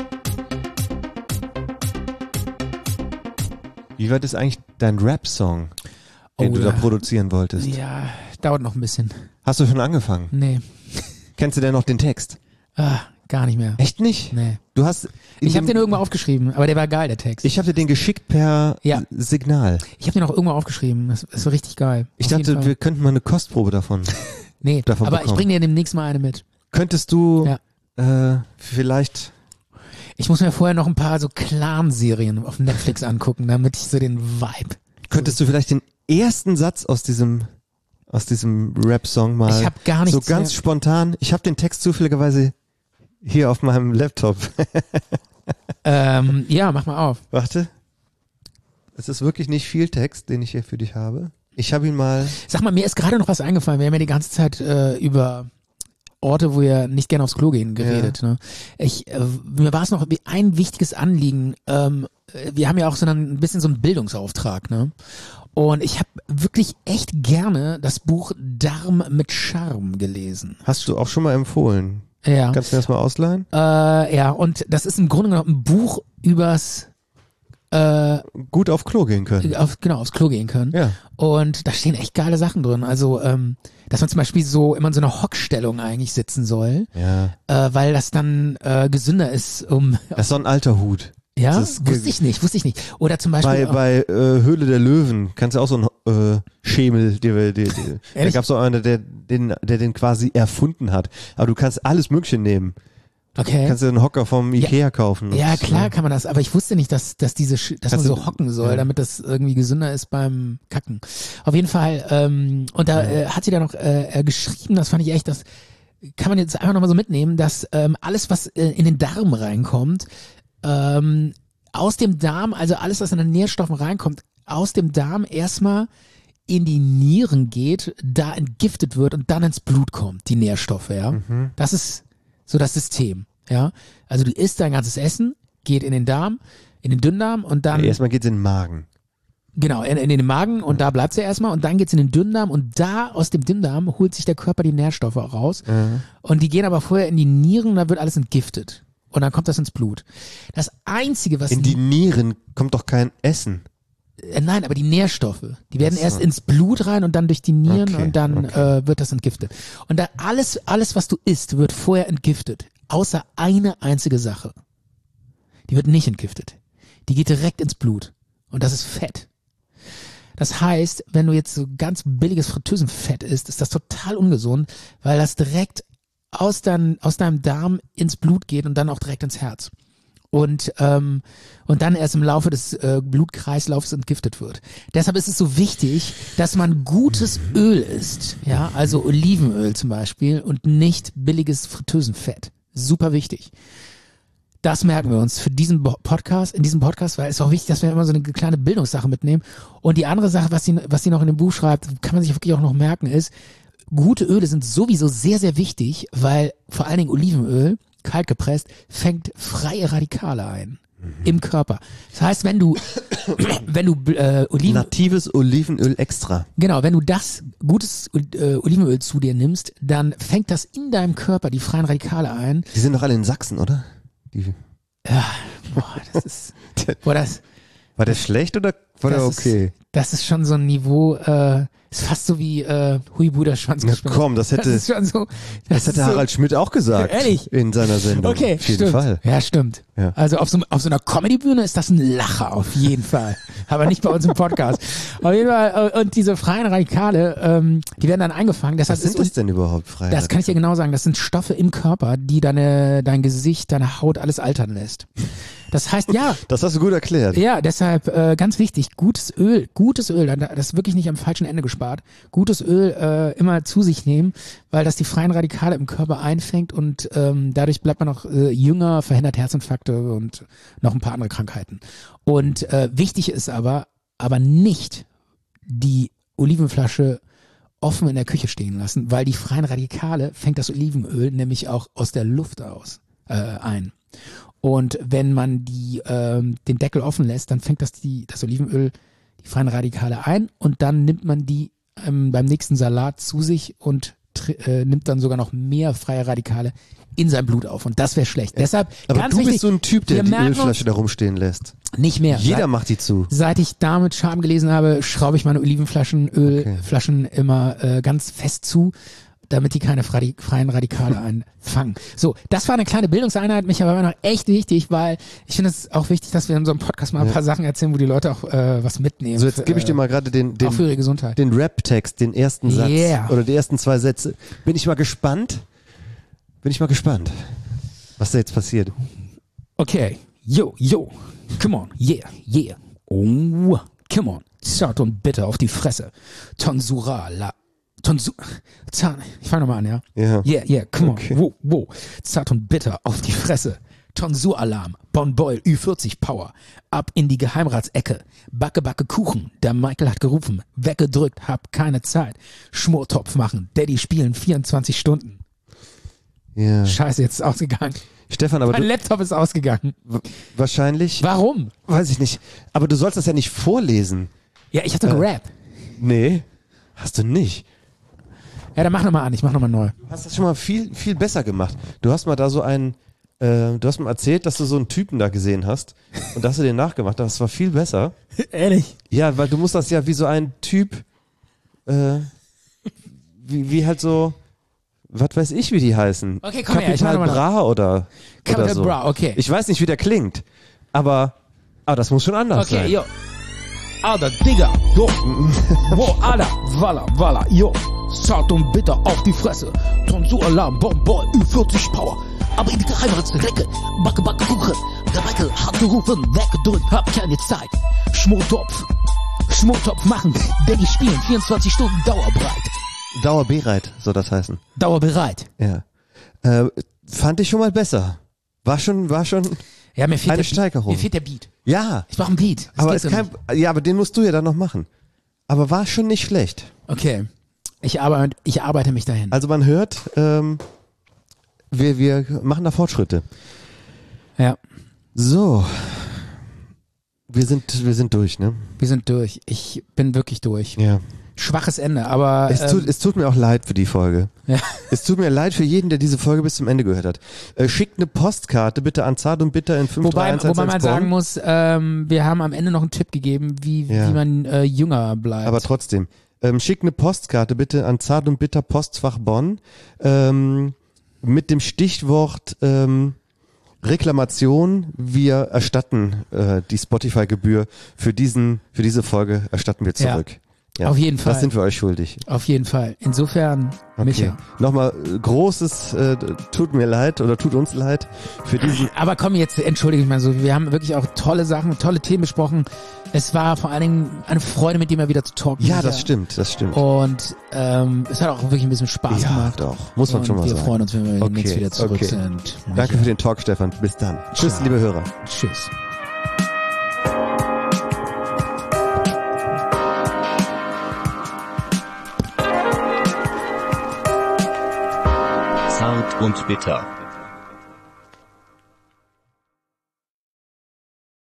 Wie weit ist eigentlich dein Rap-Song, den du da produzieren wolltest? Ja, dauert noch ein bisschen. Hast du schon angefangen? Nee. Kennst du denn noch den Text? Gar nicht mehr. Echt nicht? Nee. Du hast Ich habe den irgendwo aufgeschrieben, aber der war geil, der Text. Ich habe dir den geschickt per Signal. Ich habe den auch irgendwo aufgeschrieben. Das war richtig geil. Ich dachte, wir könnten mal eine Kostprobe davon. Nee, davon aber bekommen. ich bringe dir demnächst mal eine mit. Könntest du vielleicht... Ich muss mir vorher noch ein paar so Clan-Serien auf Netflix angucken, damit ich so den Vibe... Könntest du vielleicht den ersten Satz aus diesem Rap-Song mal Ich hab gar nichts so ganz mehr. spontan... Ich habe den Text zufälligerweise hier auf meinem Laptop. Ja, mach mal auf. Warte. Es ist wirklich nicht viel Text, den ich hier für dich habe. Ich habe ihn mal... Sag mal, mir ist gerade noch was eingefallen. Wir haben ja die ganze Zeit über Orte, wo wir nicht gerne aufs Klo gehen, geredet. Ne? Mir war es noch ein wichtiges Anliegen. Wir haben ja auch so ein bisschen so einen Bildungsauftrag. Ne? Und ich habe wirklich echt gerne das Buch Darm mit Charme gelesen. Hast du auch schon mal empfohlen? Ja. Kannst du mir das mal ausleihen? Ja, und das ist im Grunde genommen ein Buch übers gut auf Klo gehen können. Aufs Klo gehen können. Ja. Und da stehen echt geile Sachen drin. Also, dass man zum Beispiel so immer in so einer Hockstellung eigentlich sitzen soll, weil das dann gesünder ist, Das ist so ein alter Hut. Ja, Das wusste ich nicht. Oder zum Beispiel bei Höhle der Löwen kannst du auch so einen Schemel, da gab es auch einen, der den quasi erfunden hat. Aber du kannst alles Mögliche nehmen. Okay. Kannst du einen Hocker vom Ikea kaufen. Ja, klar kann man das, aber ich wusste nicht, dass man so hocken soll, ja. damit das irgendwie gesünder ist beim Kacken. Auf jeden Fall, und da hat sie dann noch geschrieben, das fand ich echt, das kann man jetzt einfach nochmal so mitnehmen, dass alles, was in den Darm reinkommt, aus dem Darm, also alles, was in den Nährstoffen reinkommt, aus dem Darm erstmal in die Nieren geht, da entgiftet wird und dann ins Blut kommt, die Nährstoffe, ja. Mhm. Das ist so das System, ja. Also du isst dein ganzes Essen, geht in den Darm, in den Dünndarm und dann... Erstmal geht's in den Magen. Genau, in den Magen und da bleibt's ja erstmal und dann geht's in den Dünndarm und da aus dem Dünndarm holt sich der Körper die Nährstoffe raus und die gehen aber vorher in die Nieren und da wird alles entgiftet und dann kommt das ins Blut. Das Einzige, was... In die Nieren kommt doch kein Essen. Nein, aber die Nährstoffe, die werden erst ins Blut rein und dann durch die Nieren und dann wird das entgiftet. Und da alles, was du isst, wird vorher entgiftet. Außer eine einzige Sache. Die wird nicht entgiftet. Die geht direkt ins Blut. Und das ist Fett. Das heißt, wenn du jetzt so ganz billiges Fritteusenfett isst, ist das total ungesund, weil das direkt aus deinem Darm ins Blut geht und dann auch direkt ins Herz. Und dann erst im Laufe des Blutkreislaufs entgiftet wird. Deshalb ist es so wichtig, dass man gutes Öl isst, ja, also Olivenöl zum Beispiel und nicht billiges Fritteusenfett. Super wichtig. Das merken wir uns für diesen Podcast, weil es ist auch wichtig, dass wir immer so eine kleine Bildungssache mitnehmen. Und die andere Sache, was sie noch in dem Buch schreibt, kann man sich wirklich auch noch merken, ist, gute Öle sind sowieso sehr, sehr wichtig, weil vor allen Dingen Olivenöl, kalt gepresst, fängt freie Radikale ein im Körper. Das heißt, wenn du natives Olivenöl extra. Genau, wenn du das gutes Olivenöl zu dir nimmst, dann fängt das in deinem Körper die freien Radikale ein. Die sind doch alle in Sachsen, oder? Ja, boah, das ist War der schlecht oder war der okay? Das ist schon so ein Niveau, ist fast so wie Huibu der Schwanzgespinner. Komm, das hätte Harald Schmidt auch gesagt. Ehrlich? In seiner Sendung. Okay, auf jeden Fall. Ja, stimmt. Ja. Also auf so einer Comedy-Bühne ist das ein Lacher, auf jeden Fall. Aber nicht bei uns im Podcast. Auf jeden Fall, und diese freien Radikale, die werden dann eingefangen. Was sind das denn überhaupt, freie Das kann ich dir genau sagen. Das sind Stoffe im Körper, die dein Gesicht, deine Haut alles altern lässt. Das heißt, ja. Das hast du gut erklärt. Ja, deshalb ganz wichtig, gutes Öl, das ist wirklich nicht am falschen Ende gespart. Gutes Öl immer zu sich nehmen, weil das die freien Radikale im Körper einfängt und dadurch bleibt man noch jünger, verhindert Herzinfarkte und noch ein paar andere Krankheiten. Und wichtig ist aber nicht die Olivenflasche offen in der Küche stehen lassen, weil die freien Radikale fängt das Olivenöl nämlich auch aus der Luft ein. Und wenn man den Deckel offen lässt, dann fängt das Olivenöl die freien Radikale ein und dann nimmt man die beim nächsten Salat zu sich und nimmt dann sogar noch mehr freie Radikale in sein Blut auf. Und das wäre schlecht. Deshalb aber ganz du wichtig, bist so ein Typ, der die Ölflasche da rumstehen lässt. Nicht mehr. Jeder macht die zu. Seit ich da mit Charme gelesen habe, schraube ich meine Olivenflaschen immer ganz fest zu, damit die keine freien Radikale einfangen. So, das war eine kleine Bildungseinheit, mich aber noch echt wichtig, weil ich finde es auch wichtig, dass wir in so einem Podcast mal ein paar Sachen erzählen, wo die Leute auch was mitnehmen. So, jetzt gebe ich dir mal gerade den Rap-Text, den ersten Satz oder die ersten 2 Sätze. Bin ich mal gespannt, was da jetzt passiert. Okay, yo, come on, yeah, oh, come on, zart und bitter auf die Fresse, ich fange nochmal an, ja? Ja. Yeah, come on, wow, zart und bitter auf die Fresse. Tonsuralarm, Bon Boyle, Ü40 Power, ab in die Geheimratsecke, Backe Kuchen, der Michael hat gerufen, weggedrückt, hab keine Zeit, Schmortopf machen, Daddy spielen 24 Stunden. Ja. Scheiße, jetzt ist ausgegangen. Stefan, aber mein Laptop ist ausgegangen. Wahrscheinlich. Warum? Weiß ich nicht. Aber du sollst das ja nicht vorlesen. Ja, ich hatte gerappt. Nee, hast du nicht. Ja, dann mach nochmal an, ich mach nochmal neu. Du hast das schon mal viel, viel besser gemacht. Du hast mal da so du hast mal erzählt, dass du so einen Typen da gesehen hast und dass du den nachgemacht hast. Das war viel besser. Ehrlich? Ja, weil du musst das ja wie so ein Typ, wie halt so, was weiß ich, wie die heißen. Okay, komm her, Capital Bra oder Capital so. Bra, okay. Ich weiß nicht, wie der klingt, aber das muss schon anders sein. Okay, yo. Alter, Digga, yo. Wo, Alter, Walla, yo. Zart und bitter auf die Fresse. Tonsuralarm, Bon Boy, Ü40 Power. Aber in die Geheimratsecke, Backe Kuchen. Der Michael hat gerufen, weggedrückt, hab keine Zeit. Schmortopf machen, Daddy spielen, 24 Stunden dauerbereit. Dauerbereit, soll das heißen. Dauerbereit. Ja. Fand ich schon mal besser. War schon ja, mir fehlt eine Steigerung. Mir fehlt der Beat. Ja. Ich brauche einen Beat. Aber den musst du ja dann noch machen. Aber war schon nicht schlecht. Okay. Ich arbeite mich dahin. Also man hört, wir machen da Fortschritte. Ja. So. Wir sind durch, ne? Wir sind durch. Ich bin wirklich durch. Ja. Schwaches Ende, aber... Es tut mir auch leid für die Folge. Ja. Es tut mir leid für jeden, der diese Folge bis zum Ende gehört hat. Schickt eine Postkarte bitte an Zart und Bitter in 53111 Wobei man sagen muss, wir haben am Ende noch einen Tipp gegeben, wie man jünger bleibt. Aber trotzdem. Schickt eine Postkarte bitte an Zart und Bitter Postfach Bonn mit dem Stichwort Reklamation. Wir erstatten die Spotify-Gebühr für diese Folge erstatten wir zurück. Ja, auf jeden Fall. Das sind wir euch schuldig. Auf jeden Fall. Insofern, Micha. Nochmal großes tut mir leid oder tut uns leid für diesen... Aber komm jetzt, entschuldige mich mal so, wir haben wirklich auch tolle Sachen, tolle Themen besprochen. Es war vor allen Dingen eine Freude, mit dir mal wieder zu talken. Ja, das stimmt. Und es hat auch wirklich ein bisschen Spaß gemacht. Ja, doch. Muss man schon mal sagen. Wir freuen uns, wenn wir demnächst wieder zurück sind. Danke für den Talk, Stefan. Bis dann. Tschüss, liebe Hörer. Tschüss. Zart und bitter.